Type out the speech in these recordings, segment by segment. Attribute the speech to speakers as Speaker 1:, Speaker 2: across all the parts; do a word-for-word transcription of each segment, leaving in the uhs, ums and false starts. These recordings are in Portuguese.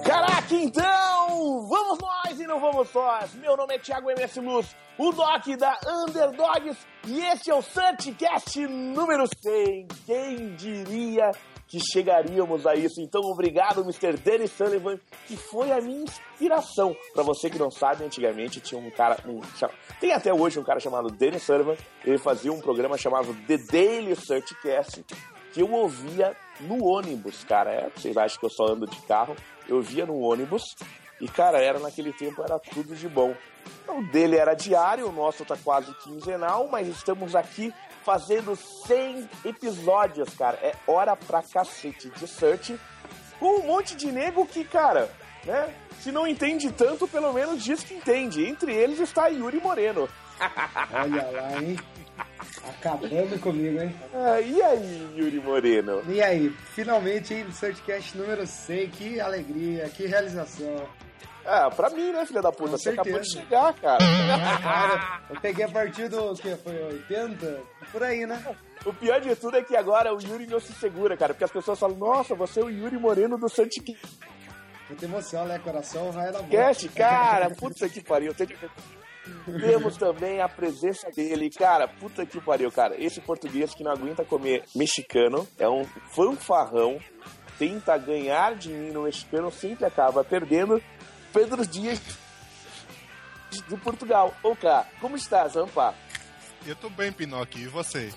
Speaker 1: Caraca, então, vamos nós e não vamos sós. Meu nome é Thiago M S Luz, o Doc da Underdogs, e esse é o Searchcast número cem. Quem diria que chegaríamos a isso? Então, obrigado, mister Danny Sullivan, que foi a minha inspiração. Pra você que não sabe, antigamente tinha um cara, um, tem até hoje um cara chamado Danny Sullivan. Ele fazia um programa chamado The Daily Searchcast, que eu ouvia no ônibus, cara. É, vocês acham que eu só ando de carro? Eu via no ônibus e, cara, era naquele tempo, era tudo de bom. O dele era diário, o nosso tá quase quinzenal, mas estamos aqui fazendo cem episódios, cara. É hora pra cacete de search, com um monte de nego que, cara, né, se não entende tanto, pelo menos diz que entende. Entre eles está Yuri Moreno.
Speaker 2: Olha lá, hein? Acabando comigo, hein?
Speaker 1: Ah, e aí, Yuri Moreno?
Speaker 2: E aí, finalmente, hein, Searchcast número cem, que alegria, que realização.
Speaker 1: Ah, pra mim, né, filha da puta?
Speaker 2: Com
Speaker 1: Você
Speaker 2: certeza.
Speaker 1: acabou de chegar, cara.
Speaker 2: Ah, cara, eu peguei a partir do, o que, foi oitenta? Por aí, né?
Speaker 1: O pior de tudo é que agora o Yuri não se segura, cara, porque as pessoas falam, nossa, você é o Yuri Moreno do Searchcast.
Speaker 2: Muita emoção, né? Coração vai na boca.
Speaker 1: Cast, cara, puta que pariu. Temos também a presença dele, cara, puta que pariu, cara. Esse português que não aguenta comer mexicano, é um fanfarrão, tenta ganhar de mim no mexicano, sempre acaba perdendo. Pedro Dias de Portugal. Ô, cara, como está, Zampa?
Speaker 3: Eu tô bem, Pinóquio, e você?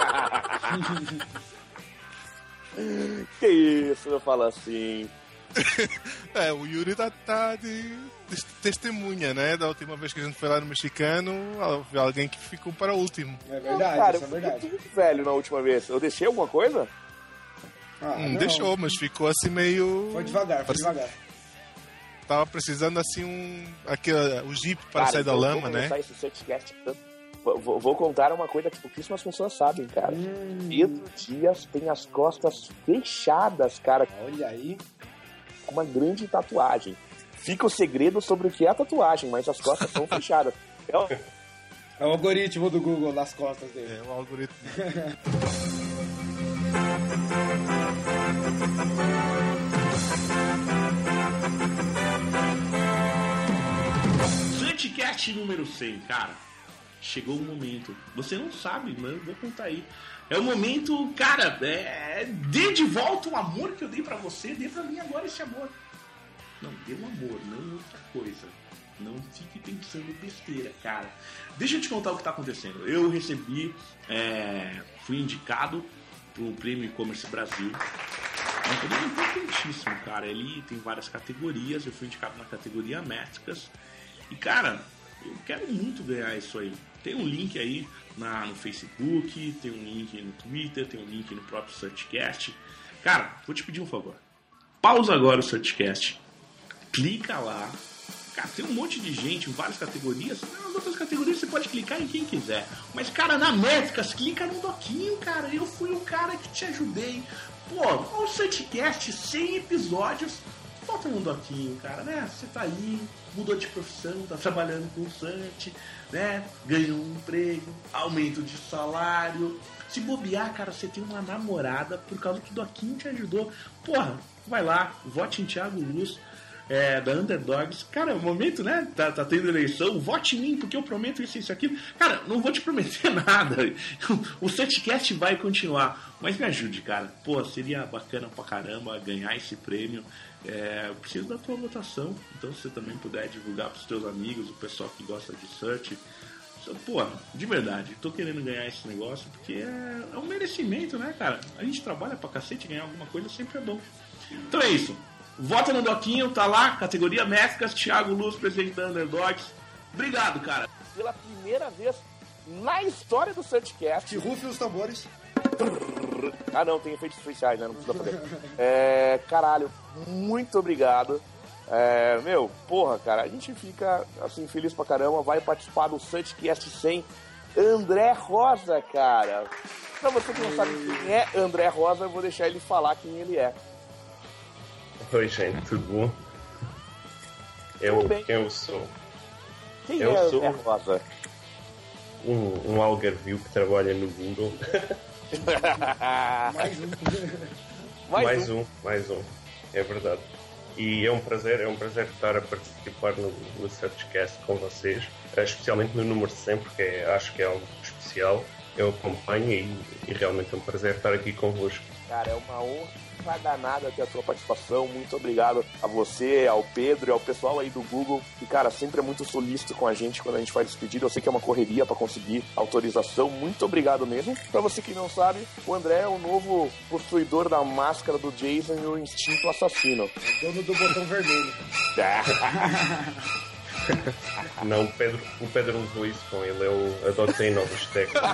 Speaker 1: Que isso, eu falo assim.
Speaker 3: É, o Yuri tá, tá de, de testemunha, né? Da última vez que a gente foi lá no mexicano, alguém que ficou para o último.
Speaker 2: É verdade,
Speaker 1: cara,
Speaker 2: isso é verdade.
Speaker 1: Eu fui muito velho na última vez. Eu deixei alguma coisa?
Speaker 2: Ah,
Speaker 3: hum,
Speaker 2: não.
Speaker 3: deixou, mas ficou assim meio...
Speaker 2: Foi devagar, foi
Speaker 3: Parece...
Speaker 2: devagar.
Speaker 3: Tava precisando assim um... Aquele, o Jeep para
Speaker 1: Cara,
Speaker 3: sair da
Speaker 1: então,
Speaker 3: lama,
Speaker 1: vou
Speaker 3: né?
Speaker 1: Esse Searchcast, vou, vou contar uma coisa que pouquíssimas pessoas sabem, cara.
Speaker 2: Hum.
Speaker 1: Pedro Dias tem as costas fechadas, cara,
Speaker 2: Olha aí.
Speaker 1: com uma grande tatuagem. Fica o segredo sobre o que é a tatuagem, mas as costas são fechadas. É o...
Speaker 2: É o algoritmo do Google nas costas dele.
Speaker 3: É, o algoritmo.
Speaker 4: Searchcast número cem, cara. Chegou o momento. Você não sabe, mas eu vou contar aí. É o momento, cara, é... dê de volta o amor que eu dei pra você, dê pra mim agora esse amor. Não, dê um amor, não outra coisa. Não fique pensando besteira, cara. Deixa eu te contar o que tá acontecendo. Eu recebi, é... fui indicado pro Prêmio E-Commerce Brasil. É um prêmio importantíssimo, cara. Ele tem várias categorias. Eu fui indicado na categoria métricas. E, cara, eu quero muito ganhar isso aí. Tem um link aí na, no Facebook, tem um link no Twitter, tem um link no próprio Searchcast. Cara, vou te pedir um favor. Pausa agora o Searchcast. Clica lá. Cara, tem um monte de gente em várias categorias. Nas outras categorias você pode clicar em quem quiser. Mas, cara, na métricas, clica no Doquinho, cara. Eu fui o cara que te ajudei. Pô, o Searchcast, cem episódios. Bota no Doquinho, cara, né? Você tá aí, mudou de profissão, tá trabalhando com o Search, né? Ganhou um emprego, aumento de salário. Se bobear, cara, você tem uma namorada por causa que o Doquinho te ajudou. Porra, vai lá, vote em Thiago Luz, é, da Underdogs. Cara, é o momento, né? Tá, tá tendo eleição, vote em mim, porque eu prometo isso e isso aquilo. Cara, não vou te prometer nada. O Searchcast vai continuar. Mas me ajude, cara. Pô, seria bacana pra caramba ganhar esse prêmio. É, eu preciso da tua votação. Então, se você também puder divulgar pros teus amigos, o pessoal que gosta de search. Pô, de verdade, tô querendo ganhar esse negócio porque é, é um merecimento, né, cara? A gente trabalha pra cacete, ganhar alguma coisa sempre é bom. Então é isso. Vota no Doquinho, tá lá, categoria métricas, Thiago Luz, presidente da Underdogs. Obrigado, cara.
Speaker 1: Pela primeira vez na história do Searchcast.
Speaker 2: Que rufe os tambores.
Speaker 1: Ah, não, tem efeitos especiais, né? Não precisa fazer. É, caralho, muito obrigado. É, meu, porra, cara, a gente fica, assim, feliz pra caramba. Vai participar do Searchcast cem. André Rosa, cara. Pra você que não sabe quem é André Rosa, eu vou deixar ele falar quem ele é.
Speaker 5: Oi, gente, tudo bom? Eu,
Speaker 1: Tudo bem.
Speaker 5: Quem eu sou?
Speaker 1: Quem
Speaker 5: eu
Speaker 1: é
Speaker 5: sou
Speaker 1: André Rosa?
Speaker 5: Um, um algarvio que trabalha no Google.
Speaker 2: Mais um.
Speaker 1: Mais,
Speaker 5: mais
Speaker 1: um.
Speaker 5: um, mais um. É verdade. E é um prazer, é um prazer estar a participar no, no Searchcast com vocês, especialmente no número cem, porque é, acho que é algo especial. Eu acompanho e, e realmente é um prazer estar aqui convosco.
Speaker 1: Cara, é uma honra danada ter a sua participação. Muito obrigado a você, ao Pedro e ao pessoal aí do Google. E, cara, sempre é muito solícito com a gente quando a gente faz despedida. Eu sei que é uma correria pra conseguir autorização. Muito obrigado mesmo. Pra você que não sabe, o André é o novo possuidor da máscara do Jason e o instinto assassino.
Speaker 2: O dono do botão vermelho.
Speaker 5: Não, o Pedro, o Pedro usou isso com ele. Eu adotei novos técnicos.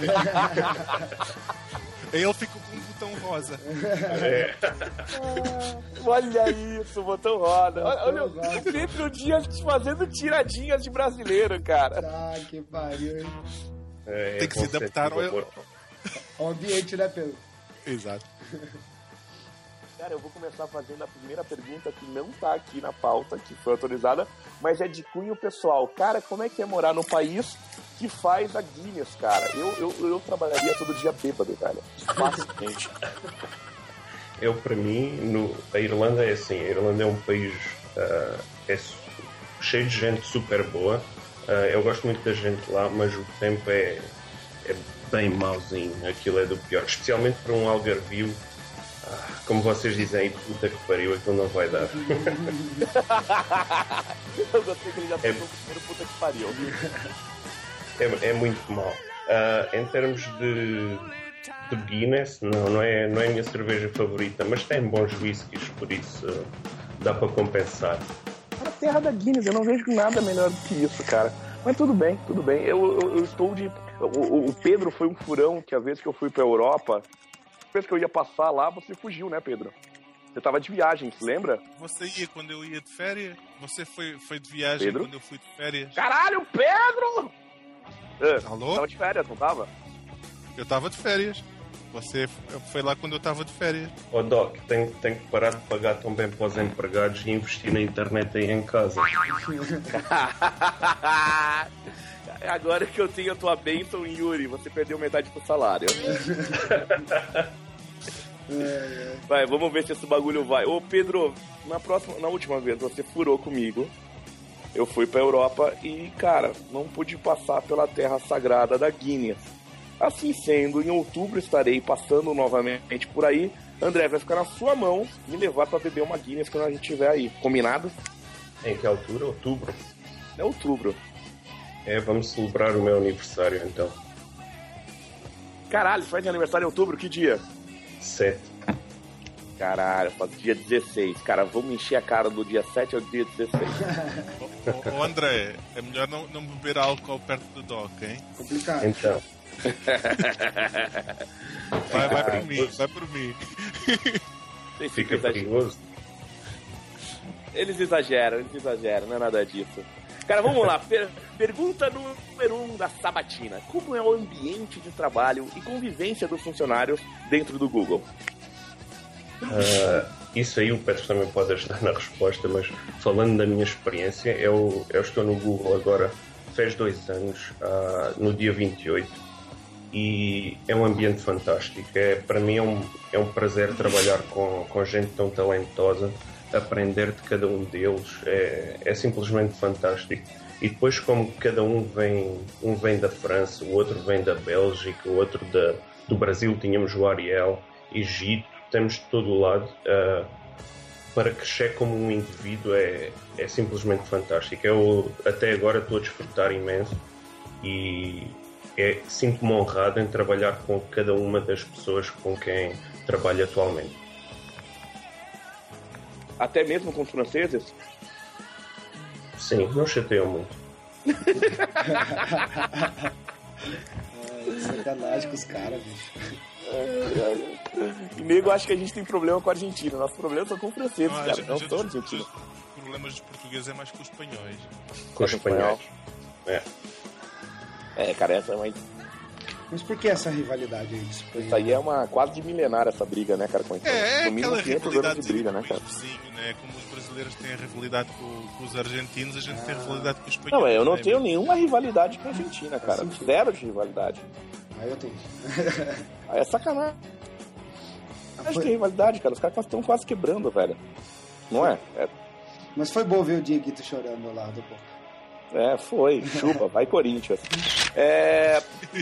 Speaker 3: Ele ficou com um botão rosa.
Speaker 5: É.
Speaker 1: Olha isso, botão roda. Olha, olha o Pedro Dias fazendo tiradinhas de brasileiro, cara.
Speaker 2: Ah, que pariu, hein?
Speaker 5: É,
Speaker 3: Tem que se adaptar ao...
Speaker 2: ao ambiente, né, Pedro?
Speaker 3: Exato.
Speaker 1: Cara, eu vou começar fazendo a primeira pergunta que não tá aqui na pauta, que foi autorizada, mas é de cunho pessoal. Cara, como é que é morar no país que faz a Guinness, cara? Eu, eu, eu trabalharia todo dia bêbado, cara. Facilmente.
Speaker 5: Eu, para mim, no, a Irlanda é assim. A Irlanda é um país uh, é su- cheio de gente super boa. Uh, eu gosto muito da gente lá, mas o tempo é, é bem mauzinho. Aquilo é do pior. Especialmente para um algarvio. Ah, como vocês dizem, puta que pariu, aquilo não vai dar.
Speaker 1: Eu gostei que ele já
Speaker 5: É-
Speaker 1: pensou o primeiro puta que pariu.
Speaker 5: É, é muito mau. Uh, em termos de, de Guinness, não, não, é, não é a minha cerveja favorita, mas tem bons whiskies, por isso uh, dá para compensar.
Speaker 1: A terra da Guinness, eu não vejo nada melhor do que isso, cara. Mas tudo bem, tudo bem. Eu, eu, eu estou de... O, o Pedro foi um furão que a vez que eu fui pra Europa, a vez que eu ia passar lá, você fugiu, né, Pedro? Você tava de viagem, se lembra?
Speaker 3: Você ia quando eu ia de férias? Você foi, foi de viagem
Speaker 1: Pedro?
Speaker 3: quando eu fui de férias?
Speaker 1: Caralho, Pedro! Ah,
Speaker 3: Alô?
Speaker 1: tava de férias, não tava?
Speaker 3: Eu tava de férias. Você foi lá quando eu tava de férias.
Speaker 5: Ó Doc, tenho, tenho que parar de pagar tão bem para os empregados e investir na internet aí em casa.
Speaker 1: Agora que eu tenho a tua bênção, Yuri, você perdeu metade do salário. Vai, vamos ver se esse bagulho vai. Ô Pedro, na próxima, na última vez você furou comigo. Eu fui pra Europa e, cara, não pude passar pela terra sagrada da Guinness. Assim sendo, em outubro estarei passando novamente por aí. André, vai ficar na sua mão me levar pra beber uma Guinness quando a gente estiver aí. Combinado?
Speaker 5: Em que altura? Outubro?
Speaker 1: É outubro.
Speaker 5: É, vamos celebrar o meu aniversário então.
Speaker 1: Caralho, você faz aniversário em outubro? Que dia?
Speaker 5: Sete.
Speaker 1: Caralho, faz dia dezesseis. Cara, vamos encher a cara do dia sete ao dia dezesseis.
Speaker 3: Ô, ô, ô André, é melhor não, não beber álcool perto do Doc, hein?
Speaker 2: Complicado.
Speaker 5: Então,
Speaker 3: Vai, vai por mim, vai por mim.
Speaker 1: Tem
Speaker 5: fica
Speaker 1: exageram.
Speaker 5: perigoso.
Speaker 1: Eles exageram, eles exageram, não é nada disso. Cara, vamos lá. Per- pergunta número um da sabatina. Como é o ambiente de trabalho e convivência dos funcionários dentro do Google?
Speaker 5: Uh, isso aí o Pedro também pode ajudar na resposta, mas falando da minha experiência, eu, eu estou no Google agora faz dois anos, uh, no dia vinte e oito, e é um ambiente fantástico. É, para mim é um, é um prazer trabalhar com, com gente tão talentosa, aprender de cada um deles, é, é simplesmente fantástico. E depois, como cada um vem, um vem da França, o outro vem da Bélgica, o outro da, do Brasil, tínhamos o Ariel, Egito, temos de todo o lado. Uh, para crescer como um indivíduo é, é simplesmente fantástico. Eu até agora estou a desfrutar imenso e é, sinto-me honrado em trabalhar com cada uma das pessoas com quem trabalho atualmente.
Speaker 1: Até mesmo com os franceses?
Speaker 5: Sim, não chateiam muito.
Speaker 2: Ai, sacanagem com os caras, bicho.
Speaker 1: E nego acha que a gente tem problema com a Argentina. Nossos problemas são com os franceses,
Speaker 3: Não, a
Speaker 1: cara.
Speaker 3: gente-
Speaker 1: Não
Speaker 3: a gente-
Speaker 1: são
Speaker 3: os-
Speaker 1: argentinos.
Speaker 3: Os problemas dos portugueses é mais com os espanhóis.
Speaker 5: Com os espanhóis. É.
Speaker 1: É, cara, essa é uma...
Speaker 2: Mas por que essa rivalidade aí de Espanha?
Speaker 1: Isso aí é uma quase de milenar essa briga, né, cara? Com isso.
Speaker 3: É, é
Speaker 1: No mínimo
Speaker 3: aquela
Speaker 1: quinhentos anos
Speaker 3: rivalidade
Speaker 1: de briga, né,
Speaker 3: com
Speaker 1: cara?
Speaker 3: os vizinhos, né? Como os brasileiros têm a rivalidade com, com os argentinos, a gente tem a rivalidade com os espanhóis.
Speaker 1: Não, eu não
Speaker 3: né?
Speaker 1: tenho nenhuma rivalidade com a Argentina, cara.
Speaker 2: Assim,
Speaker 1: Zero de rivalidade.
Speaker 2: Aí eu tenho.
Speaker 1: Aí é sacanagem.
Speaker 2: Ah,
Speaker 1: Acho
Speaker 2: foi-
Speaker 1: que é rivalidade, cara. Os caras estão quase quebrando, velho. Não é? É.
Speaker 2: Mas foi bom ver o Dieguito chorando ao meu lado, pô.
Speaker 1: É, foi. Chupa, vai Corinthians. É...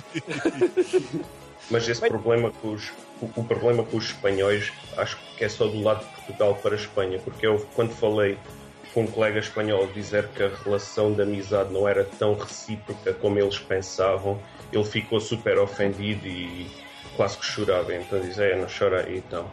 Speaker 5: Mas esse
Speaker 1: Mas...
Speaker 5: problema com os, o, o problema com os espanhóis, acho que é só do lado de Portugal para a Espanha, porque eu, quando falei com um colega espanhol dizer que a relação de amizade não era tão recíproca como eles pensavam, ele ficou super ofendido e quase que chorava. Então dizia, é, não chora aí, então.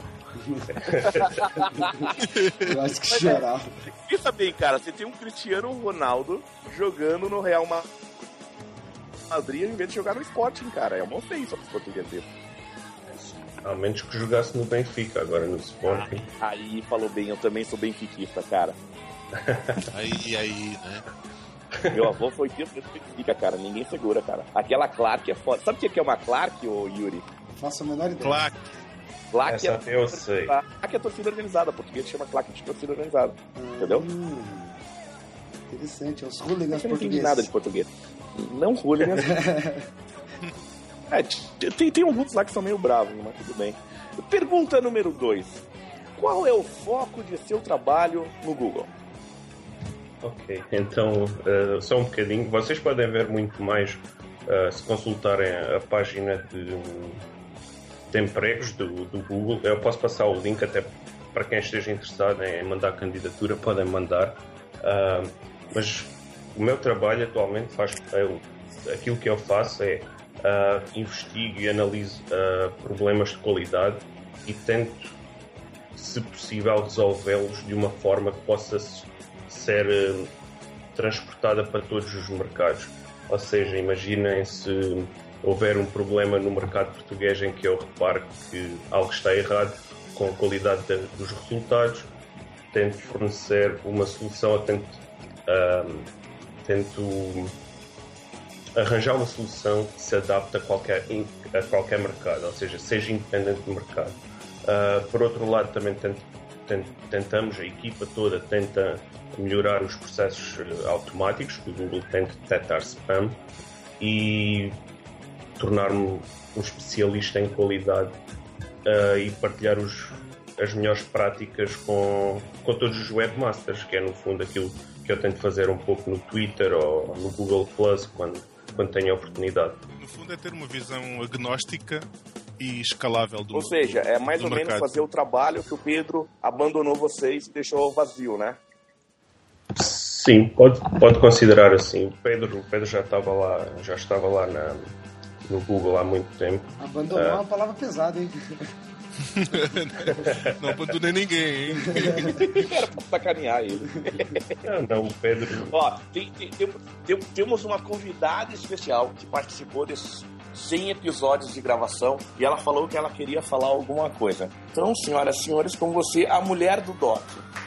Speaker 2: Eu acho que chorava.
Speaker 1: Pensa bem, cara, você tem um Cristiano Ronaldo jogando no Real Madrid em vez de jogar no Sporting, cara. É uma ofensa para os portugueses.
Speaker 5: A menos que jogasse no Benfica, agora no Sporting.
Speaker 1: Aí falou bem, eu também sou benfiquista, cara.
Speaker 3: Aí, aí, né?
Speaker 1: Meu avô foi disso que Benfica, cara. Ninguém segura, cara. Aquela Clark é foda. Sabe o que é uma Clark, ô Yuri?
Speaker 2: Faço a menor ideia.
Speaker 3: Clark.
Speaker 1: Clark
Speaker 5: Essa
Speaker 1: é,
Speaker 5: até eu sei.
Speaker 1: Clark é torcida organizada. Português chama Clark de torcida organizada.
Speaker 2: Hum,
Speaker 1: Entendeu?
Speaker 2: Interessante, os hooligans
Speaker 1: Eu não entendi
Speaker 2: portugueses.
Speaker 1: nada de português. Não hooligans. É, tem, tem uns lá que são meio bravos, mas tudo bem. Pergunta número dois. Qual é o foco de seu trabalho no Google?
Speaker 5: Ok, então, uh, só um bocadinho. Vocês podem ver muito mais uh, se consultarem a página de, de empregos do, do Google. Eu posso passar o link até para quem esteja interessado em mandar candidatura, podem mandar. Uh, mas o meu trabalho atualmente faz... Eu, aquilo que eu faço é uh, investigo e analiso uh, problemas de qualidade e tento, se possível, resolvê-los de uma forma que possa ser uh, transportada para todos os mercados. Ou seja, imaginem se houver um problema no mercado português em que eu reparo que algo está errado com a qualidade de, dos resultados, tento fornecer uma solução, eu tento, uh, tento arranjar uma solução que se adapte a qualquer, a qualquer mercado, ou seja, seja independente do mercado. Uh, por outro lado, também tent, tent, tentamos, a equipa toda tenta melhorar os processos automáticos, que o Google tenta detectar spam, e tornar-me um especialista em qualidade uh, e partilhar os, as melhores práticas com, com todos os webmasters, que é no fundo aquilo que eu tento fazer um pouco no Twitter ou no Google Plus, quando, quando tenho a oportunidade.
Speaker 3: No fundo é ter uma visão agnóstica e escalável do
Speaker 1: Ou seja, é mais
Speaker 3: do
Speaker 1: ou menos
Speaker 3: mercado.
Speaker 1: fazer o trabalho que o Pedro abandonou vocês e deixou vazio, né?
Speaker 5: Sim, pode, pode considerar assim. O Pedro, o Pedro já estava lá, já estava lá na, no Google há muito tempo.
Speaker 2: Abandonou é uma palavra pesada, hein?
Speaker 3: Não abandonei ninguém, hein?
Speaker 1: Era pra sacanear ele.
Speaker 5: Não, não, o Pedro...
Speaker 1: Ó, tem, tem, tem, tem, temos uma convidada especial que participou desses cem episódios de gravação e ela falou que ela queria falar alguma coisa. Então, senhoras e senhores, com você, a mulher do Doc.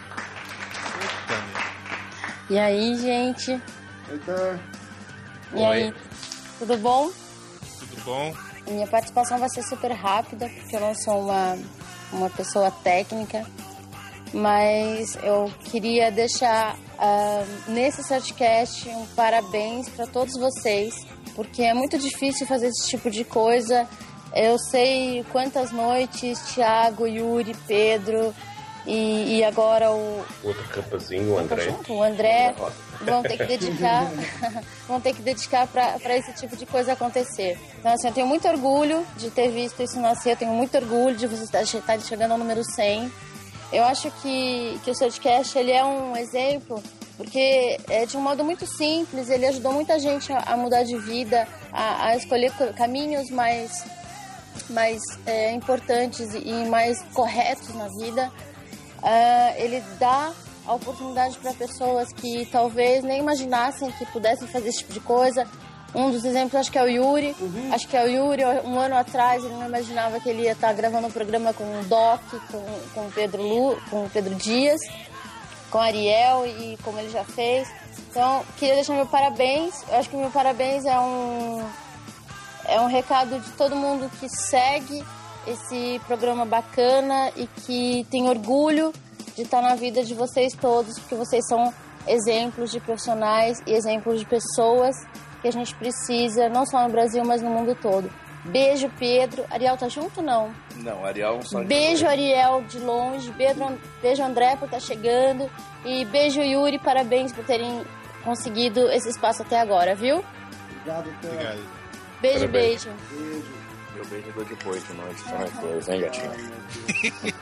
Speaker 6: E aí, gente?
Speaker 2: Eita.
Speaker 6: E
Speaker 5: Oi.
Speaker 6: aí? Tudo bom?
Speaker 3: Tudo bom?
Speaker 6: Minha participação vai ser super rápida, porque eu não sou uma, uma pessoa técnica, mas eu queria deixar uh, nesse Certcast um parabéns para todos vocês, porque é muito difícil fazer esse tipo de coisa. Eu sei quantas noites Thiago, Yuri, Pedro e, e agora o...
Speaker 5: Outro rapazinho, o André.
Speaker 6: Junto, o André vão ter que dedicar vão ter que dedicar para esse tipo de coisa acontecer. Então, assim, eu tenho muito orgulho de ter visto isso nascer, eu tenho muito orgulho de você estar chegando ao número cem. Eu acho que, que o Certcast, ele é um exemplo, porque é de um modo muito simples, ele ajudou muita gente a, a mudar de vida, a, a escolher caminhos mais, mais é, importantes e mais corretos na vida. Uh, ele dá a oportunidade para pessoas que talvez nem imaginassem que pudessem fazer esse tipo de coisa. Um dos exemplos acho que é o Yuri. Uhum. Acho que é o Yuri, um ano atrás ele não imaginava que ele ia estar gravando um programa com o Doc, com, com o Pedro Lu, com o Pedro Dias, com a Ariel e como ele já fez. Então, queria deixar meu parabéns. Eu acho que meu parabéns é um, é um recado de todo mundo que segue esse programa bacana e que tem orgulho de estar na vida de vocês todos, porque vocês são exemplos de profissionais e exemplos de pessoas que a gente precisa, não só no Brasil, mas no mundo todo. Beijo, Pedro. Ariel tá junto ou não?
Speaker 1: Não, Ariel não sabe.
Speaker 6: Beijo, Ariel, de longe. Beijo, beijo, André, por estar chegando. E beijo, Yuri. Parabéns por terem conseguido esse espaço até agora, viu?
Speaker 2: Obrigado, Théo.
Speaker 3: Obrigado.
Speaker 6: Beijo,
Speaker 5: Parabéns.
Speaker 6: beijo.
Speaker 2: Beijo.
Speaker 1: Meu beijo é depois de noite, só nós dois, hein, gatinho?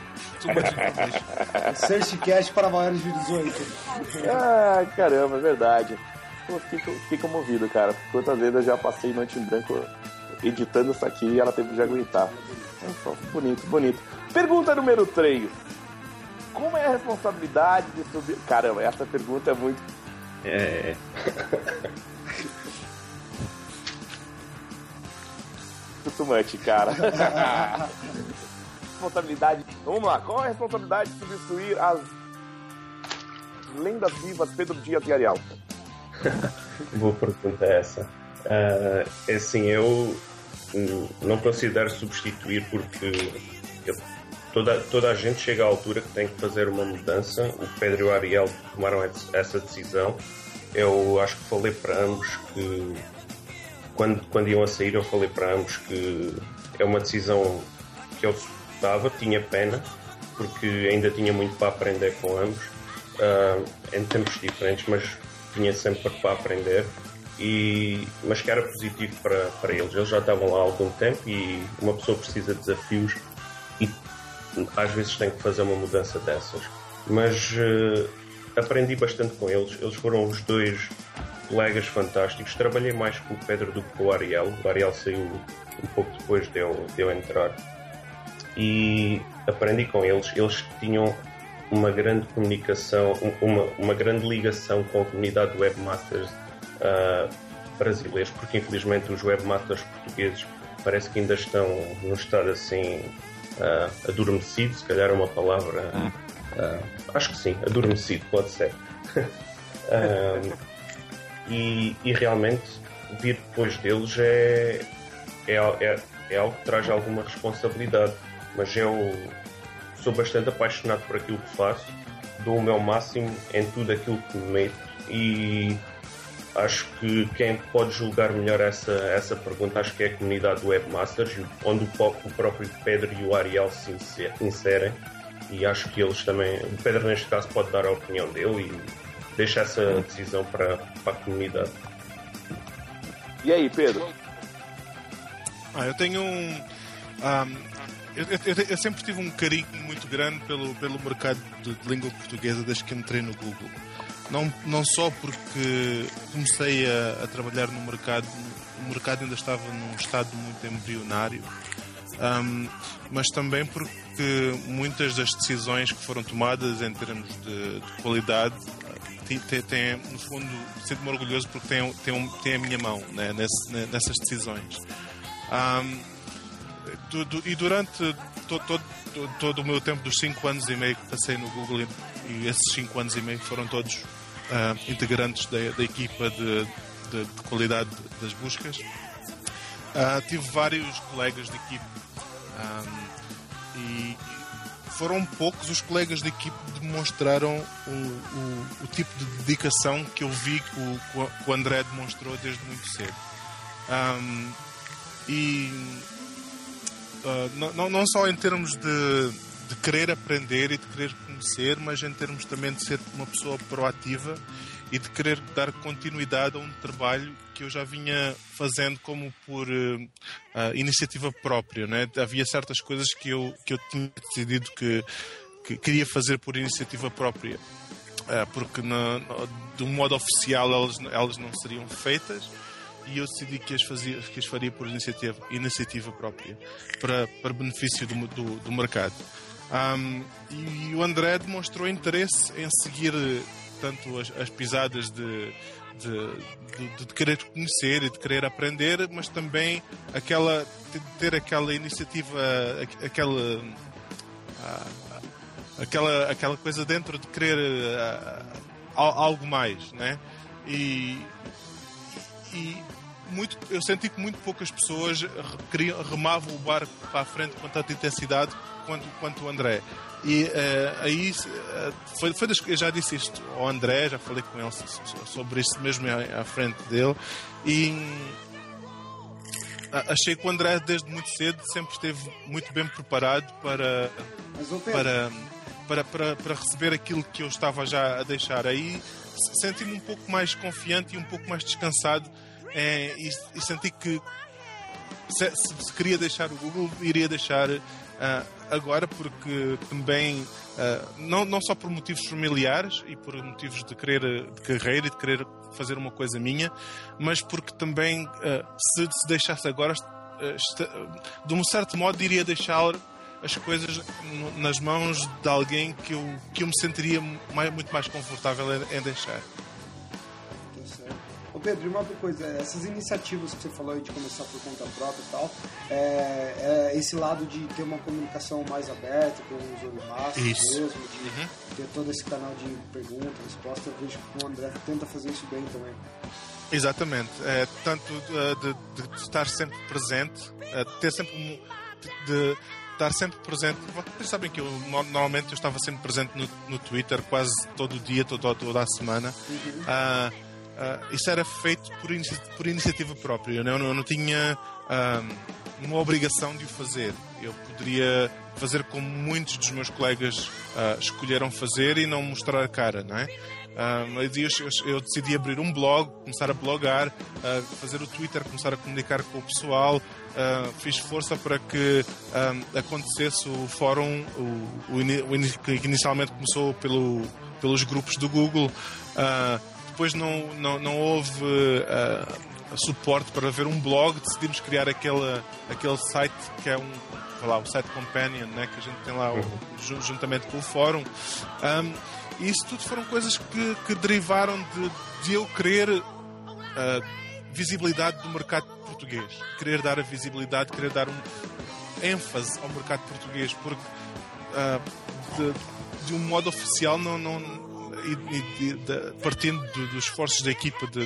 Speaker 2: Searchcast para maiores de dezoito.
Speaker 1: Ah, caramba, é verdade. Pô, fico, fico movido, cara. Quantas vezes eu já passei noite em branco editando isso aqui e ela teve de aguentar. Então, bonito, bonito. Pergunta número três. Como é a responsabilidade de subir... Caramba, essa pergunta é muito...
Speaker 5: É.
Speaker 1: Tumante, cara. Responsabilidade. Vamos lá, qual é a responsabilidade de substituir as lendas vivas Pedro Dias e Ariel?
Speaker 5: Boa pergunta essa. Uh, é assim, eu não considero substituir porque eu, toda, toda a gente chega à altura que tem que fazer uma mudança. O Pedro e o Ariel tomaram essa decisão. Eu acho que falei para ambos que Quando, quando iam a sair, eu falei para ambos que é uma decisão que eu estava, tinha pena, porque ainda tinha muito para aprender com ambos, uh, em tempos diferentes, mas tinha sempre para aprender, e, mas que era positivo para, para eles. Eles já estavam lá há algum tempo e uma pessoa precisa de desafios e às vezes tem que fazer uma mudança dessas. Mas uh, aprendi bastante com eles. Eles foram os dois colegas fantásticos. Trabalhei mais com o Pedro do que com o Ariel. O Ariel saiu um pouco depois de eu, de eu entrar. E aprendi com eles. Eles tinham uma grande comunicação, uma, uma grande ligação com a comunidade de webmasters uh, brasileiros, porque infelizmente os webmasters portugueses parece que ainda estão num estado assim uh, adormecido, se calhar é uma palavra. Uh, acho que sim, adormecido, pode ser. uh, E, e realmente vir depois deles é, é, é, é algo que traz alguma responsabilidade, mas eu sou bastante apaixonado por aquilo que faço, dou o meu máximo em tudo aquilo que me meto e acho que quem pode julgar melhor essa, essa pergunta acho que é a comunidade do Webmasters, onde o próprio Pedro e o Ariel se inserem, e acho que eles também, o Pedro neste caso pode dar a opinião dele e deixa essa decisão para, para a comunidade.
Speaker 1: E aí, Pedro?
Speaker 3: Ah, eu tenho um... um eu, eu, eu sempre tive um carinho muito grande pelo, pelo mercado de, de língua portuguesa desde que entrei no Google. Não, não só porque comecei a, a trabalhar no mercado, o mercado ainda estava num estado muito embrionário, um, mas também porque muitas das decisões que foram tomadas em termos de, de qualidade Tem, tem, no fundo, sinto-me orgulhoso porque tem, tem, um, tem a minha mão, né, nesse, nessas decisões. Um, do, do, e durante todo, todo, todo, todo o meu tempo dos cinco anos e meio que passei no Google, e, e esses cinco anos e meio foram todos uh, integrantes da, da equipa de, de, de qualidade das buscas, uh, tive vários colegas de equipe um, e foram poucos os colegas de equipe que demonstraram o, o, o tipo de dedicação que eu vi que o, que o André demonstrou desde muito cedo. Um, e uh, não, não só em termos de, de querer aprender e de querer conhecer, mas em termos também de ser uma pessoa proativa e de querer dar continuidade a um trabalho que eu já vinha fazendo como por uh, uh, iniciativa própria, né? Havia certas coisas que eu, que eu tinha decidido que, que queria fazer por iniciativa própria, uh, porque na, no, de um modo oficial elas, elas não seriam feitas, e eu decidi que as, fazia, que as faria por iniciativa, iniciativa própria, para, para benefício do, do, do mercado. Um, e o André demonstrou interesse em seguir tanto as, as pisadas de, de, de, de querer conhecer e de querer aprender, mas também aquela, de ter aquela iniciativa, aquela, aquela, aquela coisa dentro de querer uh, algo mais, né? E, e muito, eu senti que muito poucas pessoas queriam, remavam o barco para a frente com tanta intensidade quanto, quanto o André. E uh, aí uh, foi, foi das, eu já disse isto ao André, já falei com ele sobre isso mesmo à, à frente dele, e achei que o André, desde muito cedo, sempre esteve muito bem preparado para, para, para, para, para receber aquilo que eu estava já a deixar. Aí senti-me um pouco mais confiante e um pouco mais descansado, é, e, e senti que se, se, se queria deixar o Google, iria deixar uh, agora, porque também, uh, não, não só por motivos familiares e por motivos de querer de carreira e de querer fazer uma coisa minha, mas porque também, uh, se, se deixasse agora, uh, esta, uh, de um certo modo, iria deixar as coisas nas mãos de alguém que eu, que eu me sentiria mais, muito mais confortável em, em deixar.
Speaker 2: Ô Pedro, e uma outra coisa, essas iniciativas que você falou aí de começar por conta própria e tal, é, é esse lado de ter uma comunicação mais aberta com os webmasters mesmo, de uhum. ter todo esse canal de pergunta, resposta, eu vejo que o André tenta fazer isso bem também.
Speaker 3: Exatamente, é, tanto de, de, de estar sempre presente, é, ter sempre um, de, de estar sempre presente. Vocês sabem que eu normalmente eu estava sempre presente no, no Twitter quase todo o dia, todo, toda a semana. Uhum. Ah, Uh, isso era feito por, inici- por iniciativa própria. Eu não, eu não tinha um, uma obrigação de o fazer. Eu poderia fazer como muitos dos meus colegas uh, escolheram fazer e não mostrar a cara, não é? Um, eu, eu decidi abrir um blog, começar a blogar, uh, fazer o Twitter, começar a comunicar com o pessoal. Uh, fiz força para que um, acontecesse o fórum, o, o, o, que inicialmente começou pelo, pelos grupos do Google. Uh, Depois não, não, não houve uh, suporte para ver um blog, decidimos criar aquele, aquele site que é um, lá, o site Companion, né, que a gente tem lá o, juntamente com o fórum. Um, e isso tudo foram coisas que, que derivaram de, de eu querer uh, visibilidade do mercado português, querer dar a visibilidade, querer dar um ênfase ao mercado português, porque uh, de, de um modo oficial não, não E, e de, de, partindo de, dos esforços da equipa de, de,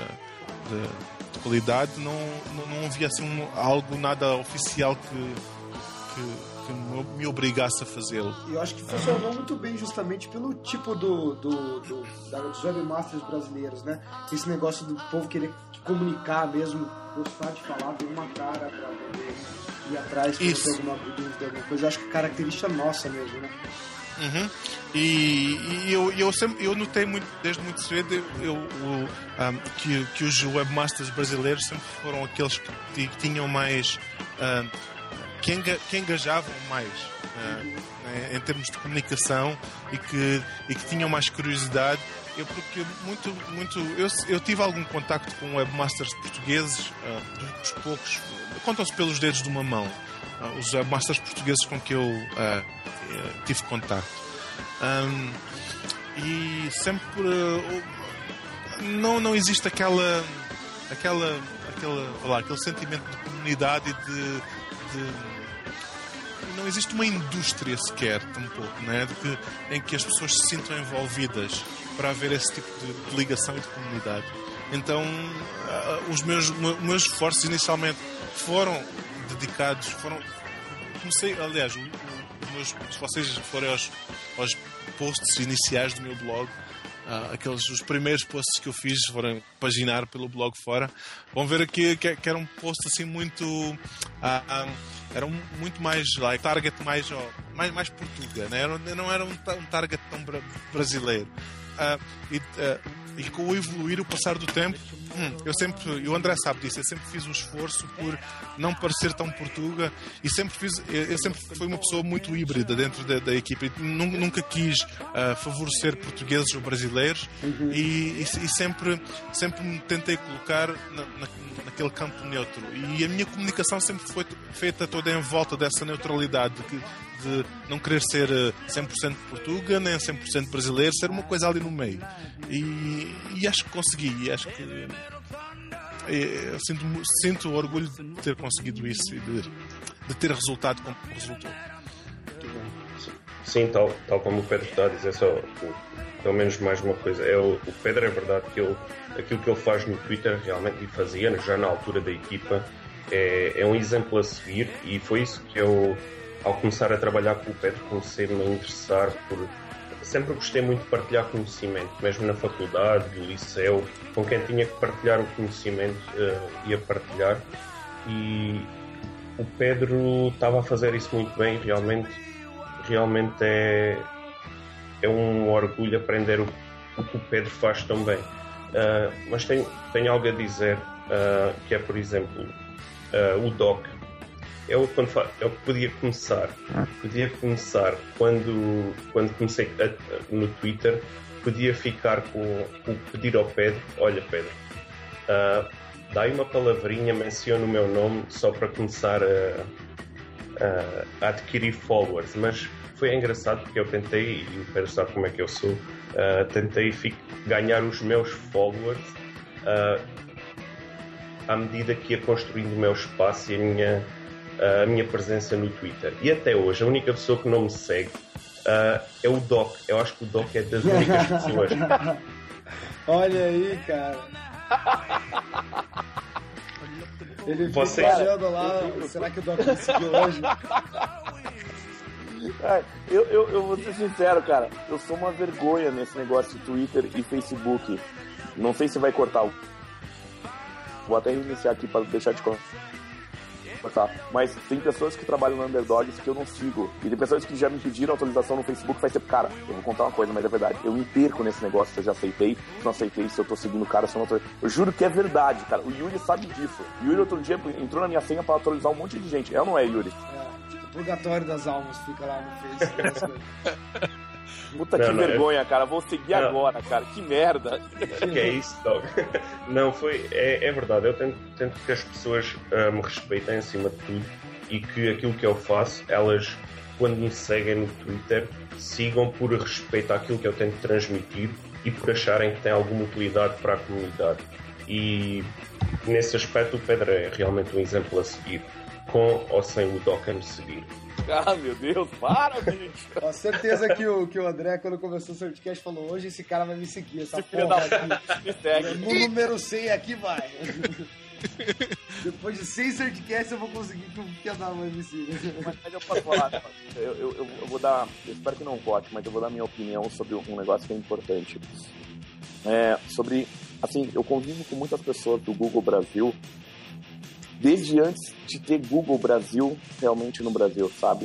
Speaker 3: de, de qualidade, não, não, não havia assim um, algo nada oficial que, que, que me obrigasse a fazê-lo.
Speaker 2: E eu acho que funcionou muito bem justamente pelo tipo do, do, do, da, dos webmasters brasileiros, né? Esse negócio do povo querer comunicar mesmo, gostar de falar, ter uma cara pra poder ir atrás, pra ter alguma dúvida, alguma coisa. Eu acho que é característica nossa mesmo, né?
Speaker 3: Uhum. E, e eu, eu, sempre, eu notei muito, desde muito cedo eu, eu, um, que, que os webmasters brasileiros sempre foram aqueles que, que tinham mais um, que, enga, que engajavam mais uh, né, em termos de comunicação e que, e que tinham mais curiosidade. Eu, porque muito, muito, eu, eu tive algum contacto com webmasters portugueses, uh, dos poucos, contam-se pelos dedos de uma mão, uh, os webmasters portugueses com que eu uh, tive contacto. Um, e sempre uh, não, não existe aquela aquela, aquela lá, aquele sentimento de comunidade e de, de não existe uma indústria sequer tampouco, né? De que, em que as pessoas se sintam envolvidas para haver esse tipo de, de ligação e de comunidade. Então uh, os meus, meus esforços inicialmente foram dedicados, foram comecei, aliás, o, Meus, se vocês forem aos, aos posts iniciais do meu blog, uh, aqueles, os primeiros posts que eu fiz, foram paginar pelo blog fora, vão ver aqui que, que era um post assim muito uh, um, era um, muito mais like, target mais, oh, mais, mais português, né? Era, não era um, um target tão bra- brasileiro. Uh, e, uh, e com o evoluir, o passar do tempo, hum, eu sempre, e o André sabe disso, eu sempre fiz um esforço por não parecer tão portuga e sempre fiz, eu sempre fui uma pessoa muito híbrida dentro da, da equipa e nunca quis uh, favorecer portugueses ou brasileiros. Uhum. e, e, e sempre, sempre me tentei colocar na, na, naquele campo neutro, e a minha comunicação sempre foi feita toda em volta dessa neutralidade de, de não querer ser cem por cento portuga nem cem por cento brasileiro, ser uma coisa ali no meio, e, e acho que consegui, e acho que eu sinto, sinto orgulho de ter conseguido isso e de, de ter resultado como resultou.
Speaker 5: Sim, tal, tal como o Pedro está a dizer, só o, pelo menos mais uma coisa, é o, o Pedro, é verdade que ele, aquilo que ele faz no Twitter realmente, e fazia já na altura da equipa, é, é um exemplo a seguir, e foi isso que eu, ao começar a trabalhar com o Pedro, comecei-me a interessar por... Sempre gostei muito de partilhar conhecimento, mesmo na faculdade, no liceu, com quem tinha que partilhar o conhecimento, uh, ia partilhar. E o Pedro estava a fazer isso muito bem. Realmente, realmente é, é um orgulho aprender o, o que o Pedro faz tão bem. Uh, mas tenho, tenho algo a dizer, uh, que é, por exemplo, uh, o Doc. Eu, quando fa- eu podia começar, podia começar quando, quando comecei a, no Twitter, podia ficar com o pedir ao Pedro: olha, Pedro, uh, dá-me uma palavrinha, menciona o meu nome só para começar a, a, a adquirir followers. Mas foi engraçado porque eu tentei, e o Pedro sabe como é que eu sou, uh, tentei fi- ganhar os meus followers uh, à medida que ia construindo o meu espaço e a minha, uh, a minha presença no Twitter. E até hoje, a única pessoa que não me segue uh, é o Doc. Eu acho que o Doc é das únicas pessoas.
Speaker 2: Olha aí, cara. Ele
Speaker 5: Você-
Speaker 2: fica olhando lá, será que o Doc me seguiu hoje?
Speaker 1: É, eu, eu, eu vou ser sincero, cara. Eu sou uma vergonha nesse negócio de Twitter e Facebook. Não sei se vai cortar o. Vou até reiniciar aqui para deixar de cortar. Mas tem pessoas que trabalham no Underdogs que eu não sigo. E tem pessoas que já me pediram autorização no Facebook. Vai ser, cara, eu vou contar uma coisa, mas é verdade. Eu me perco nesse negócio se eu já aceitei, se não aceitei, se eu tô seguindo o cara, se eu não tô. Eu juro que é verdade, cara. O Yuri sabe disso. O Yuri outro dia entrou na minha senha para atualizar um monte de gente. É ou não é, Yuri?
Speaker 2: É, o Purgatório das Almas fica lá no Facebook.
Speaker 1: Puta
Speaker 5: Não,
Speaker 1: que
Speaker 5: não,
Speaker 1: vergonha, cara. Vou seguir
Speaker 5: Não.
Speaker 1: agora, cara. Que merda.
Speaker 5: Que é isso, Doc? Não, foi. É, é verdade. Eu tento, tento que as pessoas uh, me respeitem acima de tudo e que aquilo que eu faço, elas, quando me seguem no Twitter, sigam por respeito àquilo que eu tento transmitir e por acharem que tem alguma utilidade para a comunidade. E nesse aspecto, o Pedro é realmente um exemplo a seguir, com ou sem o Doc a me seguir.
Speaker 1: Ah, meu Deus, para, gente.
Speaker 2: Com certeza que o, que o André, quando começou o Certcast, falou: hoje esse cara vai me seguir, essa
Speaker 1: Esse filho
Speaker 2: porra
Speaker 1: da
Speaker 2: aqui.
Speaker 1: me segue.
Speaker 2: No número cem aqui vai. Depois de cem Certcasts eu vou conseguir que o filho da mãe me siga.
Speaker 1: Mas, mas eu posso falar, eu, eu, eu, eu vou dar, eu espero que não vote, mas eu vou dar minha opinião sobre um negócio que é importante. É, sobre, assim, eu convivo com muitas pessoas do Google Brasil desde antes de ter Google Brasil realmente no Brasil, sabe?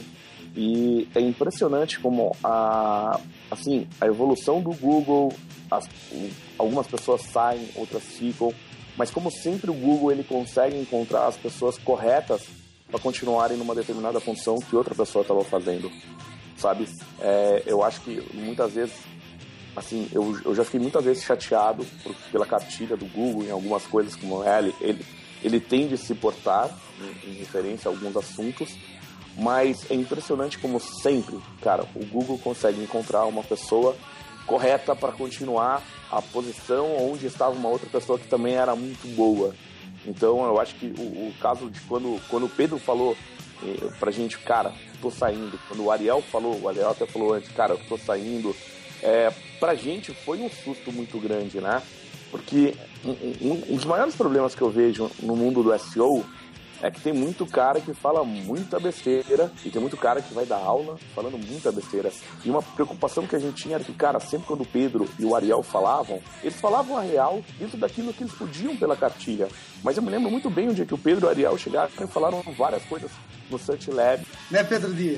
Speaker 1: E é impressionante como a, assim, a evolução do Google, as, algumas pessoas saem, outras ficam, mas como sempre o Google ele consegue encontrar as pessoas corretas para continuarem numa determinada função que outra pessoa estava fazendo, sabe? É, eu acho que muitas vezes, assim, eu, eu já fiquei muitas vezes chateado por, pela cartilha do Google em algumas coisas como ele, ele Ele tende a se portar em, em referência a alguns assuntos, mas é impressionante como sempre, cara, o Google consegue encontrar uma pessoa correta para continuar a posição onde estava uma outra pessoa que também era muito boa. Então eu acho que o, o caso de quando, quando o Pedro falou eh, pra gente, cara, tô saindo, quando o Ariel falou, o Ariel até falou antes, cara, eu tô saindo, é, pra gente foi um susto muito grande, né? Porque um, um, um dos maiores problemas que eu vejo no mundo do S E O é que tem muito cara que fala muita besteira e tem muito cara que vai dar aula falando muita besteira. E uma preocupação que a gente tinha era que, cara, sempre quando o Pedro e o Ariel falavam, eles falavam a real dentro daquilo que eles podiam pela cartilha. Mas eu me lembro muito bem o dia que o Pedro e o Ariel chegaram e falaram várias coisas no Search Lab.
Speaker 2: Né, Pedro Dias?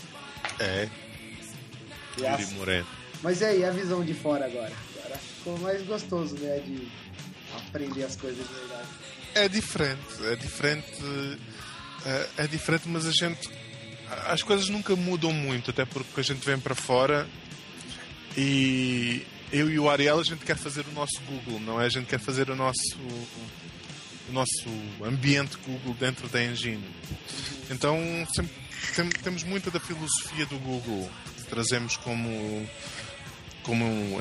Speaker 3: É, Yuri Moreno.
Speaker 2: Mas e aí, a visão de fora agora? Agora ficou mais gostoso, né, de aprender as coisas de verdade.
Speaker 3: É diferente, é diferente, é, é diferente, mas a gente, as coisas nunca mudam muito, até porque a gente vem para fora e eu e o Ariel a gente quer fazer o nosso Google, não é? A gente quer fazer o nosso, o nosso ambiente Google dentro da engine. Então sempre, tem, temos muita da filosofia do Google que trazemos como, como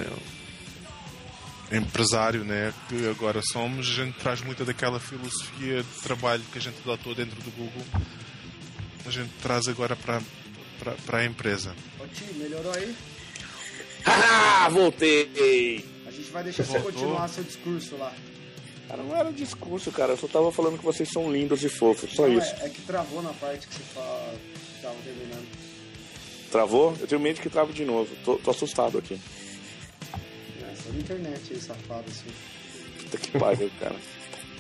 Speaker 3: empresário, né, que agora somos. A gente traz muita daquela filosofia de trabalho que a gente adotou dentro do Google, a gente traz agora para, para, para a empresa.
Speaker 2: Ô Ti, melhorou aí?
Speaker 1: Ah, voltei!
Speaker 2: A gente vai deixar você
Speaker 3: Voltou.
Speaker 2: continuar seu discurso lá.
Speaker 1: Cara, não era discurso, cara. Eu só tava falando que vocês são lindos e fofos, só
Speaker 2: Não,
Speaker 1: isso.
Speaker 2: É, é que travou na parte que você fala, que tava terminando.
Speaker 1: Travou? Eu tenho medo que trave de novo. Tô, tô assustado aqui.
Speaker 2: É, só na internet aí, safado, assim.
Speaker 1: Puta que pariu, cara.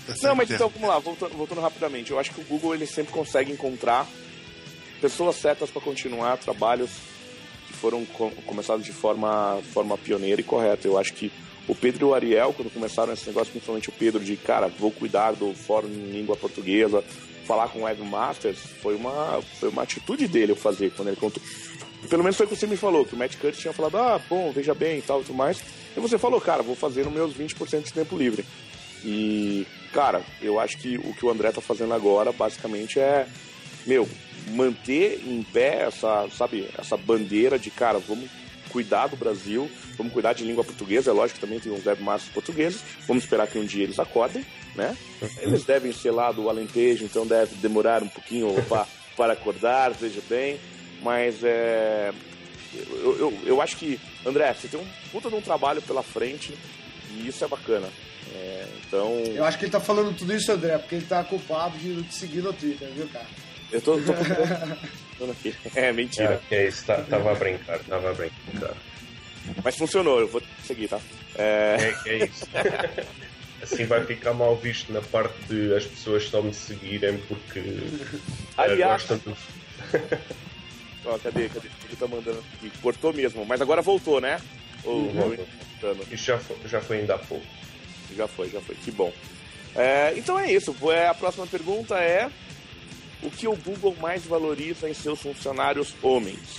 Speaker 1: Não, mas então, vamos lá, voltando, voltando rapidamente. Eu acho que o Google ele sempre consegue encontrar pessoas certas para continuar trabalhos que foram com, começados de forma, forma pioneira e correta. Eu acho que o Pedro e o Ariel, quando começaram esse negócio, principalmente o Pedro, de, cara, vou cuidar do fórum em língua portuguesa, falar com o Webmasters, foi uma, foi uma atitude dele eu fazer, quando ele contou. Pelo menos foi o que você me falou, que o Matt Cutts tinha falado, ah, bom, veja bem e tal e tudo mais. E você falou, cara, vou fazer nos meus vinte por cento de tempo livre. E, cara, eu acho que o que o André tá fazendo agora, basicamente, é, meu, manter em pé essa, sabe, essa bandeira de, cara, vamos cuidar do Brasil, vamos cuidar de língua portuguesa. É lógico que também tem uns webmasters portugueses, vamos esperar que um dia eles acordem, né? Eles devem ser lá do Alentejo, então deve demorar um pouquinho pra, para acordar, veja bem. Mas é, eu, eu, eu acho que, André, você tem um puta de um trabalho pela frente e isso é bacana. É, então...
Speaker 2: Eu acho que ele tá falando tudo isso, André, porque ele tá culpado de te seguir no Twitter, viu, cara?
Speaker 1: Eu tô... tô... tô aqui. É, mentira.
Speaker 5: É, é isso, tá, tava a brincar, tava a brincar.
Speaker 1: Mas funcionou, eu vou seguir, tá? É,
Speaker 5: é, é isso. Assim vai ficar mal visto na parte de as pessoas só me seguirem porque
Speaker 1: aliás,
Speaker 5: gostam do...
Speaker 1: Ó, cadê, cadê? Ele tá mandando aqui. Cortou mesmo, mas agora voltou, né? Ou,
Speaker 5: uhum. Isso já foi, já foi ainda há pouco.
Speaker 1: Já foi, já foi. Que bom. É, então é isso. A próxima pergunta é: o que o Google mais valoriza em seus funcionários homens?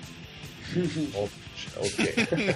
Speaker 5: Ok.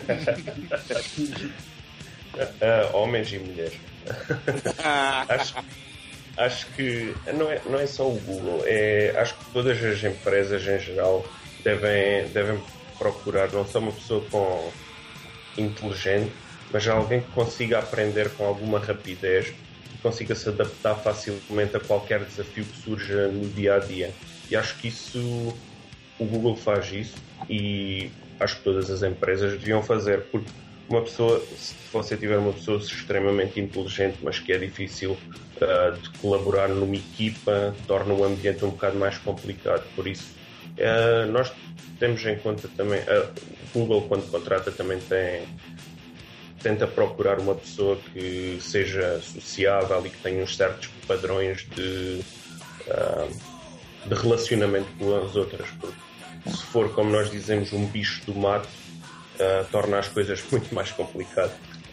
Speaker 5: uh, homens e mulheres. acho, acho que não é, não é só o Google. É, acho que todas as empresas em geral devem, devem procurar não só uma pessoa com inteligente, mas alguém que consiga aprender com alguma rapidez e consiga se adaptar facilmente a qualquer desafio que surja no dia a dia. E acho que isso o Google faz isso e acho que todas as empresas deviam fazer, porque uma pessoa, se você tiver uma pessoa extremamente inteligente, mas que é difícil uh, de colaborar numa equipa, torna o ambiente um bocado mais complicado. Por isso, uh, nós temos em conta também, uh, o Google, quando contrata, também tem, tenta procurar uma pessoa que seja sociável e que tenha uns certos padrões de, uh, de relacionamento com as outras. Porque se for, como nós dizemos, um bicho do mato, Uh, torna as coisas muito mais complicadas.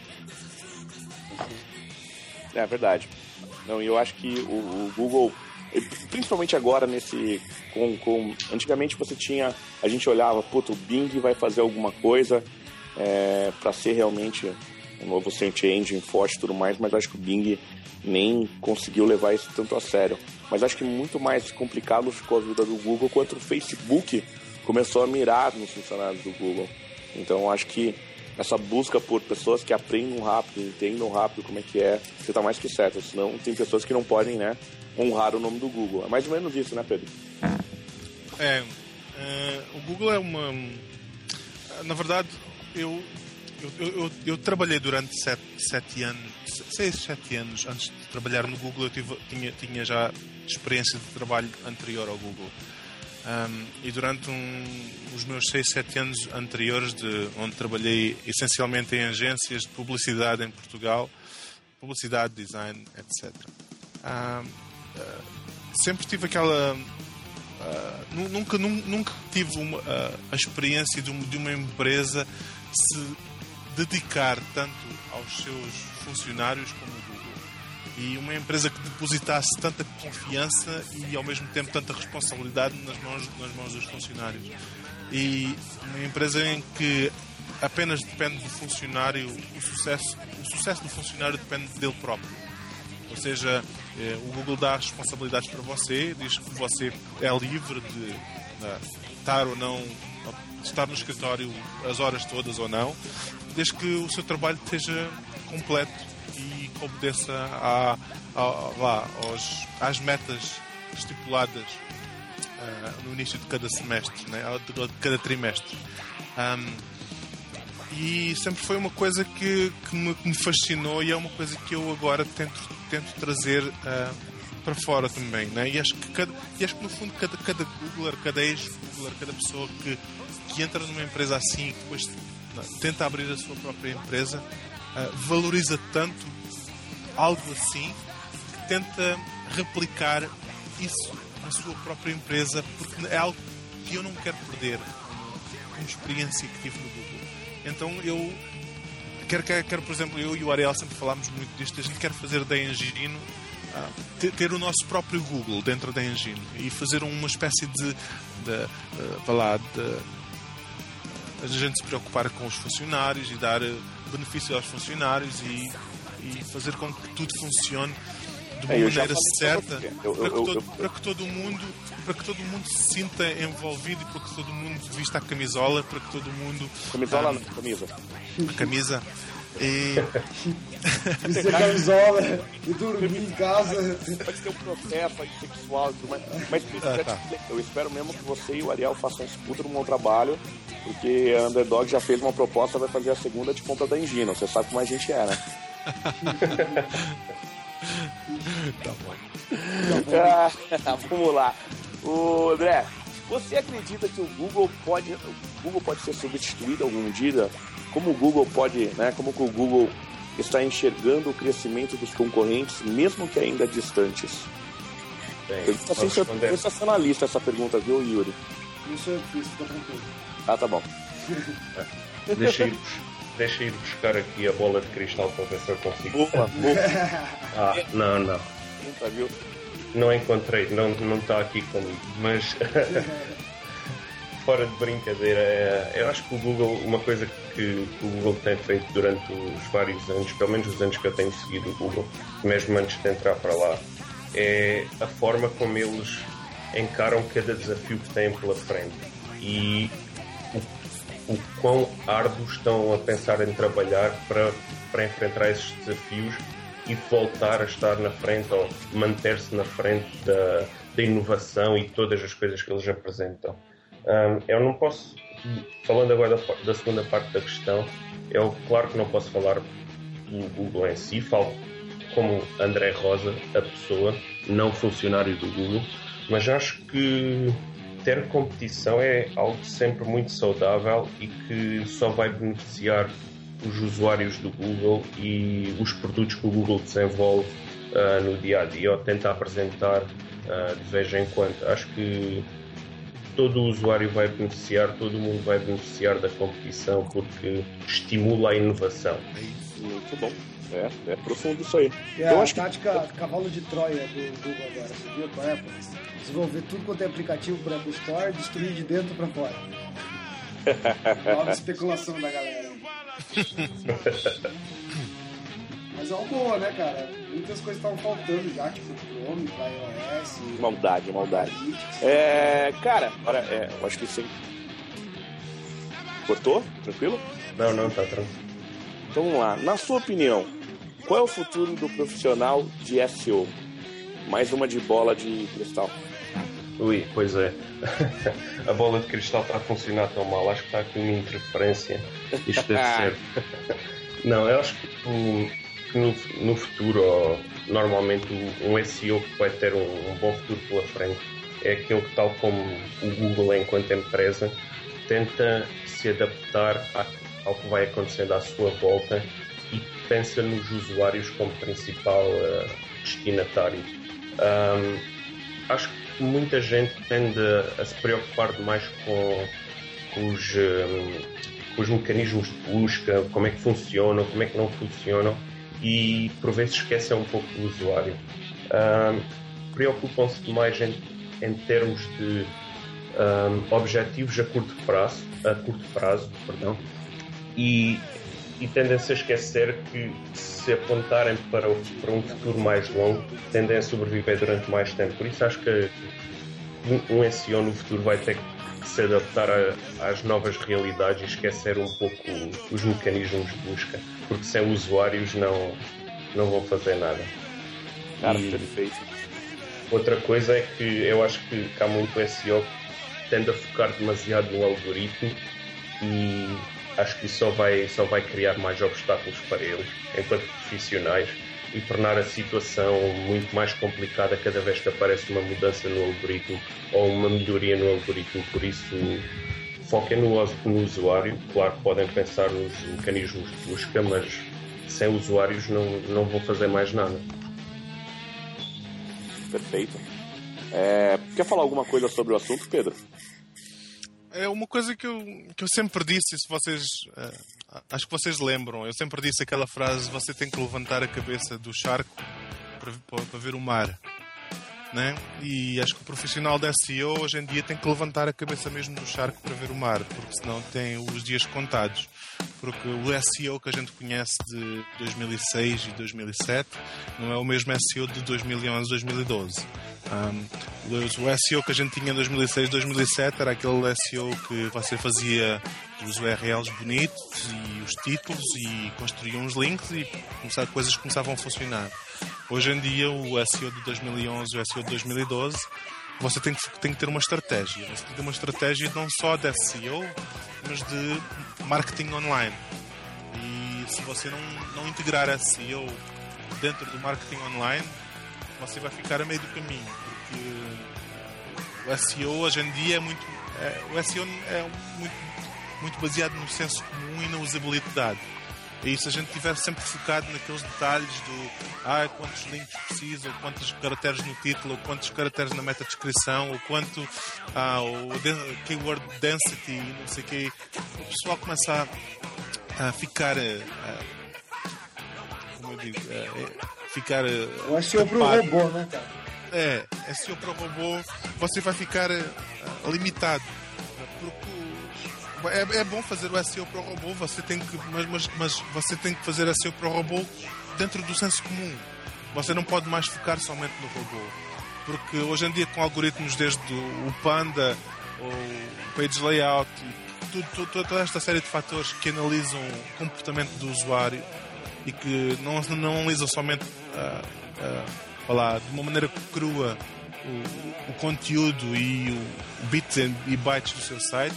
Speaker 1: É verdade. Não, eu acho que o, o Google, principalmente agora nesse, com, com, antigamente você tinha, a gente olhava, puto, o Bing vai fazer alguma coisa é, para ser realmente um novo search engine forte e tudo mais, mas acho que o Bing nem conseguiu levar isso tanto a sério. Mas acho que muito mais complicado ficou a vida do Google quanto o Facebook começou a mirar nos funcionários do Google. Então acho que essa busca por pessoas que aprendam rápido, entendam rápido como é que é, você tá mais que certo. Senão tem pessoas que não podem, né, honrar o nome do Google. É mais ou menos isso, né, Pedro?
Speaker 3: É, é o Google é uma... Na verdade, eu, eu, eu, eu trabalhei durante sete, sete anos, seis, sete anos antes de trabalhar no Google. Eu tive, tinha, tinha já experiência de trabalho anterior ao Google. Um, e durante um, os meus seis, sete anos anteriores, de, onde trabalhei essencialmente em agências de publicidade em Portugal, publicidade, design, etcétera. Um, uh, sempre tive aquela... Uh, nunca, nunca, nunca tive uma, uh, a experiência de uma, de uma empresa se dedicar tanto aos seus funcionários como o Google. E uma empresa que depositasse tanta confiança e ao mesmo tempo tanta responsabilidade nas mãos, nas mãos dos funcionários. E uma empresa em que apenas depende do funcionário, o sucesso, o sucesso do funcionário depende dele próprio. Ou seja, eh, o Google dá responsabilidades para você, diz que você é livre de, de estar ou não, de estar no escritório as horas todas ou não, desde que o seu trabalho esteja completo e obedeça a, a, a, aos, às metas estipuladas uh, no início de cada semestre, né? de, de cada trimestre. Um, e sempre foi uma coisa que, que, me, que me fascinou e é uma coisa que eu agora tento, tento trazer uh, para fora também. Né? E, acho que cada, e acho que no fundo cada, cada Googler, cada ex-Googler, cada pessoa que, que entra numa empresa assim e depois não, tenta abrir a sua própria empresa, uh, valoriza tanto algo assim tenta replicar isso na sua própria empresa, porque é algo que eu não quero perder como experiência que tive no Google. Então eu quero, quero, quero por exemplo, eu e o Ariel sempre falámos muito disto, a gente quer fazer da Engine, uh, ter o nosso próprio Google dentro da Engine e fazer uma espécie de, de, uh, vá lá, de a gente se preocupar com os funcionários e dar benefício aos funcionários e, e fazer com que tudo funcione de uma
Speaker 1: é,
Speaker 3: maneira certa
Speaker 1: eu, eu,
Speaker 3: para, que
Speaker 1: eu,
Speaker 3: todo,
Speaker 1: eu,
Speaker 3: para que todo mundo para que todo mundo se sinta envolvido e para que todo mundo vista a camisola, para que todo mundo
Speaker 1: camisola
Speaker 3: um,
Speaker 1: não, camisa
Speaker 3: a camisa e
Speaker 2: vestir camisola e dormir em casa.
Speaker 1: Pode ter um processo sexual e tudo mais, mas
Speaker 3: ah, tá.
Speaker 1: eu espero mesmo que você e o Ariel façam esse puta no bom trabalho, porque a Underdog já fez uma proposta, vai fazer a segunda de compra da Engine, você sabe como a gente é, né?
Speaker 3: Tá bom.
Speaker 1: Ah, vamos lá. O André, você acredita que o Google pode, o Google pode ser substituído algum dia? Como o Google pode, né? Como que o Google está enxergando o crescimento dos concorrentes, mesmo que ainda distantes?
Speaker 5: Bem,
Speaker 1: Eu estou sendo sensacionalista essa pergunta, viu, Yuri?
Speaker 2: Não sou eu que fiz, fica tranquilo.
Speaker 1: Ah, tá bom.
Speaker 5: Deixa ir, deixa ir buscar aqui a bola de cristal para ver se eu consigo.
Speaker 1: Boa, boa.
Speaker 5: Ah, não, não.
Speaker 1: Nunca viu?
Speaker 5: Não encontrei, não não está aqui comigo, mas fora de brincadeira, é, eu acho que o Google, uma coisa que o Google tem feito durante os vários anos, pelo menos os anos que eu tenho seguido o Google, mesmo antes de entrar para lá, é a forma como eles encaram cada desafio que têm pela frente e o, o quão árduos estão a pensar em trabalhar para, para enfrentar esses desafios e voltar a estar na frente ou manter-se na frente da, da inovação e todas as coisas que eles apresentam. Um, eu não posso, falando agora da, da segunda parte da questão, eu claro que não posso falar do Google em si, falo como André Rosa, a pessoa, não funcionário do Google, mas acho que ter competição é algo sempre muito saudável e que só vai beneficiar os usuários do Google e os produtos que o Google desenvolve uh, no dia a dia ou tenta apresentar uh, de vez em quando. Acho que todo o usuário vai beneficiar, todo mundo vai beneficiar da competição porque estimula a inovação.
Speaker 1: Muito bom. É, é profundo isso aí.
Speaker 2: É
Speaker 1: eu
Speaker 2: a
Speaker 1: acho
Speaker 2: tática
Speaker 1: que...
Speaker 2: cavalo de Troia do Google agora. Você viu qual é? Desenvolver tudo quanto é aplicativo para Apple Store, destruir de dentro para fora. Nova especulação da galera. Mas é uma boa, né, cara? Muitas coisas estavam faltando já, tipo Chrome, iOS.
Speaker 1: Maldade, maldade. É, cara, para, é, eu acho que sim. Cortou? Tranquilo?
Speaker 5: Não, não, tá tranquilo.
Speaker 1: Então vamos lá. Na sua opinião, qual é o futuro do profissional de S E O? Mais uma de bola de cristal.
Speaker 5: Ui, pois é. A bola de cristal está a funcionar tão mal. Acho que está aqui uma interferência. Isto deve ser. Não, eu acho que, que no, no futuro, ou, normalmente, um S E O que vai ter um, um bom futuro pela frente é aquele que, tal como o Google, enquanto empresa, tenta se adaptar a, ao que vai acontecendo à sua volta e pensa nos usuários como principal uh, destinatário. Um, acho que muita gente tende a se preocupar demais com, com, os, um, com os mecanismos de busca, como é que funcionam, como é que não funcionam e por vezes esquecem um pouco do usuário. Um, preocupam-se demais em, em termos de um, objetivos a curto prazo, a curto prazo, perdão, e, e tendem-se a esquecer que se apontarem para, o, para um futuro mais longo, tendem a sobreviver durante mais tempo. Por isso acho que um, um S E O no futuro vai ter que se adaptar a, às novas realidades e esquecer um pouco os mecanismos de busca, porque sem usuários não, não vão fazer nada.
Speaker 1: Cara,
Speaker 5: e
Speaker 1: perfeito.
Speaker 5: Outra coisa é que eu acho que, que há muito S E O que tende a focar demasiado no algoritmo e acho que isso só vai, só vai criar mais obstáculos para eles, enquanto profissionais, e tornar a situação muito mais complicada cada vez que aparece uma mudança no algoritmo ou uma melhoria no algoritmo. Por isso, foquem no, no usuário. Claro que podem pensar nos mecanismos de busca, mas sem usuários não, não vão fazer mais nada.
Speaker 1: perfeito. É, quer falar alguma coisa sobre o assunto, Pedro?
Speaker 3: É uma coisa que eu, que eu sempre disse, se vocês... Uh, acho que vocês lembram. Eu sempre disse aquela frase: você tem que levantar a cabeça do charco para, para, para ver o mar. Né? E acho que o profissional da S E O hoje em dia tem que levantar a cabeça mesmo do charco para ver o mar, porque senão tem os dias contados. Porque o S E O que a gente conhece de dois mil e seis e dois mil e sete não é o mesmo S E O de dois mil e onze e dois mil e doze. Um, o S E O que a gente tinha em dois mil e seis e dois mil e sete era aquele S E O que você fazia os U R Ls bonitos e os títulos e construía uns links e começar, coisas começavam a funcionar. Hoje em dia, o S E O de dois mil e onze e o S E O de dois mil e doze, você tem que, tem que ter uma estratégia. Você tem que ter uma estratégia não só de S E O, mas de marketing online. E se você não, não integrar S E O dentro do marketing online, você vai ficar a meio do caminho. Porque o S E O hoje em dia é muito... É, o S E O é muito, muito baseado no senso comum e na usabilidade. E se a gente estiver sempre focado naqueles detalhes do ah, quantos links preciso, ou quantos caracteres no título, ou quantos caracteres na meta-descrição, ou quanto ah, o de- keyword density e não sei o quê, o pessoal começa a, a ficar a, como eu digo, a, a ficar
Speaker 2: O S E O pro robô, né, cara?
Speaker 3: É, S E O para o robô, você vai ficar a, a, limitado. Porque É, é bom fazer o S E O para o robô, você tem que, mas, mas, mas você tem que fazer S E O para o robô dentro do senso comum. Você não pode mais focar somente no robô. Porque hoje em dia, com algoritmos desde o Panda, o Page Layout, e tudo, tudo, toda esta série de fatores que analisam o comportamento do usuário e que não, não analisam somente uh, uh, lá, de uma maneira crua o, o conteúdo e o bits e bytes do seu site,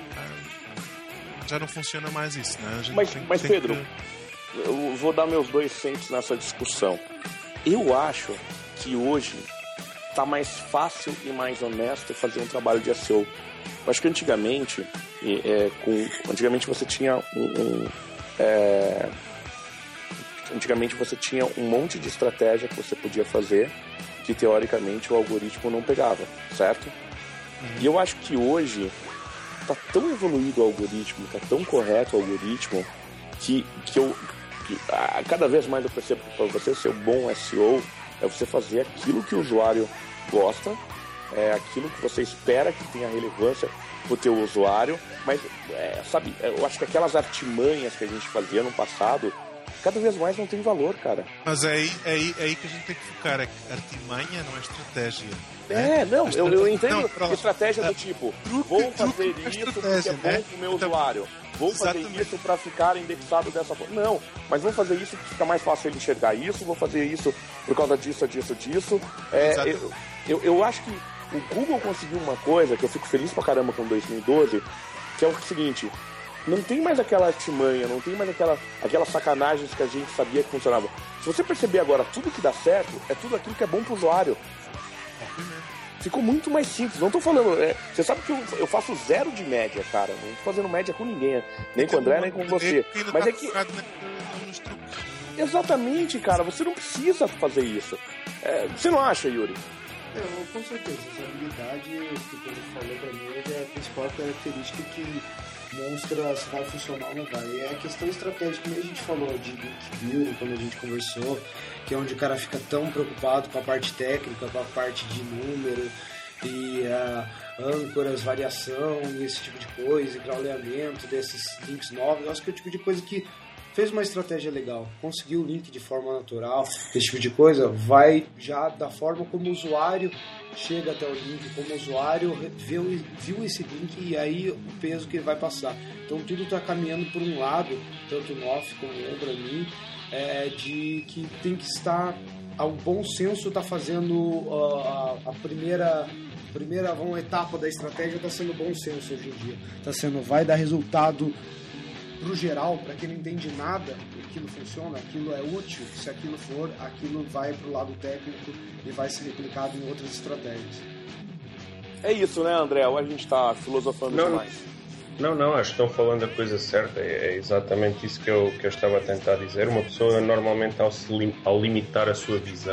Speaker 3: já não funciona mais isso, né? A gente
Speaker 1: Mas,
Speaker 3: tem,
Speaker 1: mas
Speaker 3: tem
Speaker 1: Pedro,
Speaker 3: que...
Speaker 1: eu vou dar meus dois centos nessa discussão. Eu acho que hoje tá mais fácil e mais honesto fazer um trabalho de S E O. Eu acho que antigamente, é, com, antigamente você tinha um, um é, antigamente você tinha um monte de estratégia que você podia fazer que teoricamente o algoritmo não pegava, certo? Uhum. E eu acho que hoje tá tão evoluído o algoritmo, tá tão correto o algoritmo, que, que eu que, a, cada vez mais eu percebo que para você ser um bom S E O é você fazer aquilo que o usuário gosta, é aquilo que você espera que tenha relevância pro teu usuário, mas é, sabe, eu acho que aquelas artimanhas que a gente fazia no passado cada vez mais não tem valor, cara.
Speaker 3: Mas é aí, é aí, é aí que a gente tem que focar. Artimanha não é estratégia.
Speaker 1: É, não, eu, eu entendo
Speaker 3: não,
Speaker 1: estratégia do tipo,
Speaker 3: truque,
Speaker 1: vou fazer
Speaker 3: truque
Speaker 1: isso porque é bom
Speaker 3: né?
Speaker 1: pro meu
Speaker 3: então,
Speaker 1: usuário. Vou fazer
Speaker 3: exatamente.
Speaker 1: isso para ficar indexado dessa forma. Não, mas vou fazer isso porque fica mais fácil ele enxergar isso, vou fazer isso por causa disso, disso, disso. É, eu, eu, eu acho que o Google conseguiu uma coisa que eu fico feliz pra caramba com dois mil e doze, que é o seguinte, não tem mais aquela artimanha, não tem mais aquela, aquelas sacanagens que a gente sabia que funcionava. Se você perceber agora, tudo que dá certo é tudo aquilo que é bom pro usuário. Ficou muito mais simples. Não tô falando... É, você sabe que eu, eu faço zero de média, cara. Não tô fazendo média com ninguém. Nem com o André, nem com você. Mas é que... Exatamente, cara. Você não precisa fazer isso. É, você não acha, Yuri?
Speaker 2: É, com certeza. Essa habilidade que o Pedro falou pra mim é a principal característica que mostra se vai funcionar ou não vai. E é a questão estratégica, como a gente falou de link building, quando a gente conversou, que é onde o cara fica tão preocupado com a parte técnica, com a parte de número e uh, âncoras, variação e esse tipo de coisa, e crawleamento desses links novos. Eu acho que é o tipo de coisa que fez uma estratégia legal, conseguiu o link de forma natural, esse tipo de coisa, vai já da forma como o usuário chega até o link, como o usuário viu, viu esse link e aí o peso que ele vai passar. Então tudo está caminhando por um lado, tanto no off como no para mim, é, de que tem que estar, ao bom senso está fazendo uh, a, a primeira... primeira uma etapa da estratégia está sendo bom senso hoje em dia, está sendo, vai dar resultado pro geral, para quem não entende nada, aquilo funciona, aquilo é útil, se aquilo for, aquilo vai pro lado técnico e vai ser replicado em outras estratégias.
Speaker 1: É isso, né, André? Ou a gente tá filosofando
Speaker 5: não,
Speaker 1: demais?
Speaker 5: Não, não, acho que estão falando a coisa certa, é exatamente isso que eu, que eu estava a tentar dizer. Uma pessoa normalmente ao, se lim, ao limitar a sua visão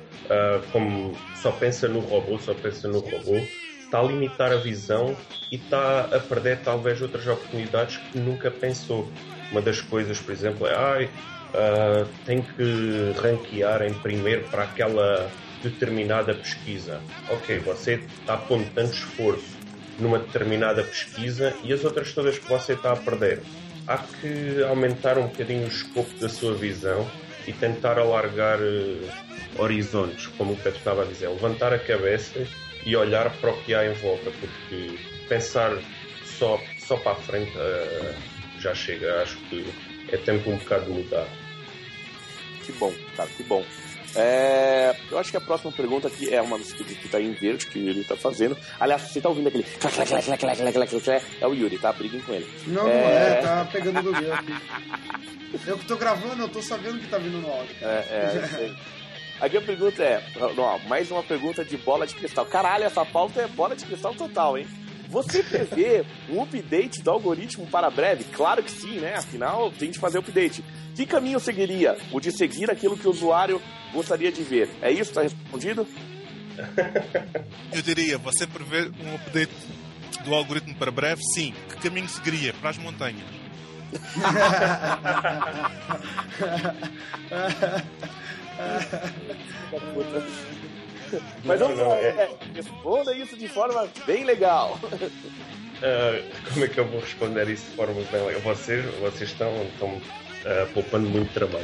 Speaker 5: uh, como só pensa no robô, só pensa no robô, está a limitar a visão e está a perder talvez outras oportunidades que nunca pensou. Uma das coisas, por exemplo, é ai, uh, tem que ranquear em primeiro para aquela determinada pesquisa. Ok, você está pondo tanto esforço numa determinada pesquisa e as outras todas que você está a perder. Há que aumentar um bocadinho o escopo da sua visão e tentar alargar uh, horizontes, como o Pedro estava a dizer, levantar a cabeça e olhar para o que há em volta, porque pensar só, só para a frente uh, já chega. Acho que é tempo um bocado de mudar.
Speaker 1: Que bom, cara, que bom. É, eu acho que a próxima pergunta aqui é uma das que está em verde, que o Yuri está fazendo. Aliás, você está ouvindo aquele clac, clac, clac, clac, clac, clac, clac, é o Yuri, tá? Briguem com ele.
Speaker 2: Não,
Speaker 1: é...
Speaker 2: não é, tá pegando do meu aqui. Eu que tô gravando, eu tô sabendo que tá vindo no áudio.
Speaker 1: É, é, eu sei. Aqui a pergunta é, não, mais uma pergunta de bola de cristal. Caralho, essa pauta é bola de cristal total, hein? Você prevê um update do algoritmo para breve? Claro que sim, né? Afinal, tem de fazer update. Que caminho seguiria? O de seguir aquilo que o usuário gostaria de ver. É isso? Está respondido?
Speaker 3: Eu diria, você prevê um update do algoritmo para breve? Sim. Que caminho seguiria? Para as montanhas.
Speaker 1: Mas vamos lá, é, responda isso de forma bem legal.
Speaker 5: Uh, como é que eu vou responder isso de forma bem legal? Vocês, vocês estão, estão uh, poupando muito trabalho.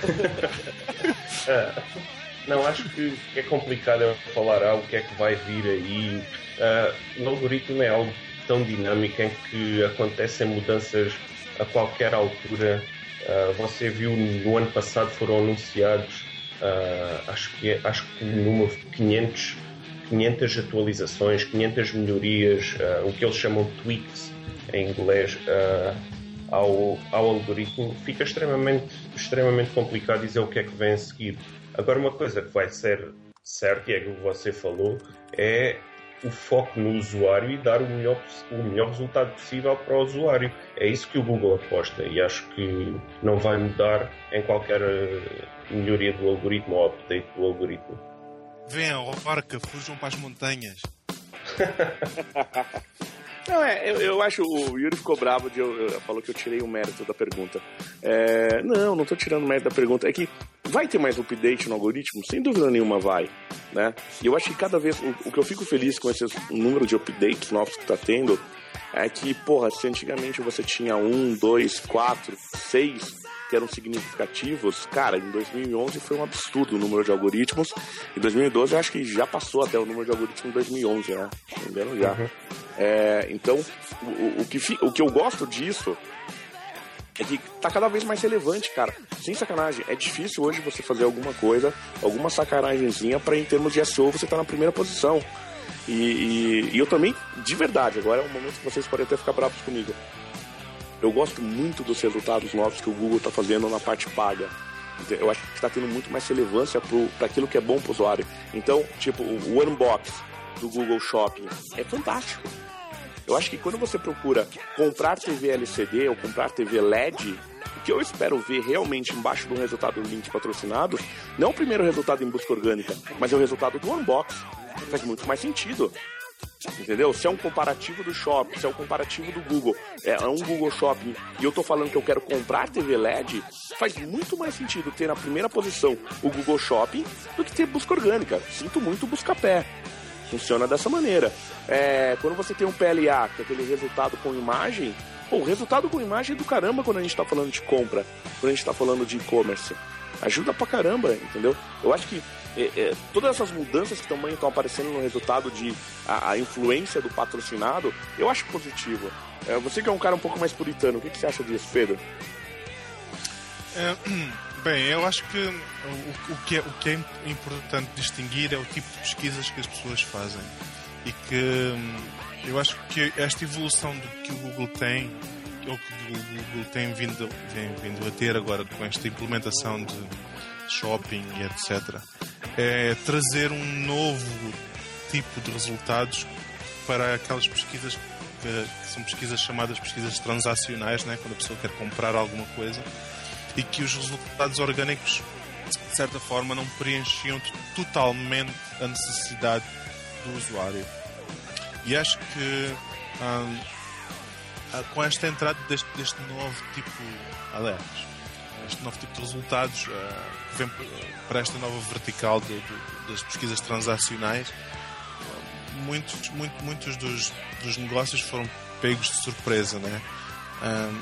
Speaker 5: uh, não, acho que é complicado eu falar ah, o que é que vai vir aí. Uh, o algoritmo é algo tão dinâmico em que acontecem mudanças a qualquer altura. Uh, você viu no ano passado foram anunciados Uh, acho que é, acho que o número quinhentos, quinhentas atualizações, quinhentas melhorias, uh, o que eles chamam de tweaks em inglês, uh, ao, ao algoritmo. Fica extremamente, extremamente complicado dizer o que é que vem a seguir. Agora, uma coisa que vai ser certa, e é aquilo que você falou, é o foco no usuário e dar o melhor, o melhor resultado possível para o usuário. É isso que o Google aposta e acho que não vai mudar em qualquer melhoria do algoritmo ou update do algoritmo.
Speaker 3: Venham, barca, fujam para as montanhas.
Speaker 1: Não, é, eu, eu acho, o Yuri ficou bravo de eu, eu falou que eu tirei o mérito da pergunta. É, não, não tô tirando o mérito da pergunta. É que vai ter mais update no algoritmo? Sem dúvida nenhuma vai, né? E eu acho que cada vez, o, o que eu fico feliz com esse número de updates novos que tá tendo, é que, porra, se antigamente você tinha um, dois, quatro, seis que eram significativos, cara, em dois mil e onze foi um absurdo o número de algoritmos. Em dois mil e doze eu acho que já passou até o número de algoritmos em dois mil e onze, né? Se não me engano, já. Uhum. É, então, o, o, que, o que eu gosto disso é que tá cada vez mais relevante, cara. Sem sacanagem, é difícil hoje você fazer alguma coisa, alguma sacanagemzinha pra, em termos de S E O, você tá na primeira posição. E, e, e eu também, de verdade, agora é um momento que vocês podem até ficar bravos comigo. Eu gosto muito dos resultados novos que o Google tá fazendo na parte paga. Eu acho que está tendo muito mais relevância para aquilo que é bom para o usuário. Então, tipo, o Unbox do Google Shopping é fantástico. Eu acho que quando você procura comprar T V L C D ou comprar T V L E D, o que eu espero ver realmente embaixo do resultado do link patrocinado, não é o primeiro resultado em busca orgânica, mas é o resultado do Unbox. Faz muito mais sentido. Entendeu? Se é um comparativo do Shopping, se é um comparativo do Google, é um Google Shopping e eu tô falando que eu quero comprar T V L E D, faz muito mais sentido ter na primeira posição o Google Shopping do que ter busca orgânica. Sinto muito busca-pé. Funciona dessa maneira. É, quando você tem um P L A, que é aquele resultado com imagem, pô, o resultado com imagem é do caramba quando a gente tá falando de compra, quando a gente tá falando de e-commerce. Ajuda pra caramba, entendeu? Eu acho que É, é, todas essas mudanças que também estão aparecendo no resultado de a, a influência do patrocinado, eu acho positivo. É, você que é um cara um pouco mais puritano, o que, que você acha disso, Pedro?
Speaker 3: É, bem, eu acho que o, o, que é, o que é importante distinguir é o tipo de pesquisas que as pessoas fazem e que eu acho que esta evolução do que o Google tem, ou que o Google tem vindo, vem vindo a ter agora com esta implementação de shopping e etcétera, é trazer um novo tipo de resultados para aquelas pesquisas que, que são pesquisas chamadas pesquisas transacionais, né? Quando a pessoa quer comprar alguma coisa, e que os resultados orgânicos de certa forma, não preenchiam totalmente a necessidade do usuário. E acho que hum, com esta entrada deste, deste novo tipo, aliás, este novo tipo de resultados uh, que vem para esta nova vertical de, de, das pesquisas transacionais, muitos, muito, muitos dos, dos negócios foram pegos de surpresa, né? Um,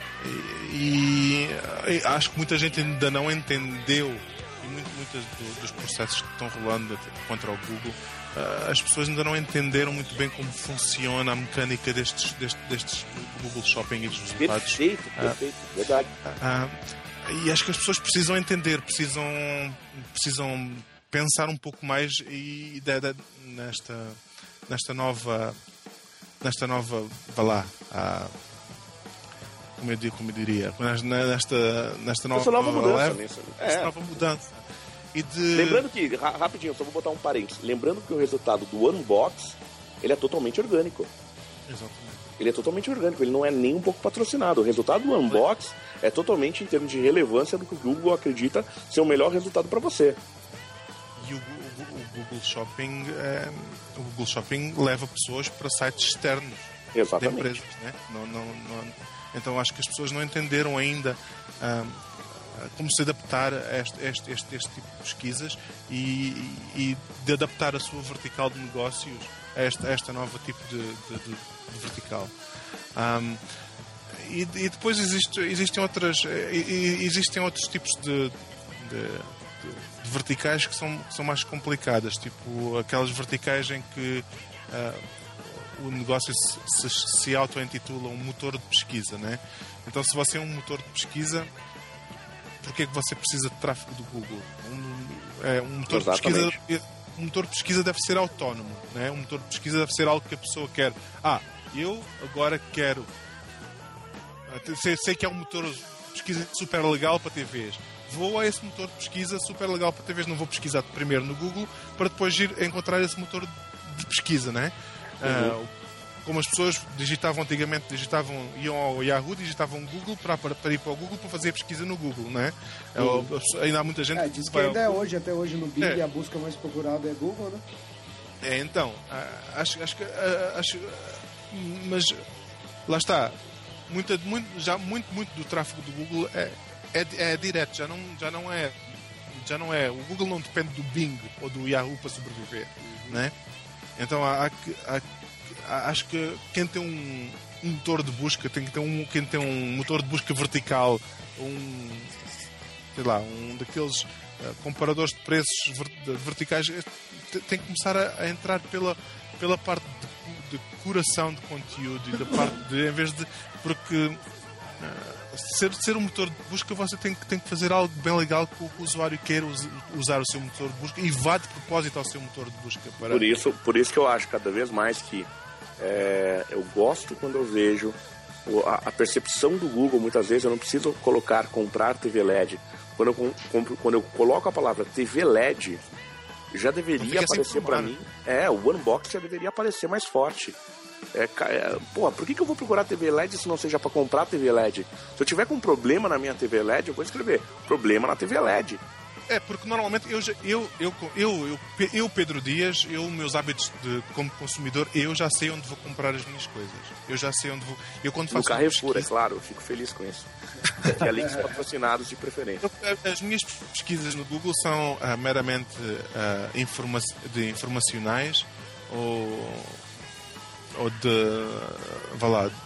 Speaker 3: e, e acho que muita gente ainda não entendeu, e muito, muitos do, dos processos que estão rolando contra o Google, uh, as pessoas ainda não entenderam muito bem como funciona a mecânica destes, destes, destes Google Shopping e dos resultados.
Speaker 1: Perfeito, perfeito, uh, verdade.
Speaker 3: Uh, e acho que as pessoas precisam entender, precisam, precisam pensar um pouco mais e, de, de, nesta, nesta nova, nesta nova, vá lá, uh, como eu, como eu diria, nesta, nesta nova,
Speaker 1: nova mudança.
Speaker 3: Leve,
Speaker 1: é.
Speaker 3: Esta nova mudança. E de...
Speaker 1: Lembrando que, ra- rapidinho, só vou botar um parênteses. Lembrando que o resultado do Unbox, ele é totalmente orgânico.
Speaker 3: Exatamente.
Speaker 1: Ele é totalmente orgânico, ele não é nem um pouco patrocinado. O resultado do Unbox é totalmente em termos de relevância do que o Google acredita ser o melhor resultado para você.
Speaker 3: E o, o, o Google Shopping é, o Google Shopping leva pessoas para sites externos.
Speaker 1: Exatamente.
Speaker 3: De empresas, né? Não, não, não, então acho que as pessoas não entenderam ainda um, como se adaptar a este, este, este, este tipo de pesquisas e, e de adaptar a sua vertical de negócios a esta, a esta nova tipo de, de, de, de vertical. Um, e, e depois existe, existem outras existem outros tipos de, de, de, de verticais que são, que são mais complicadas, tipo aquelas verticais em que uh, o negócio se, se, se auto-intitula um motor de pesquisa, né? Então, se você é um motor de pesquisa, por que é que você precisa de tráfego do Google? Um, é, um, motor de pesquisa, um motor de pesquisa deve ser autónomo, né? Um motor de pesquisa deve ser algo que a pessoa quer. Ah, eu agora quero... Sei, sei que é um motor de pesquisa super legal para T Vs. Vou a esse motor de pesquisa super legal para T Vs. Não vou pesquisar primeiro no Google para depois ir encontrar esse motor de pesquisa, né? Uhum. Uh, como as pessoas digitavam antigamente, digitavam, iam ao Yahoo, digitavam Google para, para, para ir para o Google para fazer a pesquisa no Google, não é? Uhum. Uh, ainda há muita gente
Speaker 2: é, diz que ainda é hoje, até hoje no Bing, é. A busca mais procurada é Google, né?
Speaker 3: É, então, uh, acho, acho que uh, acho, uh, mas lá está, muita, muito, já muito, muito do tráfego do Google é, é, é direto, já não, já não é já não é, o Google não depende do Bing ou do Yahoo para sobreviver, uhum. Né? Então há, há, há, acho que quem tem um, um motor de busca tem que ter um, quem tem um motor de busca vertical, um, sei lá, um daqueles uh, comparadores de preços verticais, tem que começar a, a entrar pela, pela parte de, de curação de conteúdo e da parte de, em vez de, porque uh, ser, ser um motor de busca, você tem que, tem que fazer algo bem legal que o, que o usuário quer us, usar o seu motor de busca e vá de propósito ao seu motor de busca. Para...
Speaker 1: Por isso, por isso que eu acho cada vez mais que é, eu gosto quando eu vejo a, a percepção do Google. Muitas vezes eu não preciso colocar comprar T V L E D. Quando eu, compro, quando eu coloco a palavra T V L E D, já deveria aparecer para mim. É, o Unbox já deveria aparecer mais forte. É, é, pô, por que, que eu vou procurar T V L E D se não seja para comprar T V L E D? Se eu tiver com um problema na minha T V L E D, eu vou escrever problema na T V L E D.
Speaker 3: É, porque normalmente eu, eu, eu, eu, eu, eu Pedro Dias, eu, meus hábitos de, como consumidor, eu já sei onde vou comprar as minhas coisas. Eu já sei onde vou. Eu, quando faço
Speaker 1: no Carrefour, pesquisa... é claro, eu fico feliz com isso. E links patrocinados de preferência.
Speaker 3: Eu, as minhas pesquisas no Google são uh, meramente uh, informa de informacionais ou. ou de, vá lá,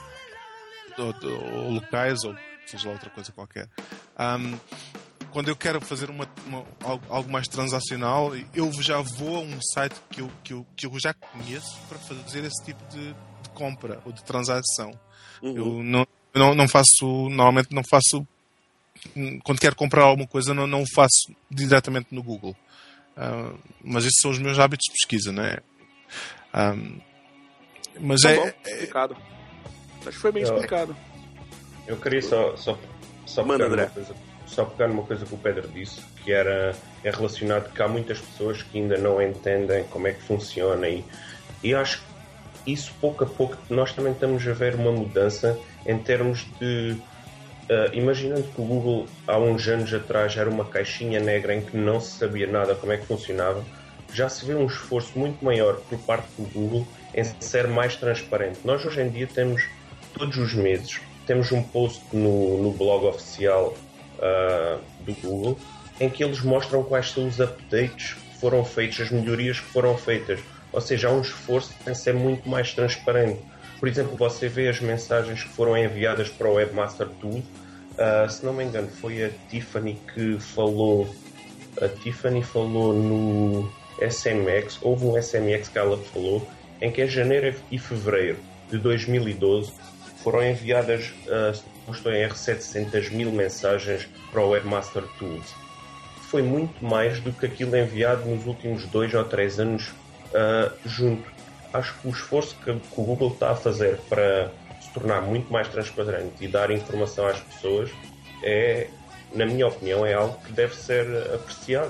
Speaker 3: ou, de, ou locais, ou seja lá outra coisa qualquer. Um, quando eu quero fazer uma, uma, algo, algo mais transacional, eu já vou a um site que eu, que eu, que eu já conheço para fazer esse tipo de, de compra ou de transação. Uhum. Eu não, não, não faço, normalmente não faço, quando quero comprar alguma coisa, não, não faço diretamente no Google. Uh, mas esses são os meus hábitos de pesquisa, não é? Um, Mas
Speaker 1: tá
Speaker 3: é,
Speaker 1: bom, explicado. Acho que foi bem
Speaker 5: eu,
Speaker 1: explicado.
Speaker 5: Eu queria só, só, só,
Speaker 1: Manda,
Speaker 5: pegar
Speaker 1: André.
Speaker 5: Uma coisa, só pegar numa coisa que o Pedro disse, que era é relacionado que há muitas pessoas que ainda não entendem como é que funciona e, e acho que isso pouco a pouco nós também estamos a ver uma mudança em termos de uh, imaginando que o Google há uns anos atrás era uma caixinha negra em que não se sabia nada como é que funcionava, já se vê um esforço muito maior por parte do Google em ser mais transparente. Nós hoje em dia temos, todos os meses, temos um post no, no blog oficial uh, do Google em que eles mostram quais são os updates que foram feitos, as melhorias que foram feitas. Ou seja, há um esforço em ser muito mais transparente. Por exemplo, você vê as mensagens que foram enviadas para o Webmaster Tool. Uh, se não me engano, foi a Tiffany que falou. A Tiffany falou no S M X. Houve um S M X que ela falou em que em janeiro e fevereiro de dois mil e doze foram enviadas, uh, se não estou em erro, setecentas mil mensagens para o Webmaster Tools. Foi muito mais do que aquilo enviado nos últimos dois ou três anos uh, junto. Acho que o esforço que, que o Google está a fazer para se tornar muito mais transparente e dar informação às pessoas é, na minha opinião, é algo que deve ser apreciado.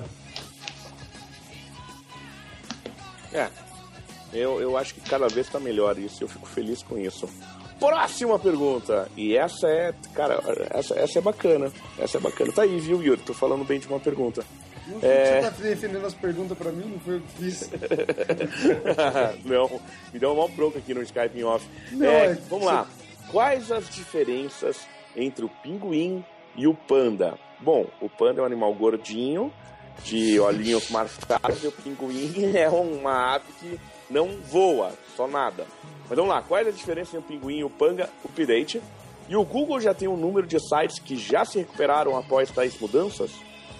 Speaker 1: É, eu, eu acho que cada vez está melhor isso, eu fico feliz com isso. Próxima pergunta, e essa é, cara, essa, essa é bacana, essa é bacana. Tá aí, viu, Yuri? Tô falando bem de uma pergunta.
Speaker 2: Não,
Speaker 1: é...
Speaker 2: Você tá defendendo as perguntas pra mim? Não foi eu que fiz.
Speaker 1: Não, me deu uma bronca aqui no Skype em off.
Speaker 2: Não,
Speaker 1: é,
Speaker 2: é...
Speaker 1: Vamos lá. Quais as diferenças entre o pinguim e o panda? Bom, o panda é um animal gordinho, de olhinhos marcados, e o pinguim é uma ave que não voa, só nada. Mas vamos lá, qual é a diferença entre o pinguim e o panda? Update. E o Google já tem um número de sites que já se recuperaram após tais mudanças?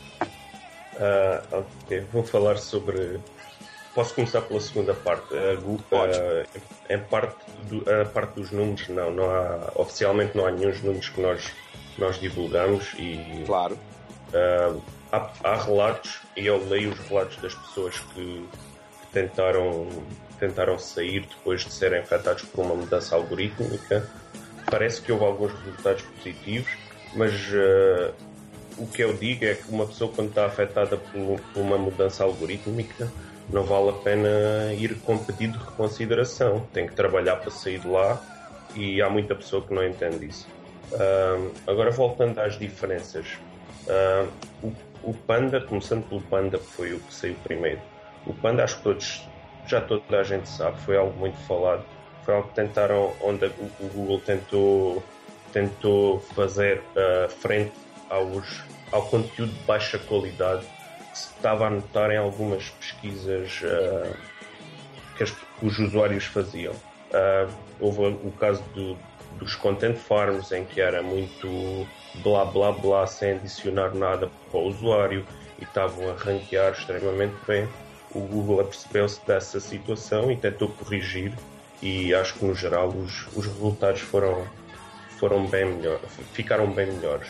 Speaker 5: Uh, ok, vou falar sobre... Posso começar pela segunda parte? Uh, Google,
Speaker 1: Pode.
Speaker 5: Uh, em parte, do, a parte dos números, não, não há, oficialmente não há nenhum números que nós, nós divulgamos e...
Speaker 1: Claro.
Speaker 5: Uh, há, há relatos, e eu leio os relatos das pessoas que, que tentaram, tentaram sair depois de serem afetados por uma mudança algorítmica. Parece que houve alguns resultados positivos, mas... Uh, O que eu digo é que uma pessoa, quando está afetada por, por uma mudança algorítmica, não vale a pena ir com pedido de reconsideração. Tem que trabalhar para sair de lá e há muita pessoa que não entende isso. Uh, agora, voltando às diferenças. Uh, o, o Panda, começando pelo Panda, que foi o que saiu primeiro. O Panda, acho que todos, já toda a gente sabe, foi algo muito falado. Foi algo que tentaram, onde o, o Google tentou, tentou fazer uh, frente Aos, ao conteúdo de baixa qualidade que se estava a notar em algumas pesquisas uh, que, as, que os usuários faziam. Uh, houve o caso do, dos content farms, em que era muito blá blá blá sem adicionar nada para o usuário e estavam a ranquear extremamente bem. O Google apercebeu-se dessa situação e tentou corrigir, e acho que no geral os, os resultados foram, foram bem melhor, ficaram bem melhores.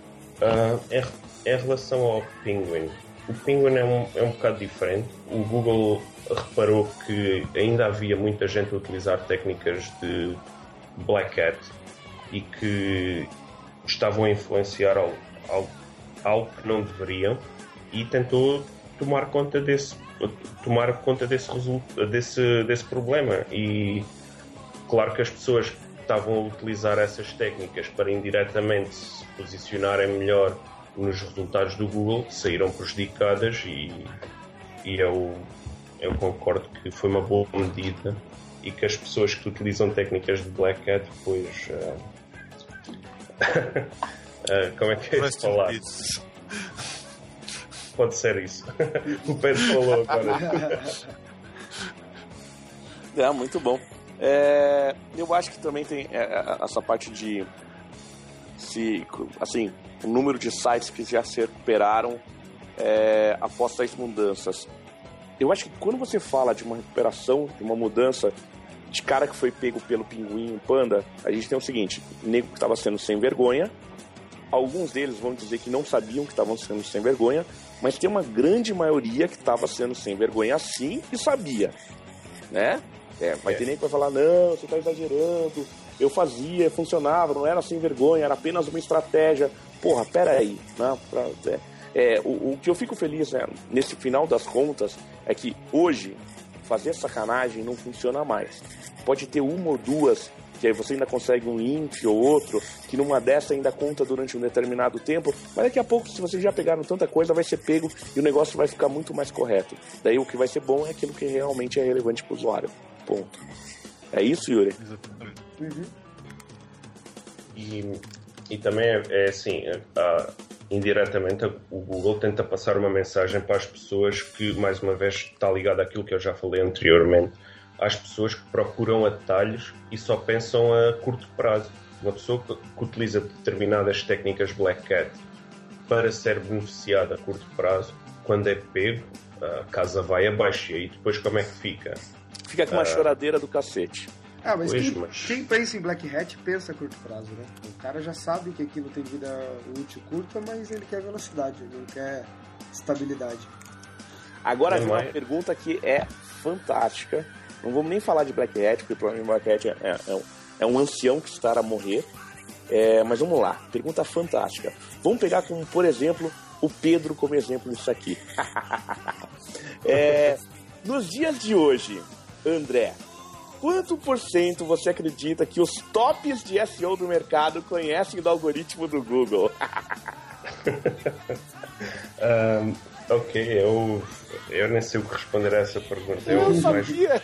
Speaker 5: Uh, em, em relação ao Penguin, o Penguin é um, é um bocado diferente. O Google reparou que ainda havia muita gente a utilizar técnicas de Black Hat e que estavam a influenciar algo, algo, algo que não deveriam, e tentou tomar conta desse, tomar conta desse, desse, desse problema. E claro que as pessoas estavam a utilizar essas técnicas para indiretamente se posicionarem melhor nos resultados do Google, saíram prejudicadas, e, e eu, eu concordo que foi uma boa medida e que as pessoas que utilizam técnicas de Black Hat depois uh, uh, como é que é de falar? Pode ser isso. O Pedro falou agora.
Speaker 1: É, muito bom. É, eu acho que também tem essa parte de se, assim, o número de sites que já se recuperaram é, após tais mudanças. Eu acho que quando você fala de uma recuperação, de uma mudança de cara que foi pego pelo pinguim e panda, a gente tem o seguinte: nego que estava sendo sem vergonha, alguns deles vão dizer que não sabiam que estavam sendo sem vergonha, mas tem uma grande maioria que estava sendo sem vergonha sim e sabia, né? É, vai é. ter nem que vai falar, não, você está exagerando, eu fazia, funcionava, não era sem vergonha, era apenas uma estratégia. Porra, pera aí, né? Pra, é, é, o, o que eu fico feliz, né, nesse final das contas, é que hoje fazer sacanagem não funciona mais. Pode ter uma ou duas que aí você ainda consegue um link ou outro, que numa dessa ainda conta durante um determinado tempo, mas daqui a pouco, se vocês já pegaram tanta coisa, vai ser pego e o negócio vai ficar muito mais correto. Daí o que vai ser bom é aquilo que realmente é relevante para o usuário. Ponto. É isso, Yuri?
Speaker 3: Exatamente.
Speaker 2: Uhum.
Speaker 5: E, e também é, é assim, a, indiretamente o Google tenta passar uma mensagem para as pessoas que, mais uma vez, está ligado àquilo que eu já falei anteriormente, às pessoas que procuram atalhos e só pensam a curto prazo. Uma pessoa que, que utiliza determinadas técnicas Black Hat para ser beneficiada a curto prazo, quando é pego, a casa vai abaixo. E aí depois como é que fica?
Speaker 1: Fica com uma
Speaker 5: Ah.
Speaker 1: choradeira do cacete.
Speaker 2: Ah, mas,
Speaker 5: Pois,
Speaker 2: quem,
Speaker 5: mas-
Speaker 2: quem pensa em Black Hat pensa a curto prazo, né? O cara já sabe que aquilo tem vida útil curta, mas ele quer velocidade, ele não quer estabilidade.
Speaker 1: Agora
Speaker 5: Não
Speaker 1: vem uma
Speaker 5: é?
Speaker 1: pergunta que é fantástica. Não vamos nem falar de Black Hat, porque provavelmente Black Hat é, é, é, um, é um ancião que está a morrer. É, mas vamos lá, pergunta fantástica. Vamos pegar como, por exemplo, o Pedro como exemplo disso aqui. É, nos dias de hoje, André, quanto por cento você acredita que os tops de S E O do mercado conhecem do algoritmo do Google?
Speaker 5: Um, ok, eu, eu nem sei o que responder a essa pergunta.
Speaker 1: Eu
Speaker 5: Eu,
Speaker 1: não
Speaker 5: mas,
Speaker 1: sabia!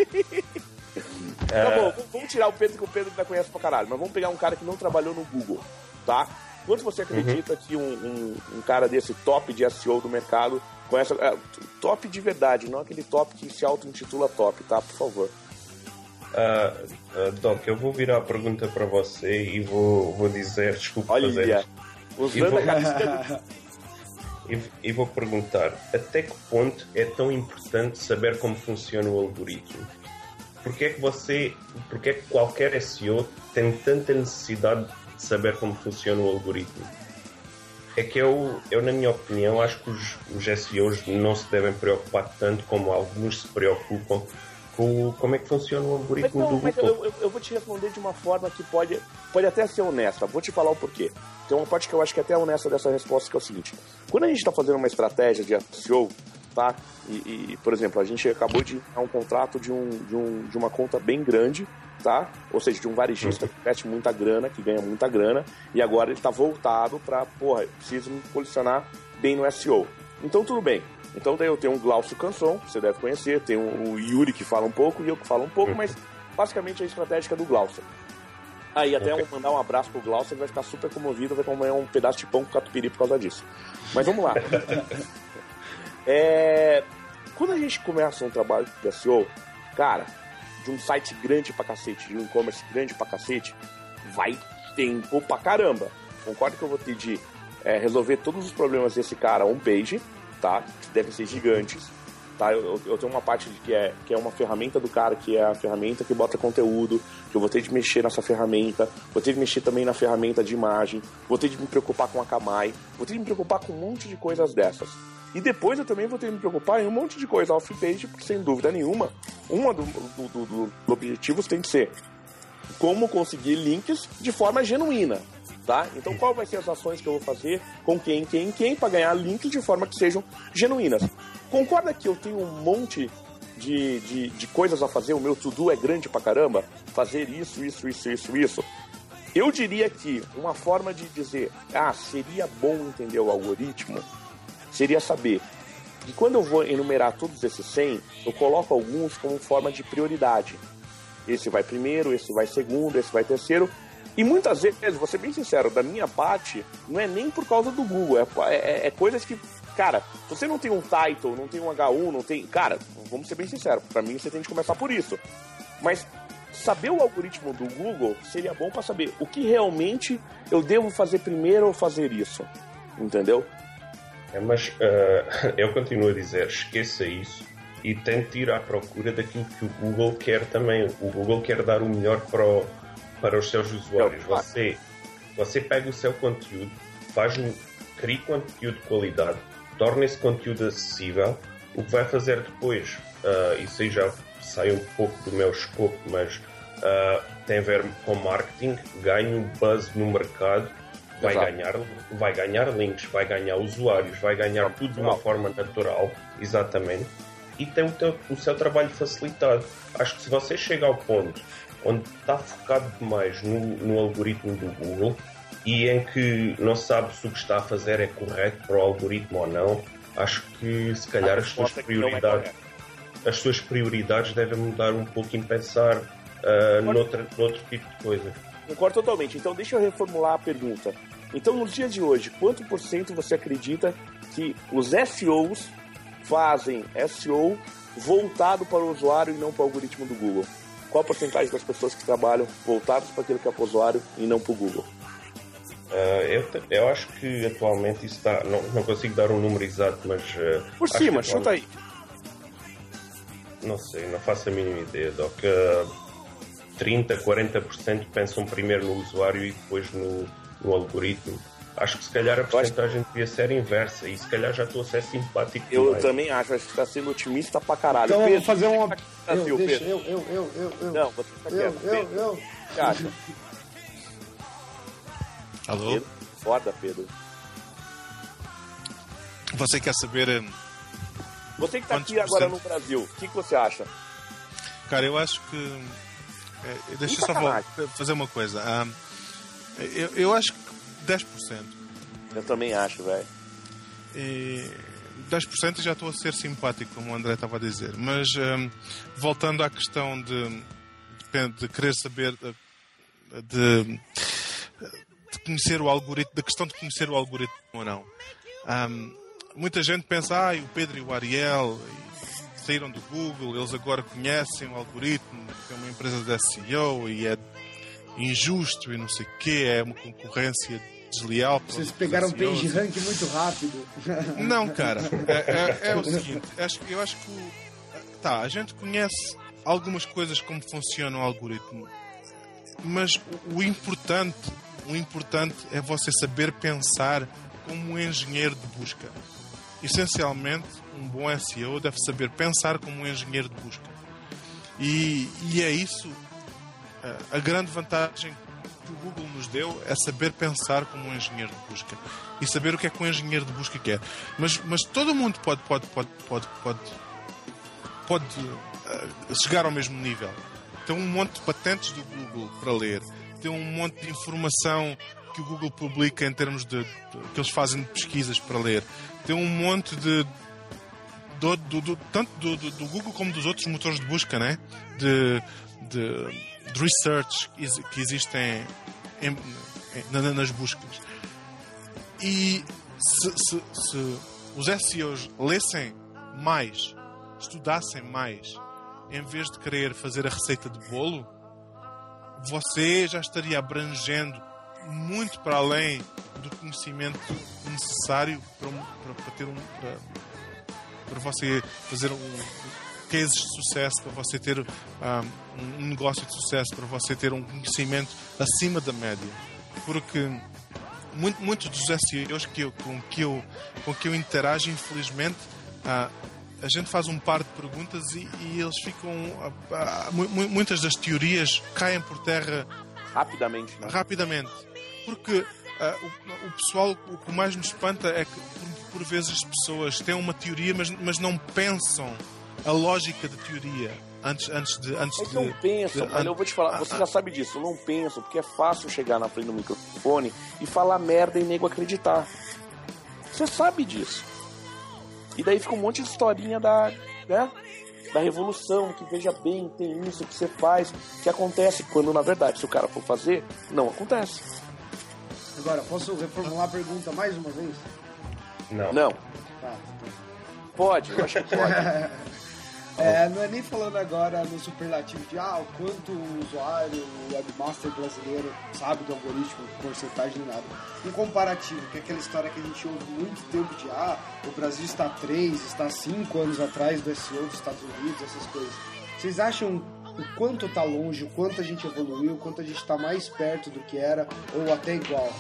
Speaker 1: Tá
Speaker 5: ah,
Speaker 1: bom, v- vamos tirar o Pedro, que o Pedro ainda conhece pra caralho, mas vamos pegar um cara que não trabalhou no Google, tá? Quanto você acredita que um, um, um cara desse top de S E O do mercado conhece... É, top de verdade, não aquele top que se auto-intitula top, tá? Por favor.
Speaker 5: ah, ah, Doc, eu vou virar a pergunta para você e vou, vou dizer, desculpa fazer
Speaker 1: Olha,
Speaker 5: isto.
Speaker 1: usando
Speaker 5: vou-
Speaker 1: a camiseta do...
Speaker 5: E, e vou perguntar, até que ponto é tão importante saber como funciona o algoritmo? Porquê é que você, porquê é que qualquer S E O tem tanta necessidade de saber como funciona o algoritmo? É que eu, eu na minha opinião, acho que os, os S E Os não se devem preocupar tanto como alguns se preocupam com o- como é que funciona o
Speaker 1: Mas,
Speaker 5: algoritmo
Speaker 1: não,
Speaker 5: do
Speaker 1: mas
Speaker 5: Google.
Speaker 1: eu, eu, eu vou te responder de uma forma que pode, pode até ser honesta. Vou te falar o porquê. Tem uma parte que eu acho que é até honesta dessa resposta, que é o seguinte. Quando a gente está fazendo uma estratégia de S E O, tá? E, e, por exemplo, a gente acabou de dar um contrato de, um, de, um, de uma conta bem grande, tá? Ou seja, de um varejista que investe muita grana, que ganha muita grana, e agora ele está voltado para, porra, eu preciso me posicionar bem no S E O. Então, tudo bem. Então, daí eu tenho o Glaucio Canson, que você deve conhecer, tem o Yuri, que fala um pouco, e eu que falo um pouco, mas basicamente é a estratégia do Glaucio. Aí, até
Speaker 5: Ok.
Speaker 1: eu mandar um abraço pro Glaucio, ele vai ficar super comovido, vai comer um pedaço de pão com catupiry por causa disso. Mas vamos lá. É, quando a gente começa um trabalho de S E O, cara, de um site grande pra cacete, de um e-commerce grande pra cacete, vai tempo pra caramba. Concordo que eu vou ter de é, resolver todos os problemas desse cara on-page, tá? Que devem ser gigantes, tá? Eu, eu tenho uma parte de que, é, que é uma ferramenta do cara, que é a ferramenta que bota conteúdo, que eu vou ter de mexer nessa ferramenta, vou ter de mexer também na ferramenta de imagem, vou ter de me preocupar com a Kamai, vou ter de me preocupar com um monte de coisas dessas. E depois eu também vou ter de me preocupar em um monte de coisa off-page, porque sem dúvida nenhuma, um dos do, do, do objetivos tem que ser como conseguir links de forma genuína, tá? Então qual vai ser as ações que eu vou fazer, com quem, quem, quem, para ganhar links de forma que sejam genuínas. Concorda que eu tenho um monte de, de, de coisas a fazer, o meu to-do é grande pra caramba? Fazer isso, isso, isso, isso, isso. Eu diria que uma forma de dizer, ah, seria bom entender o algoritmo, seria saber que quando eu vou enumerar todos esses cem, eu coloco alguns como forma de prioridade. Esse vai primeiro, esse vai segundo, esse vai terceiro. E muitas vezes, vou ser bem sincero, da minha parte, não é nem por causa do Google, é, é, é coisas que, cara, se você não tem um title, não tem um H um, não tem... Cara, vamos ser bem sinceros, pra mim você tem que começar por isso. Mas saber o algoritmo do Google seria bom pra saber o que realmente eu devo fazer primeiro ou fazer isso. Entendeu?
Speaker 5: É, mas uh, eu continuo a dizer, esqueça isso e tente ir à procura daquilo que o Google quer também. O Google quer dar o melhor para, o, para os seus usuários. Você, você pega o seu conteúdo, faz um, cria conteúdo de qualidade, torna esse conteúdo acessível. O que vai fazer depois, uh, isso aí já sai um pouco do meu escopo, mas uh, tem a ver com marketing, ganha um buzz no mercado, vai ganhar, vai ganhar links, vai ganhar usuários, vai ganhar tudo de uma forma natural, exatamente, e tem o, teu, o seu trabalho facilitado. Acho que se você chega ao ponto onde está focado demais no, no algoritmo do Google e em que não sabe se o que está a fazer é correto para o algoritmo ou não. Acho que se calhar as suas prioridades, as suas prioridades devem mudar um pouco em pensar uh, noutra, noutro tipo de coisa.
Speaker 1: Concordo totalmente. Então deixa eu reformular a pergunta. Então, nos dias de hoje, quanto por cento você acredita que os S E Os fazem S E O voltado para o usuário e não para o algoritmo do Google? Qual a porcentagem das pessoas que trabalham voltadas para aquilo que é para o usuário e não para o Google?
Speaker 5: Uh, eu, eu acho que atualmente isso está... Não, não consigo dar um número exato, mas... Uh,
Speaker 1: por cima, chuta aí.
Speaker 5: Não sei, não faço a mínima ideia. Doc. Uh, trinta, quarenta por cento pensam primeiro no usuário e depois no, no algoritmo. Acho que se calhar a porcentagem acho... devia ser inversa e se calhar já estou a ser simpático.
Speaker 1: Eu
Speaker 5: demais.
Speaker 1: também acho, acho que está sendo otimista pra caralho.
Speaker 2: Então
Speaker 1: Pedro,
Speaker 2: eu vou fazer uma...
Speaker 1: Tá
Speaker 2: Eu, deixa, eu, eu, eu, eu, eu.
Speaker 1: Não, você tá
Speaker 2: eu,
Speaker 1: quieto.
Speaker 2: eu, eu.
Speaker 1: O que acha?
Speaker 3: Alô?
Speaker 1: Pedro? Foda, Pedro.
Speaker 3: Você quer saber... um,
Speaker 1: Você que tá
Speaker 3: Quantos
Speaker 1: aqui agora
Speaker 3: por
Speaker 1: no
Speaker 3: cento?
Speaker 1: Brasil, o que, que você acha?
Speaker 3: Cara, eu acho que... É, deixa eu só
Speaker 1: sacanagem.
Speaker 3: vou fazer uma coisa. Ah, eu, eu acho que dez por cento.
Speaker 1: Eu também acho, velho.
Speaker 3: E dez por cento já estou a ser simpático, como o André estava a dizer. Mas, um, voltando à questão de, de, de querer saber... De, de conhecer o algoritmo, da questão de conhecer o algoritmo ou não. Um, muita gente pensa, ah, o Pedro e o Ariel saíram do Google, eles agora conhecem o algoritmo, é uma empresa de S E O e é injusto e não sei o quê, é uma concorrência desleal.
Speaker 2: Vocês pegaram o page rank muito rápido.
Speaker 3: Não, cara, é, é, é o seguinte, acho, eu acho que o, tá, a gente conhece algumas coisas como funciona o algoritmo, mas o, o importante O importante é você saber pensar como um engenheiro de busca. Essencialmente, um bom S E O deve saber pensar como um engenheiro de busca. E, e é isso, a grande vantagem que o Google nos deu é saber pensar como um engenheiro de busca. E saber o que é que um engenheiro de busca quer. Mas, mas todo mundo pode, pode, pode, pode, pode, pode uh, chegar ao mesmo nível. Tem um monte de patentes do Google para ler. Tem um monte de informação que o Google publica em termos de, de que eles fazem de pesquisas para ler. Tem um monte de, do, do, do, tanto do, do, do Google como dos outros motores de busca, né? de, de, de research que existem em, em, nas buscas. E se, se, se os S E Os lessem mais, estudassem mais, em vez de querer fazer a receita de bolo, você já estaria abrangendo muito para além do conhecimento necessário para, para, para ter um para, para você fazer um cases de sucesso, para você ter um, um negócio de sucesso, para você ter um conhecimento acima da média, porque muito, muitos dos S E Os que eu, com que eu com que eu interajo, infelizmente, uh, a gente faz um par de perguntas e, e eles ficam... Uh, uh, muitas das teorias caem por terra...
Speaker 1: Rapidamente, né?
Speaker 3: Rapidamente. Porque uh, o, o pessoal, o que mais me espanta é que, por, por vezes, as pessoas têm uma teoria, mas, mas não pensam a lógica da teoria antes, antes de... Antes
Speaker 1: Eles
Speaker 3: de,
Speaker 1: não pensam,
Speaker 3: de,
Speaker 1: mas eu vou te falar, você já sabe disso, não pensam, porque é fácil chegar na frente do microfone e falar merda e nego acreditar. Você sabe disso. E daí fica um monte de historinha da, né, da revolução, que veja bem, tem isso que você faz, que acontece, quando na verdade, se o cara for fazer, não acontece.
Speaker 2: Agora, posso reformular a pergunta mais uma vez?
Speaker 5: Não.
Speaker 1: Não.
Speaker 2: Tá.
Speaker 1: Pode, eu acho que pode.
Speaker 2: É, não é nem falando agora no superlativo de ah, o quanto o usuário, o webmaster brasileiro sabe do algoritmo, porcentagem nem nada. Um comparativo, que é aquela história que a gente ouve muito tempo de ah, o Brasil está três, está cinco anos atrás do S E O dos Estados Unidos, essas coisas. Vocês acham o quanto está longe, o quanto a gente evoluiu, o quanto a gente está mais perto do que era, ou até igual?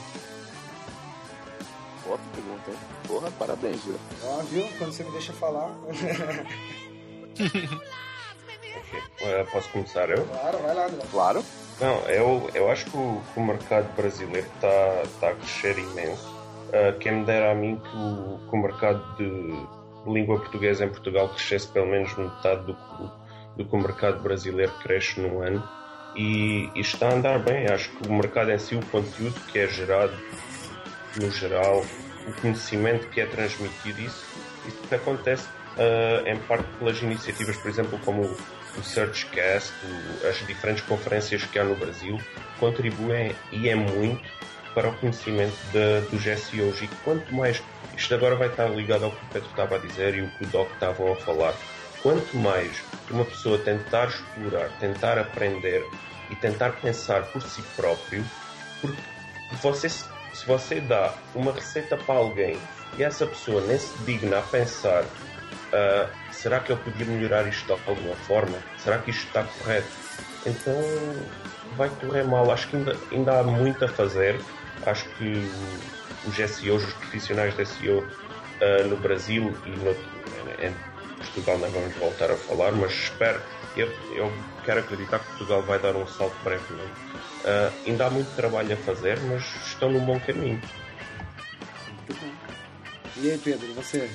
Speaker 1: Boa pergunta, hein? Porra, parabéns, viu?
Speaker 2: Ó, viu? Quando você me deixa falar.
Speaker 5: Okay. Uh, posso começar eu?
Speaker 2: Claro, vai lá, André.
Speaker 1: Claro.
Speaker 5: Não, eu, eu acho que o, que o mercado brasileiro está tá a crescer imenso. Uh, quem me dera a mim que o, que o mercado de língua portuguesa em Portugal crescesse pelo menos metade do, do que o mercado brasileiro cresce num ano. e, e está a andar bem. Acho que o mercado em si, o conteúdo que é gerado no geral, o conhecimento que é transmitido, isso, isso acontece uh, em parte pelas iniciativas, por exemplo, como o SearchCast, o, as diferentes conferências que há no Brasil, contribuem e é muito para o conhecimento de, dos S E Os. E quanto mais, isto agora vai estar ligado ao que o Pedro estava a dizer e o que o Doc estavam a falar, quanto mais uma pessoa tentar explorar, tentar aprender e tentar pensar por si próprio, porque você, se você dá uma receita para alguém e essa pessoa nem se digna a pensar, uh, será que eu podia melhorar isto de alguma forma? Será que isto está correto? Então vai correr mal. Acho que ainda, ainda há muito a fazer. Acho que os S E Os, os profissionais de S E O uh, no Brasil e no, em Portugal não vamos voltar a falar, mas espero, eu, eu quero acreditar que Portugal vai dar um salto brevemente. Uh, ainda há muito trabalho a fazer, mas estão num bom caminho.
Speaker 2: Muito bom. E aí, Pedro, e você?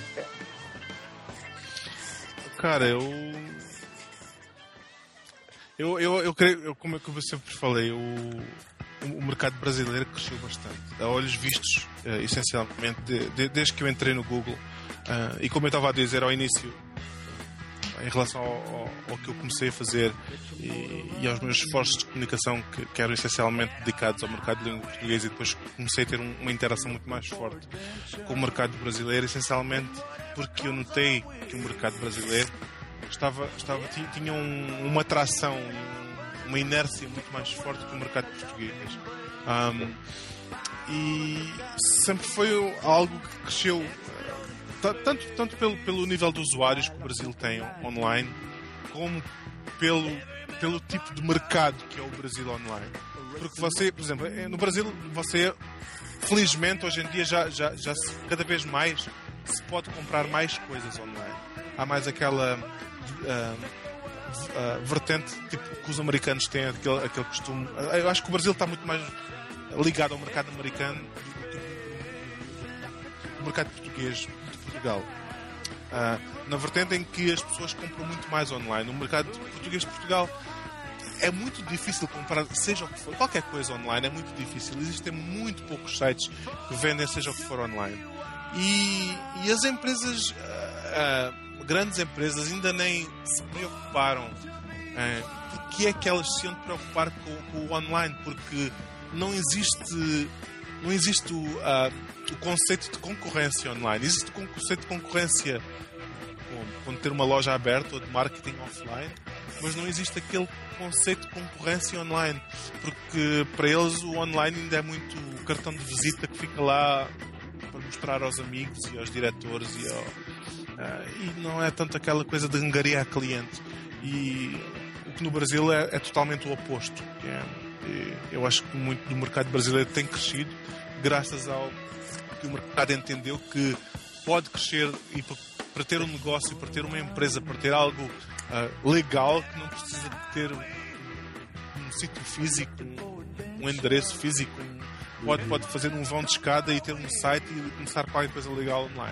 Speaker 3: Cara, eu... Eu, eu, eu creio, eu, como eu sempre falei, o, o mercado brasileiro cresceu bastante. A olhos vistos, uh, essencialmente, de, de, desde que eu entrei no Google. Uh, e como eu estava a dizer ao início, em relação ao, ao, ao que eu comecei a fazer e, e aos meus esforços de comunicação que, que eram essencialmente dedicados ao mercado de língua portuguesa, e depois comecei a ter um, uma interação muito mais forte com o mercado brasileiro, essencialmente porque eu notei que o mercado brasileiro estava, estava, tinha um, uma atração, uma inércia muito mais forte que o mercado português. Um, e sempre foi algo que cresceu tanto, tanto pelo, pelo nível de usuários que o Brasil tem online, como pelo, pelo tipo de mercado que é o Brasil online. Porque você, por exemplo, no Brasil, você, felizmente, hoje em dia, já, já, já se, cada vez mais se pode comprar mais coisas online. Há mais aquela uh, uh, vertente tipo, que os americanos têm, aquele, aquele costume. Eu acho que o Brasil está muito mais ligado ao mercado americano do que o mercado português de Portugal. Uh, na vertente em que as pessoas compram muito mais online. No mercado português de Portugal é muito difícil comprar, seja o que for, qualquer coisa online é muito difícil. Existem muito poucos sites que vendem seja o que for online. E, e as empresas, uh, uh, grandes empresas, ainda nem se preocuparam. Uh, porque é que elas se iam preocupar com, com o online? Porque não existe, não existe o, uh, o conceito de concorrência online. Existe o conceito de concorrência quando ter uma loja aberta ou de marketing offline, mas não existe aquele conceito de concorrência online, porque para eles o online ainda é muito o cartão de visita que fica lá para mostrar aos amigos e aos diretores e, ao, uh, e não é tanto aquela coisa de angariar cliente. E o que no Brasil é, é totalmente o oposto. É, eu acho que muito do mercado brasileiro tem crescido graças ao que o mercado entendeu que pode crescer e para ter um negócio, para ter uma empresa, para ter algo uh, legal, que não precisa de ter um, um sítio físico, um, um endereço físico, um, pode, pode fazer um vão de escada e ter um site e começar qualquer coisa legal online.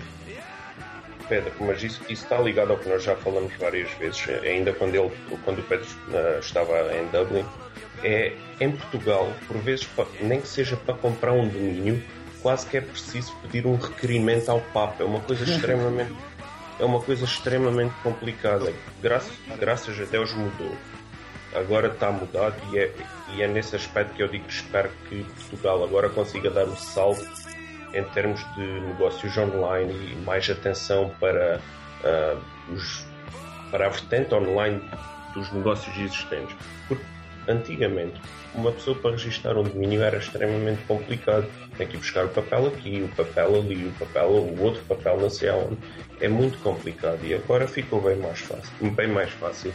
Speaker 5: Pedro, mas isso, isso está ligado ao que nós já falamos várias vezes, ainda quando, ele, quando o Pedro uh, estava em Dublin. É, em Portugal, por vezes, nem que seja para comprar um domínio, quase que é preciso pedir um requerimento ao Papa. É uma coisa extremamente, é uma coisa extremamente complicada. Graças, graças a Deus mudou. Agora está mudado e é, e é nesse aspecto que eu digo que espero que Portugal agora consiga dar o salto em termos de negócios online e mais atenção para, uh, os, para a vertente online dos negócios existentes. Porque antigamente, uma pessoa para registrar um domínio era extremamente complicado. Tem que ir buscar o papel aqui, o papel ali, o papel, o outro papel não sei aonde. É muito complicado e agora ficou bem mais fácil. Bem mais fácil.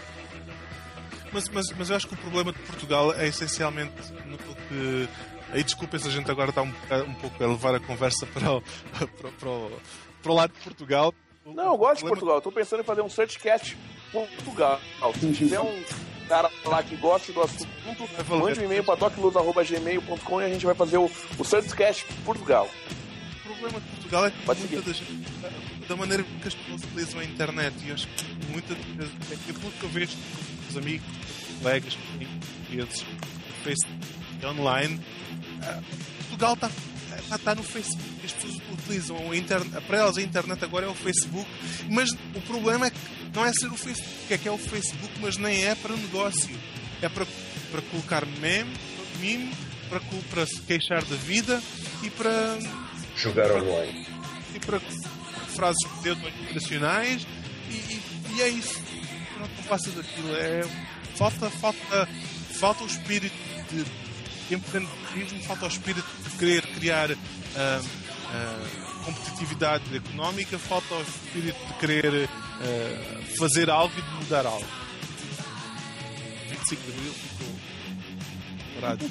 Speaker 3: Mas, mas, mas eu acho que o problema de Portugal é essencialmente no que... Aí desculpem se a gente agora está um, um pouco a levar a conversa para o, para, para, o, para o lado de Portugal.
Speaker 1: Não, eu gosto de Portugal. Estou pensando em fazer um SearchCast Portugal. Se tiver um cara lá que goste do assunto, mande um e-mail para docluz arroba gmail ponto com e a gente vai fazer o, o SearchCast Portugal.
Speaker 3: O problema de Portugal é que muita da, gente, da maneira que as pessoas utilizam a internet, e eu acho que muitas vezes, aquilo que eu vejo dos amigos, dos colegas, portugueses, no Facebook online, Portugal está está tá no Facebook, as pessoas utilizam a internet, para elas a internet agora é o Facebook, mas o problema é que não é ser o Facebook, é que é o Facebook, mas nem é para negócio, é para, para colocar meme, meme para, para se queixar da vida e para
Speaker 5: jogar
Speaker 3: para,
Speaker 5: online
Speaker 3: e para frases motivacionais e, e, e é isso, não passa daquilo, é, falta, falta, falta o espírito de empreendedorismo, falta o espírito de querer criar uh, uh, competitividade económica, falta o espírito de querer uh, fazer algo e de mudar algo. vinte e cinco de abril ficou parado.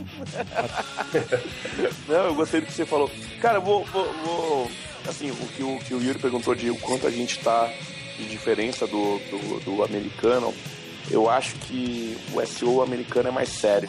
Speaker 1: Não, eu gostei do que você falou. Cara, eu vou, vou, vou assim, o que o, que o Yuri perguntou de o quanto a gente tá de diferença do, do, do americano, eu acho que o S E O americano é mais sério.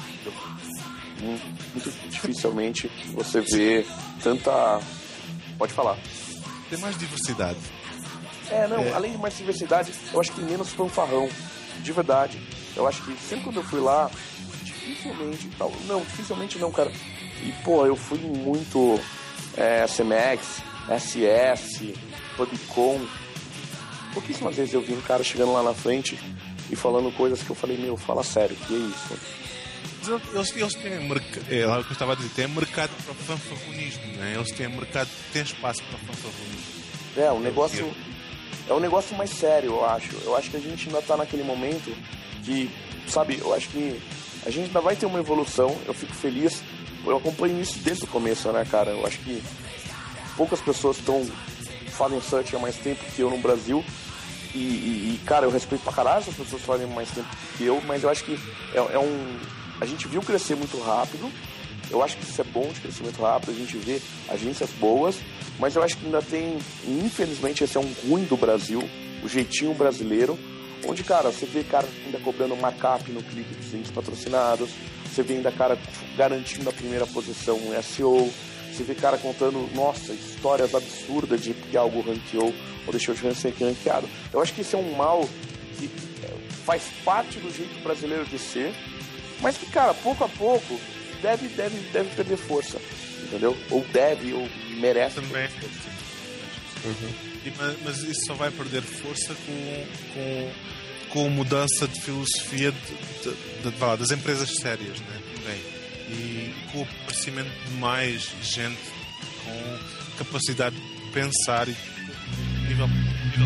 Speaker 1: Muito dificilmente você vê tanta... Pode falar.
Speaker 3: Tem mais diversidade.
Speaker 1: É, não,
Speaker 3: é.
Speaker 1: Além de mais diversidade, eu acho que tem menos fanfarrão. De verdade. Eu acho que sempre quando eu fui lá, dificilmente... Tal, não, dificilmente não, cara. E, pô, eu fui muito é, C M X, S S, PubCon. Pouquíssimas vezes eu vi um cara chegando lá na frente e falando coisas que eu falei, meu, fala sério, que é isso?
Speaker 3: Eles, eles têm mercado, é lá o que eu estava a dizer, tem mercado para o fanfarronismo, né? Eles têm mercado, têm espaço para o fanfarronismo.
Speaker 1: É, o negócio é um negócio mais sério, eu acho. Eu acho que a gente ainda está naquele momento que, sabe, eu acho que a gente ainda vai ter uma evolução, eu fico feliz, eu acompanho isso desde o começo, né, cara? Eu acho que poucas pessoas estão fazem search há mais tempo que eu no Brasil. E, e, e, cara, eu respeito pra caralho essas pessoas que fazem mais tempo que eu, mas eu acho que é, é um... A gente viu crescer muito rápido, eu acho que isso é bom de crescer muito rápido, a gente vê agências boas, mas eu acho que ainda tem, infelizmente, esse é um ruim do Brasil, o jeitinho brasileiro, onde, cara, você vê cara ainda cobrando markup no clique dos links patrocinados, você vê ainda cara garantindo a primeira posição no S E O, você vê cara contando, nossa, histórias absurdas de que algo ranqueou ou deixou de ser ranqueado. Eu acho que isso é um mal que faz parte do jeito brasileiro de ser, mas que, cara, pouco a pouco deve, deve, deve perder força, entendeu? Ou deve, ou merece.
Speaker 3: Também. Uhum. E, mas, mas isso só vai perder força com, com, com mudança de filosofia de, de, de, de, das empresas sérias, né? Também. E com o aparecimento de mais gente com capacidade de pensar e nível, nível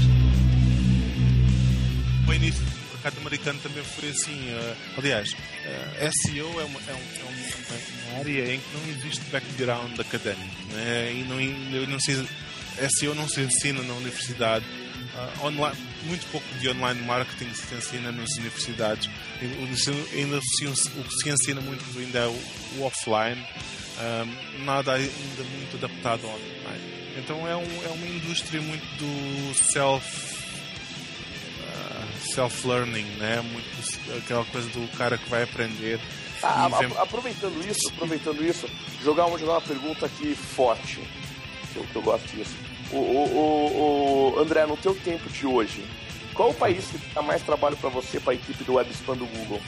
Speaker 3: o início do mercado americano também foi assim. Uh, aliás, uh, S E O é, uma, é, um, é uma, uma área em que não existe background académico, né? E não, não se, S E O não se ensina na universidade. Uh, online, muito pouco de online marketing se ensina nas universidades. Ainda se, o que se ensina muito ainda é o, o offline, um, nada ainda muito adaptado ao online. Então é, um, é uma indústria muito do self uh, self-learning, né? Muito aquela coisa do cara que vai aprender.
Speaker 1: Ah, a, aproveitando isso, aproveitando isso, jogar uma, jogar uma pergunta aqui forte, que eu, que eu gosto disso. O, o, o, o André, no teu tempo de hoje, qual o país que dá mais trabalho para você, para a equipe do WebSpan do Google?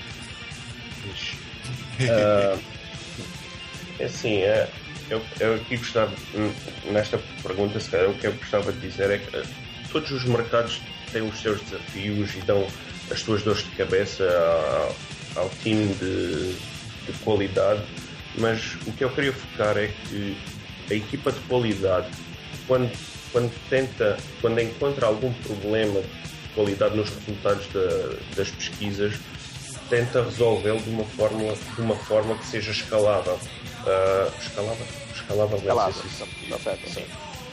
Speaker 5: Uh, assim, é, eu, eu aqui gostava, nesta pergunta, se calhar, o que eu gostava de dizer é que todos os mercados têm os seus desafios e dão as suas dores de cabeça ao, ao time de, de qualidade, mas o que eu queria focar é que a equipa de qualidade, quando, quando tenta, quando encontra algum problema de qualidade nos resultados da, das pesquisas, tenta resolvê-lo de uma forma, de uma forma que seja escalável. Uh, escalável? Escalável,
Speaker 1: escalável, está certo, sim.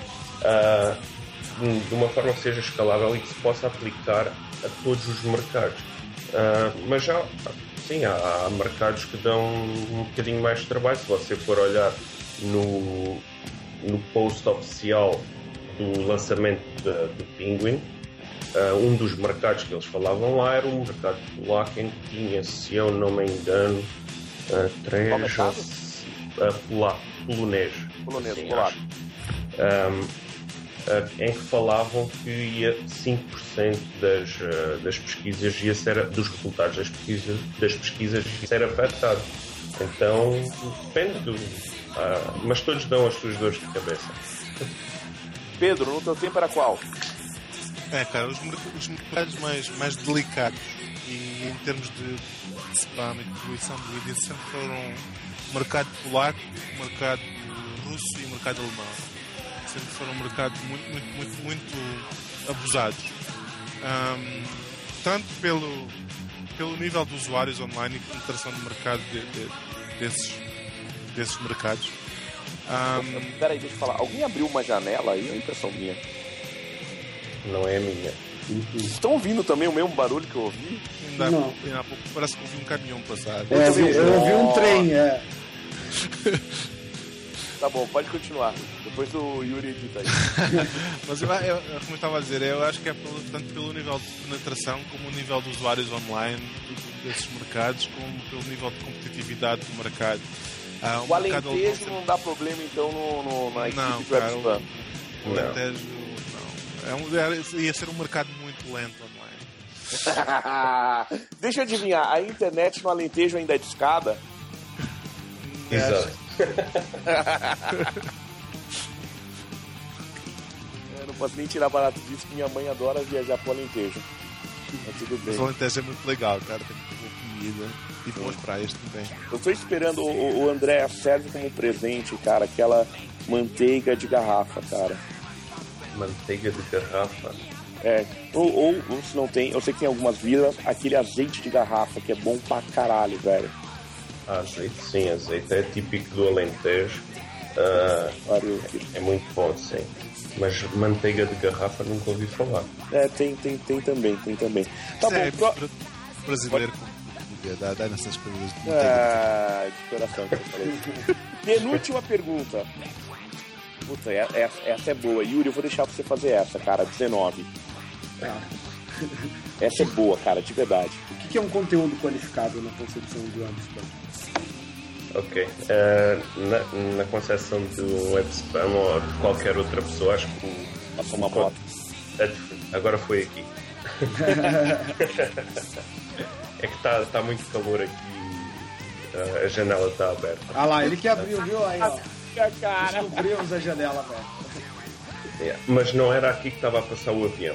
Speaker 5: Uh, de uma forma que seja escalável e que se possa aplicar a todos os mercados. Uh, mas já, sim, há, há mercados que dão um bocadinho mais de trabalho. Se você for olhar no, no post oficial do lançamento de, do Penguin, uh, um dos mercados que eles falavam lá era um mercado polaco em que tinha, se eu não me engano, uh, três uh, polaco, polonês.
Speaker 1: polonês,
Speaker 5: Sim,
Speaker 1: polaco.
Speaker 5: Um, uh, em que falavam que ia cinco por cento das, uh, das pesquisas ia ser, dos resultados das pesquisas, das pesquisas ia ser afetado. Então, depende do... Uh, mas todos dão as suas dores de cabeça.
Speaker 1: Pedro, no teu tempo era qual?
Speaker 3: É, cara, os, merc- os mercados mais, mais delicados e em termos de spam e de poluição do índice sempre foram o mercado polaco, o mercado russo e o mercado alemão. Sempre foram mercados muito, muito, muito, muito abusados. Um, tanto pelo, pelo nível de usuários online e penetração de mercado de, de, desses, desses mercados. Um,
Speaker 1: Peraí, deixa eu falar. Alguém abriu uma janela aí? É a impressão minha.
Speaker 5: Não é a minha.
Speaker 1: Vocês estão ouvindo também o mesmo barulho que eu ouvi?
Speaker 3: ainda há
Speaker 2: Não.
Speaker 3: pouco, ainda há pouco parece que eu vi um caminhão passar.
Speaker 2: É, eu, vi, eu ouvi um
Speaker 1: Oh.
Speaker 2: trem, é.
Speaker 1: Tá bom, pode continuar. Depois do Yuri edita aí.
Speaker 3: Mas eu, eu, eu, como eu estava a dizer, eu acho que é pelo, tanto pelo nível de penetração como o nível de usuários online desses mercados, como pelo nível de competitividade do mercado. Ah,
Speaker 1: O
Speaker 3: mercado
Speaker 1: Alentejo
Speaker 3: alemão
Speaker 1: não dá problema então no, no, na equipe
Speaker 3: Não,
Speaker 1: de
Speaker 3: cara,
Speaker 1: webspam.
Speaker 3: o Alentejo não. É um, era, ia ser um mercado muito lento online.
Speaker 1: Deixa eu adivinhar, a internet no Alentejo ainda é de escada?
Speaker 5: Exato.
Speaker 1: Eu não posso nem tirar barato disso, que minha mãe adora viajar pro Alentejo. Mas tudo bem.
Speaker 3: Mas o Alentejo é muito legal, cara. Tem boa comida e boas praias também.
Speaker 1: Eu tô esperando o, o André serve como presente, cara, aquela manteiga de garrafa, cara.
Speaker 5: Manteiga de garrafa.
Speaker 1: É, ou, ou, ou se não tem, eu sei que tem algumas vilas, aquele azeite de garrafa que é bom pra caralho, velho.
Speaker 5: Ah, azeite, sim, azeite é típico do Alentejo. Ah,
Speaker 1: Pariu.
Speaker 5: é muito bom, sim. Mas manteiga de garrafa nunca ouvi falar.
Speaker 1: É, tem, tem, tem também, tem também. Tá
Speaker 3: Isso é
Speaker 1: bom, pro...
Speaker 3: brasileiro com dá, dá nessas coisas de manteiga.
Speaker 1: Ah, de coração que eu falei. Penúltima pergunta. Puta, é- é- essa é boa. Yuri, eu vou deixar pra você fazer essa, cara. dezenove.
Speaker 2: Tá.
Speaker 1: Essa é boa, cara, de verdade.
Speaker 2: O que que é um conteúdo qualificado na concepção do Amsterdã?
Speaker 5: Ok. Ah, na, na concepção do web spam ou de qualquer outra pessoa, acho que o,
Speaker 1: Passou uma
Speaker 5: o
Speaker 1: moto.
Speaker 5: É dif- Agora foi aqui. É que está tá muito calor aqui. ah, a janela está aberta.
Speaker 2: Ah lá, ele que abriu, viu? Aí, ó.
Speaker 1: Cara.
Speaker 2: Descobrimos a janela, velho.
Speaker 5: É, mas não era aqui que estava a passar o avião.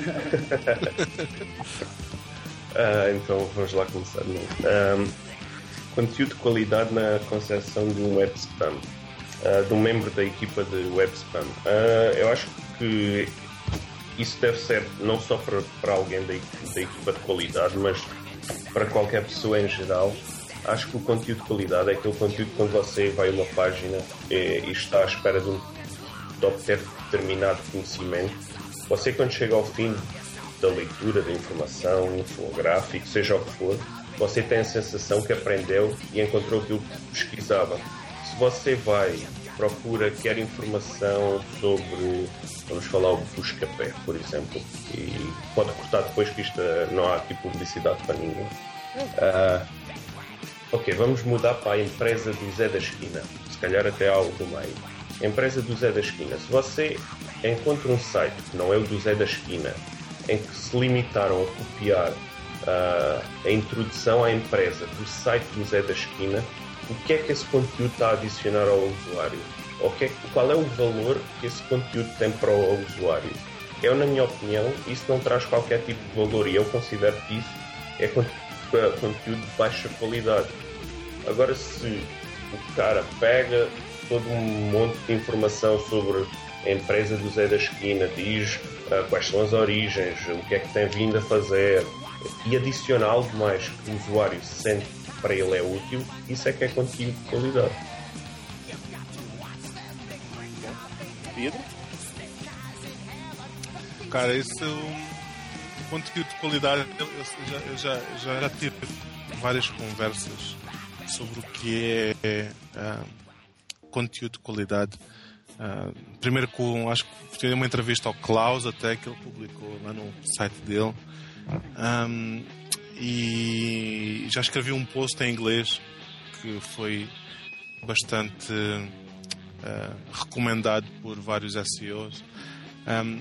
Speaker 5: Ah, então vamos lá começar. Um, conteúdo de qualidade na concepção de um web spam, uh, de um membro da equipa de web spam. Uh, eu acho que isso deve ser não só para, para alguém da, da equipa de qualidade, mas para qualquer pessoa em geral. Acho que o conteúdo de qualidade é aquele conteúdo quando você vai a uma página e, e está à espera de, um, de obter determinado conhecimento. Você, quando chega ao fim da leitura da informação, infográfico, seja o que for, você tem a sensação que aprendeu e encontrou aquilo que pesquisava. Se você vai, procura, quer informação sobre, vamos falar o Buscapé, por exemplo, e pode cortar depois que isto não há aqui publicidade para ninguém. Uh, ok, vamos mudar para a empresa do Zé da Esquina, se calhar até algo do meio. A empresa do Zé da Esquina. Se você encontra um site que não é o do Zé da Esquina, em que se limitaram a copiar uh, a introdução à empresa do site do Zé da Esquina, o que é que esse conteúdo está a adicionar ao usuário? O que é, qual é o valor que esse conteúdo tem para o usuário? Eu, na minha opinião, isso não traz qualquer tipo de valor e eu considero que isso é conteúdo de baixa qualidade. Agora, se o cara pega todo um monte de informação sobre a empresa do Zé da Esquina, diz uh, quais são as origens, o que é que tem vindo a fazer e adiciona algo mais que o usuário sente que para ele é útil, isso é que é conteúdo de qualidade.
Speaker 1: Pedro?
Speaker 3: Cara, isso é um conteúdo de qualidade. Eu, eu já, eu já, já, já tive várias conversas sobre o que é uh, conteúdo de qualidade. Uh, primeiro com, acho que tive uma entrevista ao Klaus até que ele publicou lá no site dele. Um, e já escrevi um post em inglês que foi bastante uh, recomendado por vários S E Os. Um,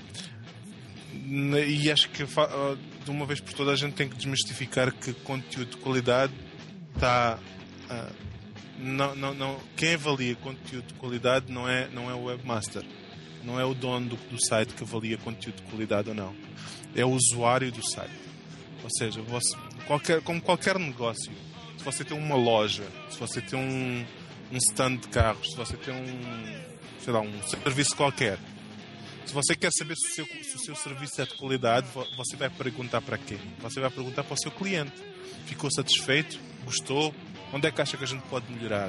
Speaker 3: e acho que de uma vez por todas a gente tem que desmistificar que conteúdo de qualidade está... Uh, não, não, não, quem avalia conteúdo de qualidade não é, não é o webmaster, não é o dono do, do site que avalia conteúdo de qualidade ou não, é o usuário do site. Ou seja, você, qualquer, como qualquer negócio, se você tem uma loja, se você tem um, um stand de carros, se você tem um, sei lá, um serviço qualquer, se você quer saber se o, seu, se o seu serviço é de qualidade, você vai perguntar para quem? Você vai perguntar para o seu cliente. Ficou satisfeito? Gostou? Onde é que acha que a gente pode melhorar?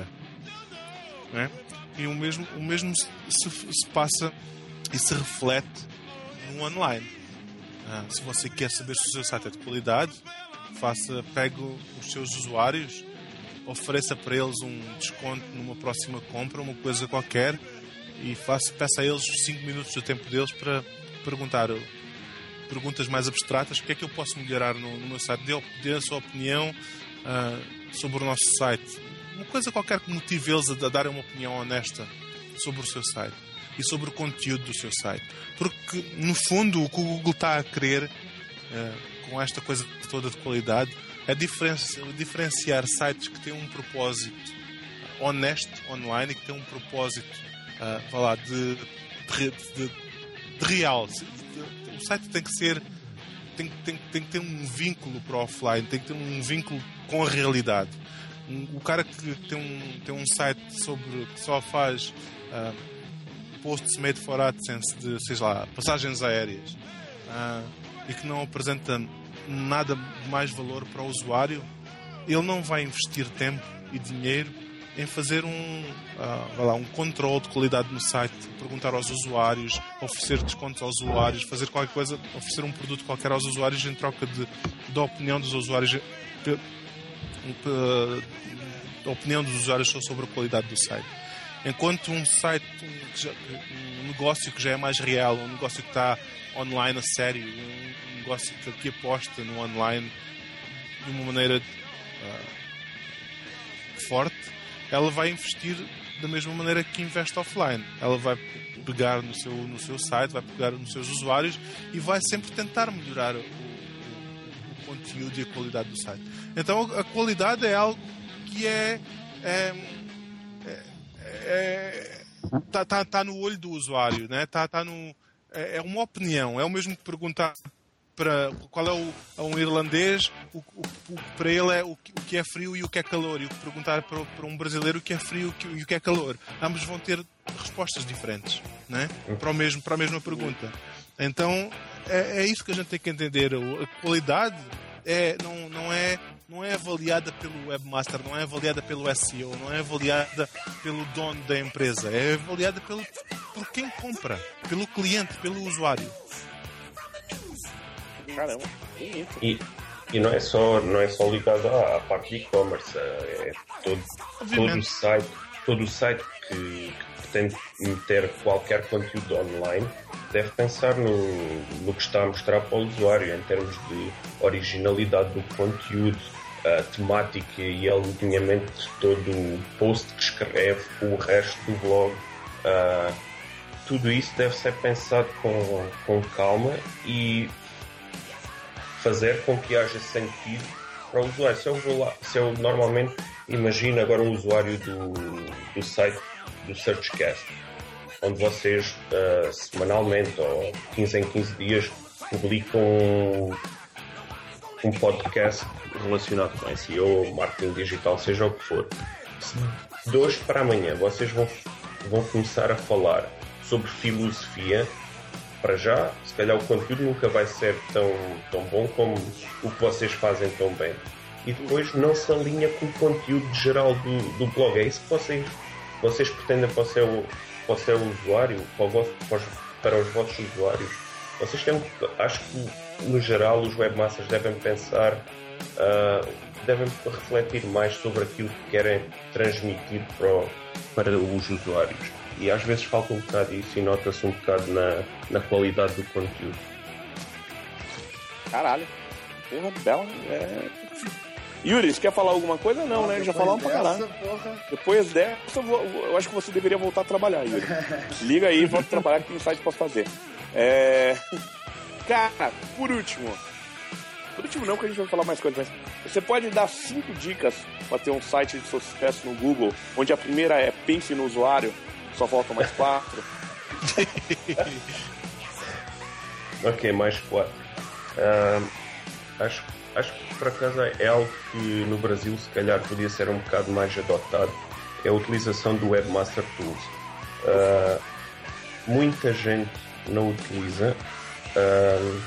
Speaker 3: Não é? E o mesmo, o mesmo se, se passa e se reflete no online. Ah, se você quer saber se o seu site é de qualidade, faça, pegue os seus usuários, ofereça para eles um desconto numa próxima compra, uma coisa qualquer, e faça, peça a eles cinco minutos do tempo deles para perguntar perguntas mais abstratas. O que é que eu posso melhorar no, no meu site? Dê, dê a sua opinião uh, sobre o nosso site. Uma coisa qualquer que motive eles a, a darem uma opinião honesta sobre o seu site e sobre o conteúdo do seu site. Porque, no fundo, o que o Google está a querer uh, com esta coisa toda de qualidade é diferenciar, diferenciar sites que têm um propósito honesto online e que têm um propósito Uh, vá lá, de, de, de, de real. De, o site tem que ser tem, tem, tem que ter um vínculo para o offline, tem que ter um vínculo com a realidade. Um, o cara que tem um, tem um site sobre que só faz uh, posts made for AdSense de, sei lá, passagens aéreas uh, e que não apresenta nada de mais valor para o usuário, ele não vai investir tempo e dinheiro em fazer um, uh, lá, um controle de qualidade no site, perguntar aos usuários, oferecer descontos aos usuários, fazer qualquer coisa, oferecer um produto qualquer aos usuários em troca de, da opinião dos usuários, da opinião dos usuários sobre a qualidade do site. Enquanto um site, um, já, um negócio que já é mais real, um negócio que está online a sério, um negócio que, que aposta no online de uma maneira uh, forte, ela vai investir da mesma maneira que investe offline. Ela vai pegar no seu, no seu site, vai pegar nos seus usuários e vai sempre tentar melhorar o, o, o conteúdo e a qualidade do site. Então a qualidade é algo que é é, é, é tá, tá, tá no olho do usuário, né? tá, tá no, é, é uma opinião. É o mesmo que perguntar para qual é o, a um irlandês, o, o, o, para ele é o, o que é frio e o que é calor, e o que perguntar para, para um brasileiro o que é frio e o que é calor. Ambos vão ter respostas diferentes, né? para, o mesmo, para a mesma pergunta. Então é, é isso que a gente tem que entender. A qualidade é, não, não, é, não é avaliada pelo webmaster, não é avaliada pelo S E O, não é avaliada pelo dono da empresa, é avaliada pelo, por quem compra, pelo cliente, pelo usuário.
Speaker 1: Caramba, bonito.
Speaker 5: E, e não é só, não é só ligado à, à parte de e-commerce, é todo, todo o site, todo o site que, que pretende meter qualquer conteúdo online deve pensar no, no que está a mostrar para o usuário em termos de originalidade do conteúdo, a temática e alinhamento de todo o post que escreve, o resto do blog. Uh, tudo isso deve ser pensado com, com calma e fazer com que haja sentido para o usuário. Se eu, vou lá, se eu normalmente imagino agora um usuário do, do site do SearchCast, onde vocês uh, semanalmente ou quinze em quinze dias publicam um, um podcast relacionado com S E O, marketing digital, seja o que for. Se de hoje para amanhã vocês vão, vão começar a falar sobre filosofia, para já, se calhar o conteúdo nunca vai ser tão, tão bom como o que vocês fazem tão bem. E depois não se alinha com o conteúdo geral do, do blog. É isso que vocês, vocês pretendem para o seu, para o seu usuário, para, o vosso, para, os, para os vossos usuários. Vocês têm, acho que no geral os webmasters devem pensar, uh, devem refletir mais sobre aquilo que querem transmitir para, o, para os usuários. E às vezes falta um bocado isso e nota-se um bocado na, na qualidade do conteúdo.
Speaker 1: Caralho. Porra, bela. É... Yuri, você quer falar alguma coisa? Não, não né? Já falamos pra caralho.
Speaker 2: Porra.
Speaker 1: Depois dessa, eu, vou, eu acho que você deveria voltar a trabalhar, Yuri. Liga aí, volta a trabalhar que tem site pra fazer. É... Cara, por último... Por último não, que a gente vai falar mais coisas, mas você pode dar cinco dicas para ter um site de sucesso no Google, onde a primeira é pense no usuário, só faltam mais quatro.
Speaker 5: Ok, mais quatro. Uh, acho, acho que por acaso é algo que no Brasil se calhar podia ser um bocado mais adotado. É a utilização do Webmaster Tools. Uh, muita gente não utiliza. Uh,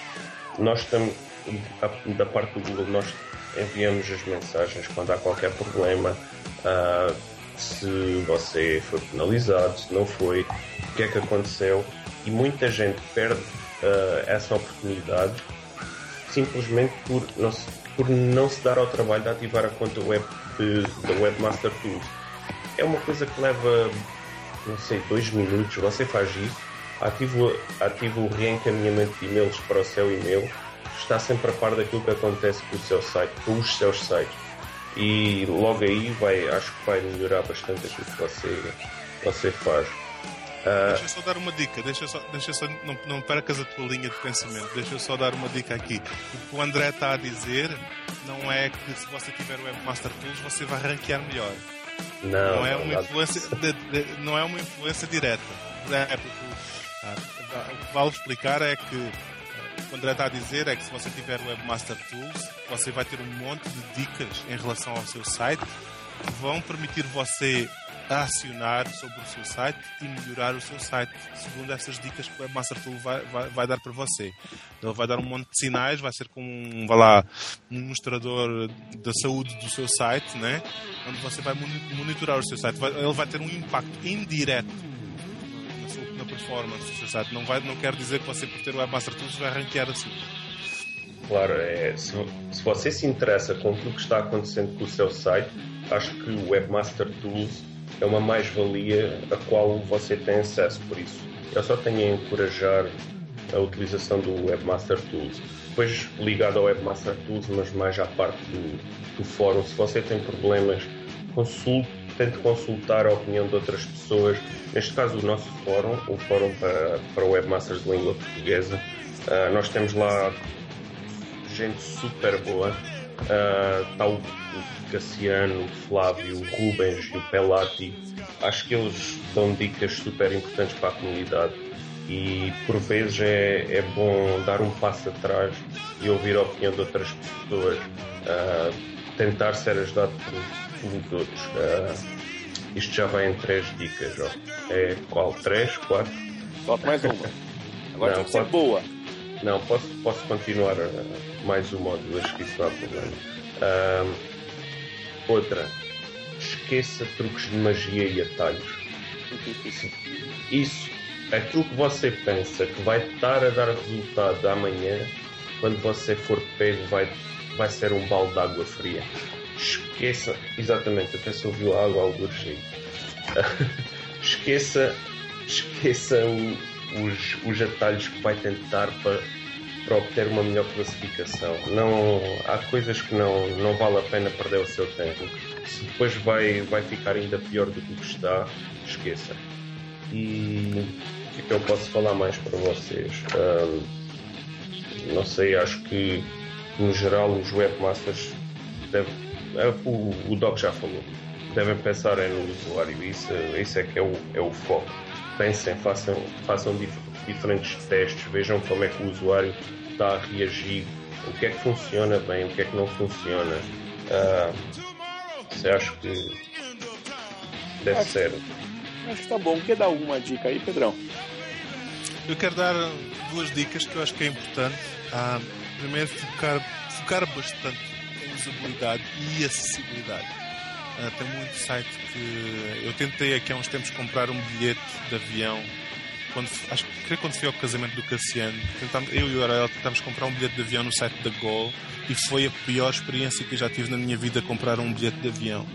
Speaker 5: nós estamos... da parte do Google nós enviamos as mensagens quando há qualquer problema, uh, se você foi penalizado, se não foi, o que é que aconteceu, e muita gente perde uh, essa oportunidade simplesmente por não, se, por não se dar ao trabalho de ativar a conta web da Webmaster Tools. É uma coisa que leva, não sei, dois minutos. Você faz isso, ativa, ativa o reencaminhamento de e-mails para o seu e-mail, está sempre a par daquilo que acontece com o seu site, com os seus sites, e logo aí vai, acho que vai melhorar bastante aquilo que você, você faz. Uh...
Speaker 3: Deixa eu só dar uma dica, deixa só, deixa só não, não percas a tua linha de pensamento, deixa eu só dar uma dica aqui. O que o André está a dizer não é que se você tiver o Webmaster Tools você vai ranquear melhor.
Speaker 5: Não,
Speaker 3: não é
Speaker 5: não,
Speaker 3: uma
Speaker 5: não,
Speaker 3: influência de, de, não é uma influência direta. É porque ah, o que vale explicar é que o que o André está a dizer é que se você tiver o Webmaster Tools, você vai ter um monte de dicas em relação ao seu site que vão permitir você acionar sobre o seu site e melhorar o seu site segundo essas dicas que o Webmaster Tools vai, vai, vai dar para você. Ele vai dar um monte de sinais, vai ser como um, vai lá, um mostrador da saúde do seu site, né? Onde você vai monitorar o seu site. Vai, ele vai ter um impacto indireto na, sua, na performance do seu site. Não, vai, não quer dizer que você, por ter o Webmaster Tools, vai ranquear assim.
Speaker 5: Claro, é, se, se você se interessa com aquilo que está acontecendo com o seu site, acho que o Webmaster Tools é uma mais-valia a qual você tem acesso. Por isso, eu só tenho a encorajar a utilização do Webmaster Tools. Depois, ligado ao Webmaster Tools, mas mais à parte do, do fórum, se você tem problemas, consulte, tente consultar a opinião de outras pessoas. Neste caso, o nosso fórum, o fórum para, para o Webmasters de língua portuguesa, uh, nós temos lá gente super boa. Está uh, o Cassiano, o Flávio, o Rubens e o Pelati. Acho que eles dão dicas super importantes para a comunidade e por vezes é, é bom dar um passo atrás e ouvir a opinião de outras pessoas, uh, tentar ser ajudado por, por outros. Uh, isto já vai em três dicas. Ó. É qual? Três? Quatro?
Speaker 1: Falta mais uma. Agora tem que ser boa.
Speaker 5: Não, posso, posso continuar uh, mais uma ou duas, que isso não há problema. Uh, outra, esqueça truques de magia e atalhos. Isso, isso, aquilo que você pensa que vai estar a dar resultado amanhã, quando você for pego, vai, vai ser um balde de água fria. Esqueça, exatamente, até se ouviu água ao aí. esqueça, esqueça o. Os, os atalhos que vai tentar para, para obter uma melhor classificação. Não, há coisas que não, não vale a pena perder o seu tempo. Se depois vai, vai ficar ainda pior do que está, esqueça. E o que eu posso falar mais para vocês? Um, não sei, acho que no geral os webmasters devem, o, o Doc já falou, devem pensar é no usuário. Isso, isso é que é o, é o foco. Pensem, façam, façam dif- diferentes testes, vejam como é que o usuário está a reagir, o que é que funciona bem, o que é que não funciona. Uh, você acha que deve
Speaker 1: acho,
Speaker 5: ser?
Speaker 1: Acho que está bom. Quer dar alguma dica aí, Pedrão?
Speaker 3: Eu quero dar duas dicas que eu acho que é importante. Uh, primeiro, focar, focar bastante em usabilidade e acessibilidade. Uh, tem muito site que eu tentei aqui há uns tempos comprar um bilhete de avião quando, acho que quando fui ao casamento do Cassiano, tentámos, eu e o Aurélio tentámos comprar um bilhete de avião no site da Gol e foi a pior experiência que eu já tive na minha vida comprar um bilhete de avião.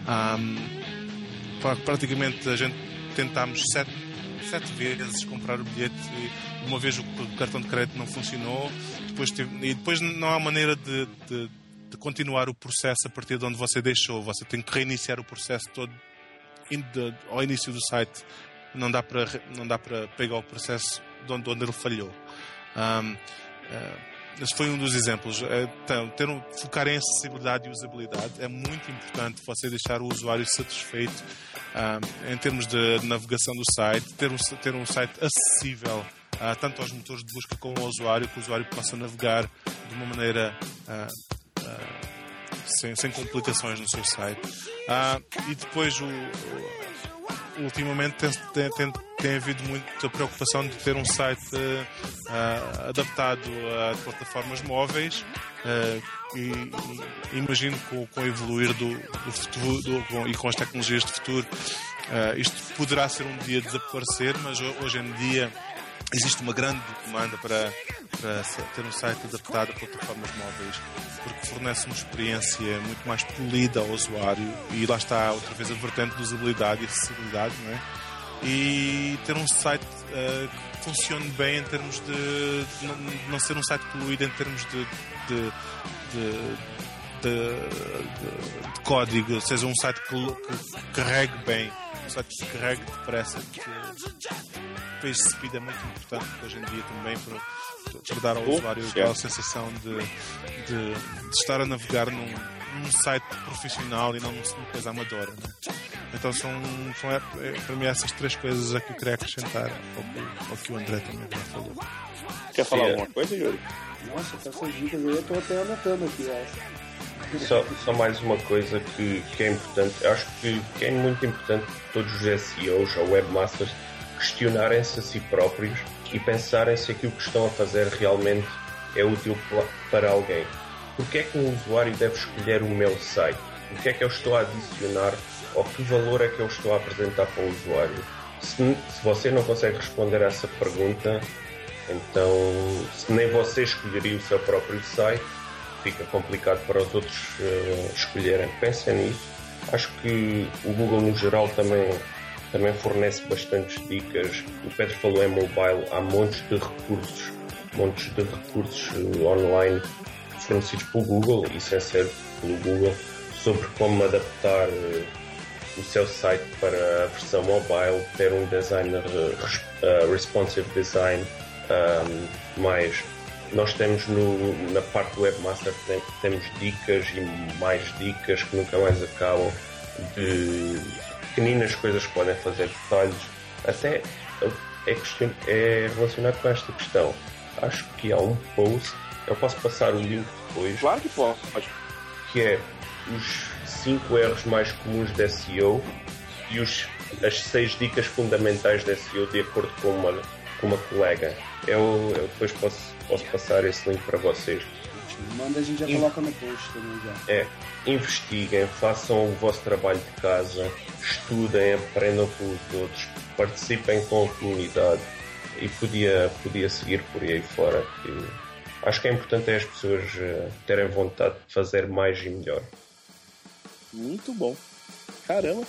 Speaker 3: Um, praticamente a gente tentámos sete, sete vezes comprar o bilhete e uma vez o cartão de crédito não funcionou, depois teve, e depois não há maneira de, de de continuar o processo a partir de onde você deixou. Você tem que reiniciar o processo todo de, ao início do site. Não dá para não dá para pegar o processo de onde, de onde ele falhou. Um, uh, Esse foi um dos exemplos. Então, ter um, focar em acessibilidade e usabilidade é muito importante. Você deixar o usuário satisfeito um, em termos de navegação do site, ter um, ter um site acessível uh, tanto aos motores de busca como ao usuário, que o usuário possa navegar de uma maneira uh, uh, sem, sem complicações no seu site. Uh, e depois, o, o, ultimamente, tem, tem, tem, tem havido muita preocupação de ter um site uh, adaptado a plataformas móveis uh, e, e imagino com, com o evoluir do, do futuro do, com, e com as tecnologias de futuro uh, isto poderá ser um dia desaparecer, mas hoje em dia existe uma grande demanda para, para ter um site adaptado a plataformas móveis, porque fornece uma experiência muito mais polida ao usuário e lá está outra vez a vertente de usabilidade e acessibilidade, não é? E ter um site uh, que funcione bem em termos de, de não, não ser um site poluído em termos de, de, de, de, de, de código, ou seja, um site que, que carregue bem, um site que carregue depressa, que o page speed é muito importante hoje em dia também para, para dar ao usuário aquela sensação de, de, de estar a navegar num, num site profissional e não numa coisa amadora, né? Então são, são é, para mim essas três coisas a que eu queria acrescentar ao que, ao que o André também já falou.
Speaker 1: Quer falar Sim. alguma coisa, Yuri?
Speaker 2: Nossa, com essas dicas aí eu tô até anotando aqui essa.
Speaker 5: Só, só mais uma coisa que, que é importante. Eu acho que, que é muito importante todos os S E Os ou webmasters questionarem-se a si próprios e pensarem se aquilo que estão a fazer realmente é útil para alguém. Porque é que um usuário deve escolher o meu site? O que é que eu estou a adicionar ou que valor é que eu estou a apresentar para o usuário? Se, se você não consegue responder a essa pergunta, então se nem você escolheria o seu próprio site, fica complicado para os outros uh, escolherem. Pensem nisso. Acho que o Google no geral também, também fornece bastantes dicas. O Pedro falou em mobile, há montes de recursos, montes de recursos uh, online fornecidos pelo Google e sem ser pelo Google sobre como adaptar uh, o seu site para a versão mobile, ter um designer uh, responsive design, um, mais nós temos no, na parte do webmaster tem, temos dicas e mais dicas que nunca mais acabam de pequeninas coisas que podem fazer, detalhes, até é, question, é relacionado com esta questão. Acho que há um post, eu posso passar o link depois.
Speaker 1: Claro que posso, pode.
Speaker 5: Que é os cinco erros mais comuns de S E O e os, as seis dicas fundamentais de S E O de acordo com uma, com uma colega. Eu, eu depois posso, posso passar esse link para vocês.
Speaker 2: Manda, a gente já In... coloca no post também já.
Speaker 5: É, investiguem, façam o vosso trabalho de casa, estudem, aprendam com os outros, participem com a comunidade e podia, podia seguir por aí fora. Que acho que é importante as pessoas uh, terem vontade de fazer mais e melhor.
Speaker 1: Muito bom. Caramba.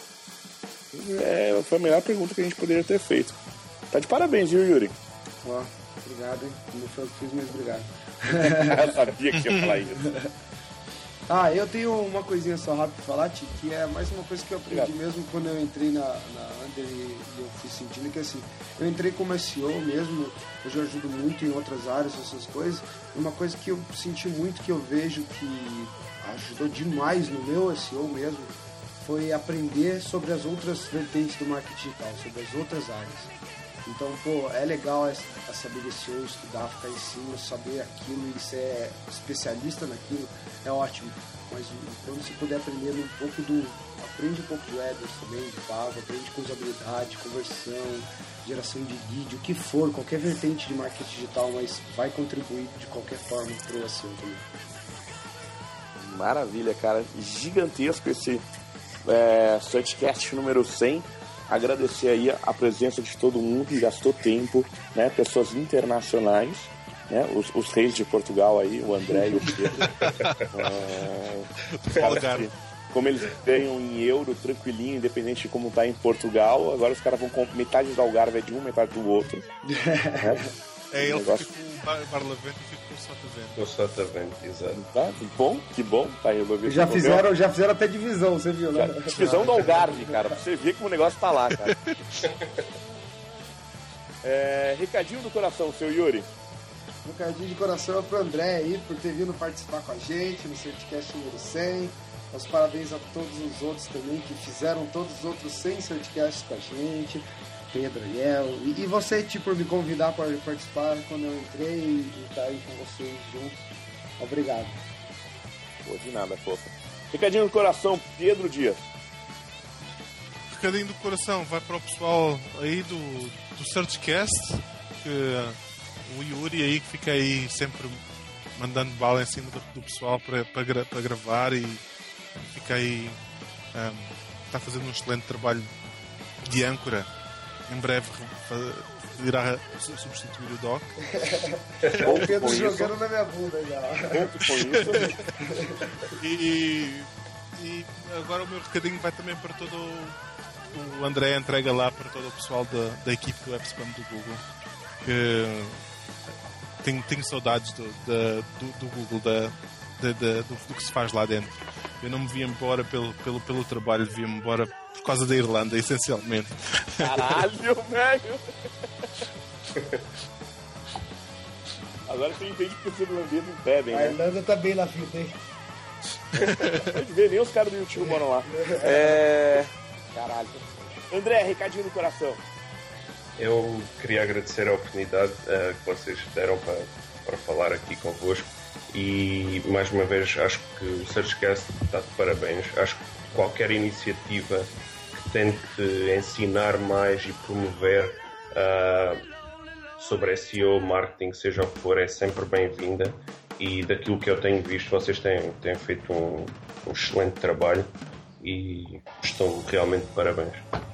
Speaker 1: É, foi a melhor pergunta que a gente poderia ter feito. Tá de parabéns, viu, Yuri?
Speaker 2: Ó, obrigado, hein? Não foi eu que fiz, mas obrigado.
Speaker 1: Eu sabia que ia falar isso.
Speaker 2: Ah, eu tenho uma coisinha só rápido pra falar, Ti, que é mais uma coisa que eu aprendi obrigado. Mesmo quando eu entrei na, na Under e eu fui sentindo que assim, eu entrei como S E O mesmo, eu já ajudo muito em outras áreas, essas coisas. Uma coisa que eu senti muito, que eu vejo que ajudou demais no meu S E O mesmo, foi aprender sobre as outras vertentes do marketing digital, sobre as outras áreas. Então, pô, é legal saber S E O, estudar, ficar em cima, saber aquilo e ser especialista naquilo, é ótimo. Mas quando você puder aprender um pouco do... Aprende um pouco do AdWords também, de pago, aprende com usabilidade, conversão, geração de vídeo, o que for, qualquer vertente de marketing digital, mas vai contribuir de qualquer forma para o S E O também.
Speaker 1: Maravilha, cara. Gigantesco esse é, Searchcast número cem. Agradecer aí a presença de todo mundo que gastou tempo, né? Pessoas internacionais, né? Os, os reis de Portugal aí, o André e o Pedro. é, cara, que, como eles ganham em euro tranquilinho, independente de como tá em Portugal, agora os caras vão com metade do Algarve é de um, metade do outro. Né?
Speaker 3: É, ele negócio... fica com o Barlavento e fica com Sotavento.
Speaker 5: O Sotavento, exato.
Speaker 1: Tá? Que bom, que bom. Tá resolvido.
Speaker 2: Já fizeram, já fizeram até divisão, você viu, né?
Speaker 1: Já, divisão do Algarve, cara, pra você ver como o negócio tá lá, cara. É, recadinho do coração, seu Yuri.
Speaker 2: Recadinho de coração é pro André aí, por ter vindo participar com a gente no Certcast número cem. Os parabéns a todos os outros também que fizeram todos os outros cem Certcasts com a gente. Pedro, Ariel. E, e você, tipo, por me convidar para participar quando eu entrei e estar tá aí com vocês juntos. Obrigado.
Speaker 1: Pô, de nada, fofa. Recadinho do coração, Pedro Dias.
Speaker 3: Recadinho do coração vai para o pessoal aí do, do Certcast, que o Yuri aí que fica aí sempre mandando bala em cima do, do pessoal para, para, gra, para gravar e fica aí um, está fazendo um excelente trabalho de âncora. Em breve irá substituir o Doc.
Speaker 2: O Pedro jogando na minha bunda já.
Speaker 3: e, e agora o meu recadinho vai também para todo o André, entrega lá para todo o pessoal da, da equipe do WebSpam do Google. Que tenho, tenho saudades do, da, do, do Google, da, da, da, do, do que se faz lá dentro. Eu não me vi embora pelo, pelo, pelo trabalho, vi-me embora por causa da Irlanda, essencialmente.
Speaker 1: Caralho, velho! Agora você entende porque os irlandeses impedem, né?
Speaker 2: A Irlanda tá bem na fita, hein?
Speaker 1: Pode ver, nem os caras do YouTube moram lá. É... Caralho. André, recadinho do coração.
Speaker 5: Eu queria agradecer a oportunidade uh, que vocês deram para, para falar aqui convosco. E mais uma vez acho que o Certcast está de parabéns. Acho que qualquer iniciativa que tente ensinar mais e promover uh, sobre S E O, marketing, seja o que for, é sempre bem-vinda. E daquilo que eu tenho visto, vocês têm, têm feito um, um excelente trabalho e estão realmente de parabéns.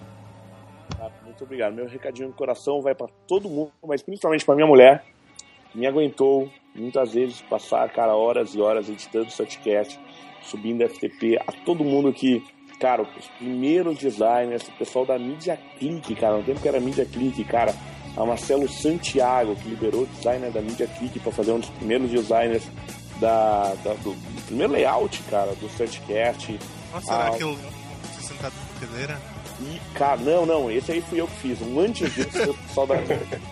Speaker 1: Muito obrigado. Meu recadinho do coração vai para todo mundo, mas principalmente para minha mulher, que me aguentou muitas vezes passar, cara, horas e horas editando o Certcast, subindo F T P, a todo mundo que, cara, os primeiros designers, o pessoal da Media Click, cara, no tempo que era Media Click, cara, a Marcelo Santiago, que liberou o designer da Media Click para fazer um dos primeiros designers da, da, do, do primeiro layout, cara, do Certcast.
Speaker 3: Nossa, será que ele sentado na cadeira?
Speaker 1: E, cara, não, não, esse aí fui eu que fiz. Um antes disso foi o pessoal da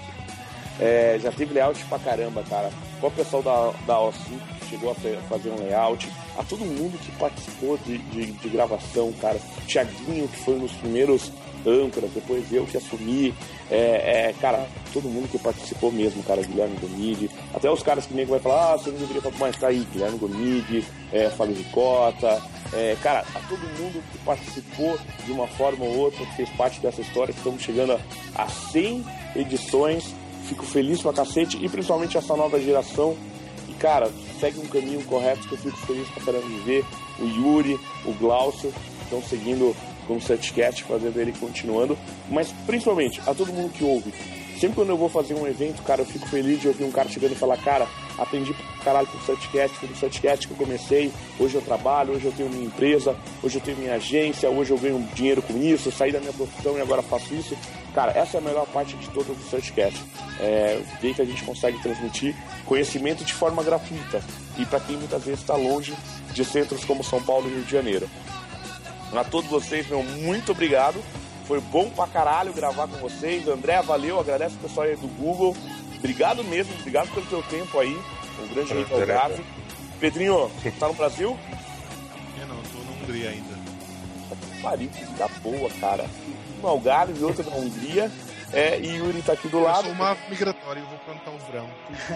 Speaker 1: é, já teve layout pra caramba, cara. Qual o pessoal da, da O cinco que chegou a fazer um layout? A todo mundo que participou de, de, de gravação, cara. Thiaguinho, que foi um dos primeiros âncoras, depois eu que assumi. É, é, cara, todo mundo que participou mesmo, cara. Guilherme Gomide. Até os caras que nem vai falar, ah, você não deveria falar mais, tá aí. Guilherme Gomide, é, Fábio Ricota. É, cara, a todo mundo que participou de uma forma ou outra, que fez parte dessa história, que estamos chegando a, a cem edições. Fico feliz pra cacete, e principalmente essa nova geração. E, cara, segue um caminho correto que eu fico feliz pra caramba de ver. O Yuri, o Glaucio, estão seguindo com o Certcast, fazendo ele continuando. Mas, principalmente, a todo mundo que ouve. Sempre quando eu vou fazer um evento, cara, eu fico feliz de ouvir um cara chegando e falar, cara, aprendi pra caralho com o Certcast, foi no Certcast que eu comecei, hoje eu trabalho, hoje eu tenho minha empresa, hoje eu tenho minha agência, hoje eu ganho dinheiro com isso, eu saí da minha profissão e agora faço isso. Cara, essa é a melhor parte de todo o Certcast. É ver que a gente consegue transmitir conhecimento de forma gratuita. E para quem muitas vezes está longe de centros como São Paulo e Rio de Janeiro. A todos vocês, meu, muito obrigado. Foi bom pra caralho gravar com vocês. André, valeu, agradeço o pessoal aí do Google. Obrigado mesmo, obrigado pelo teu tempo aí. Um grande Rico Algarve. Pedrinho, tá no Brasil?
Speaker 3: Eu não, tô na Hungria ainda.
Speaker 1: Pariu, que vida boa, cara. Um Algarve e outro na Hungria. É, e Yuri tá aqui do
Speaker 3: eu
Speaker 1: lado.
Speaker 3: Eu sou uma migratória, eu vou plantar o verão.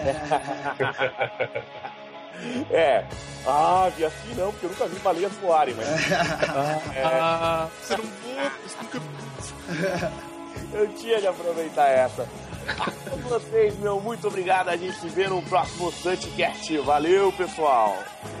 Speaker 1: É. Ah, vi assim não, porque eu nunca vi baleias voarem, mas.
Speaker 3: É... Você não voa, você nunca.
Speaker 1: Eu tinha de aproveitar essa. A todos vocês, meu, muito obrigado. A gente se vê no próximo Certcast. Valeu, pessoal.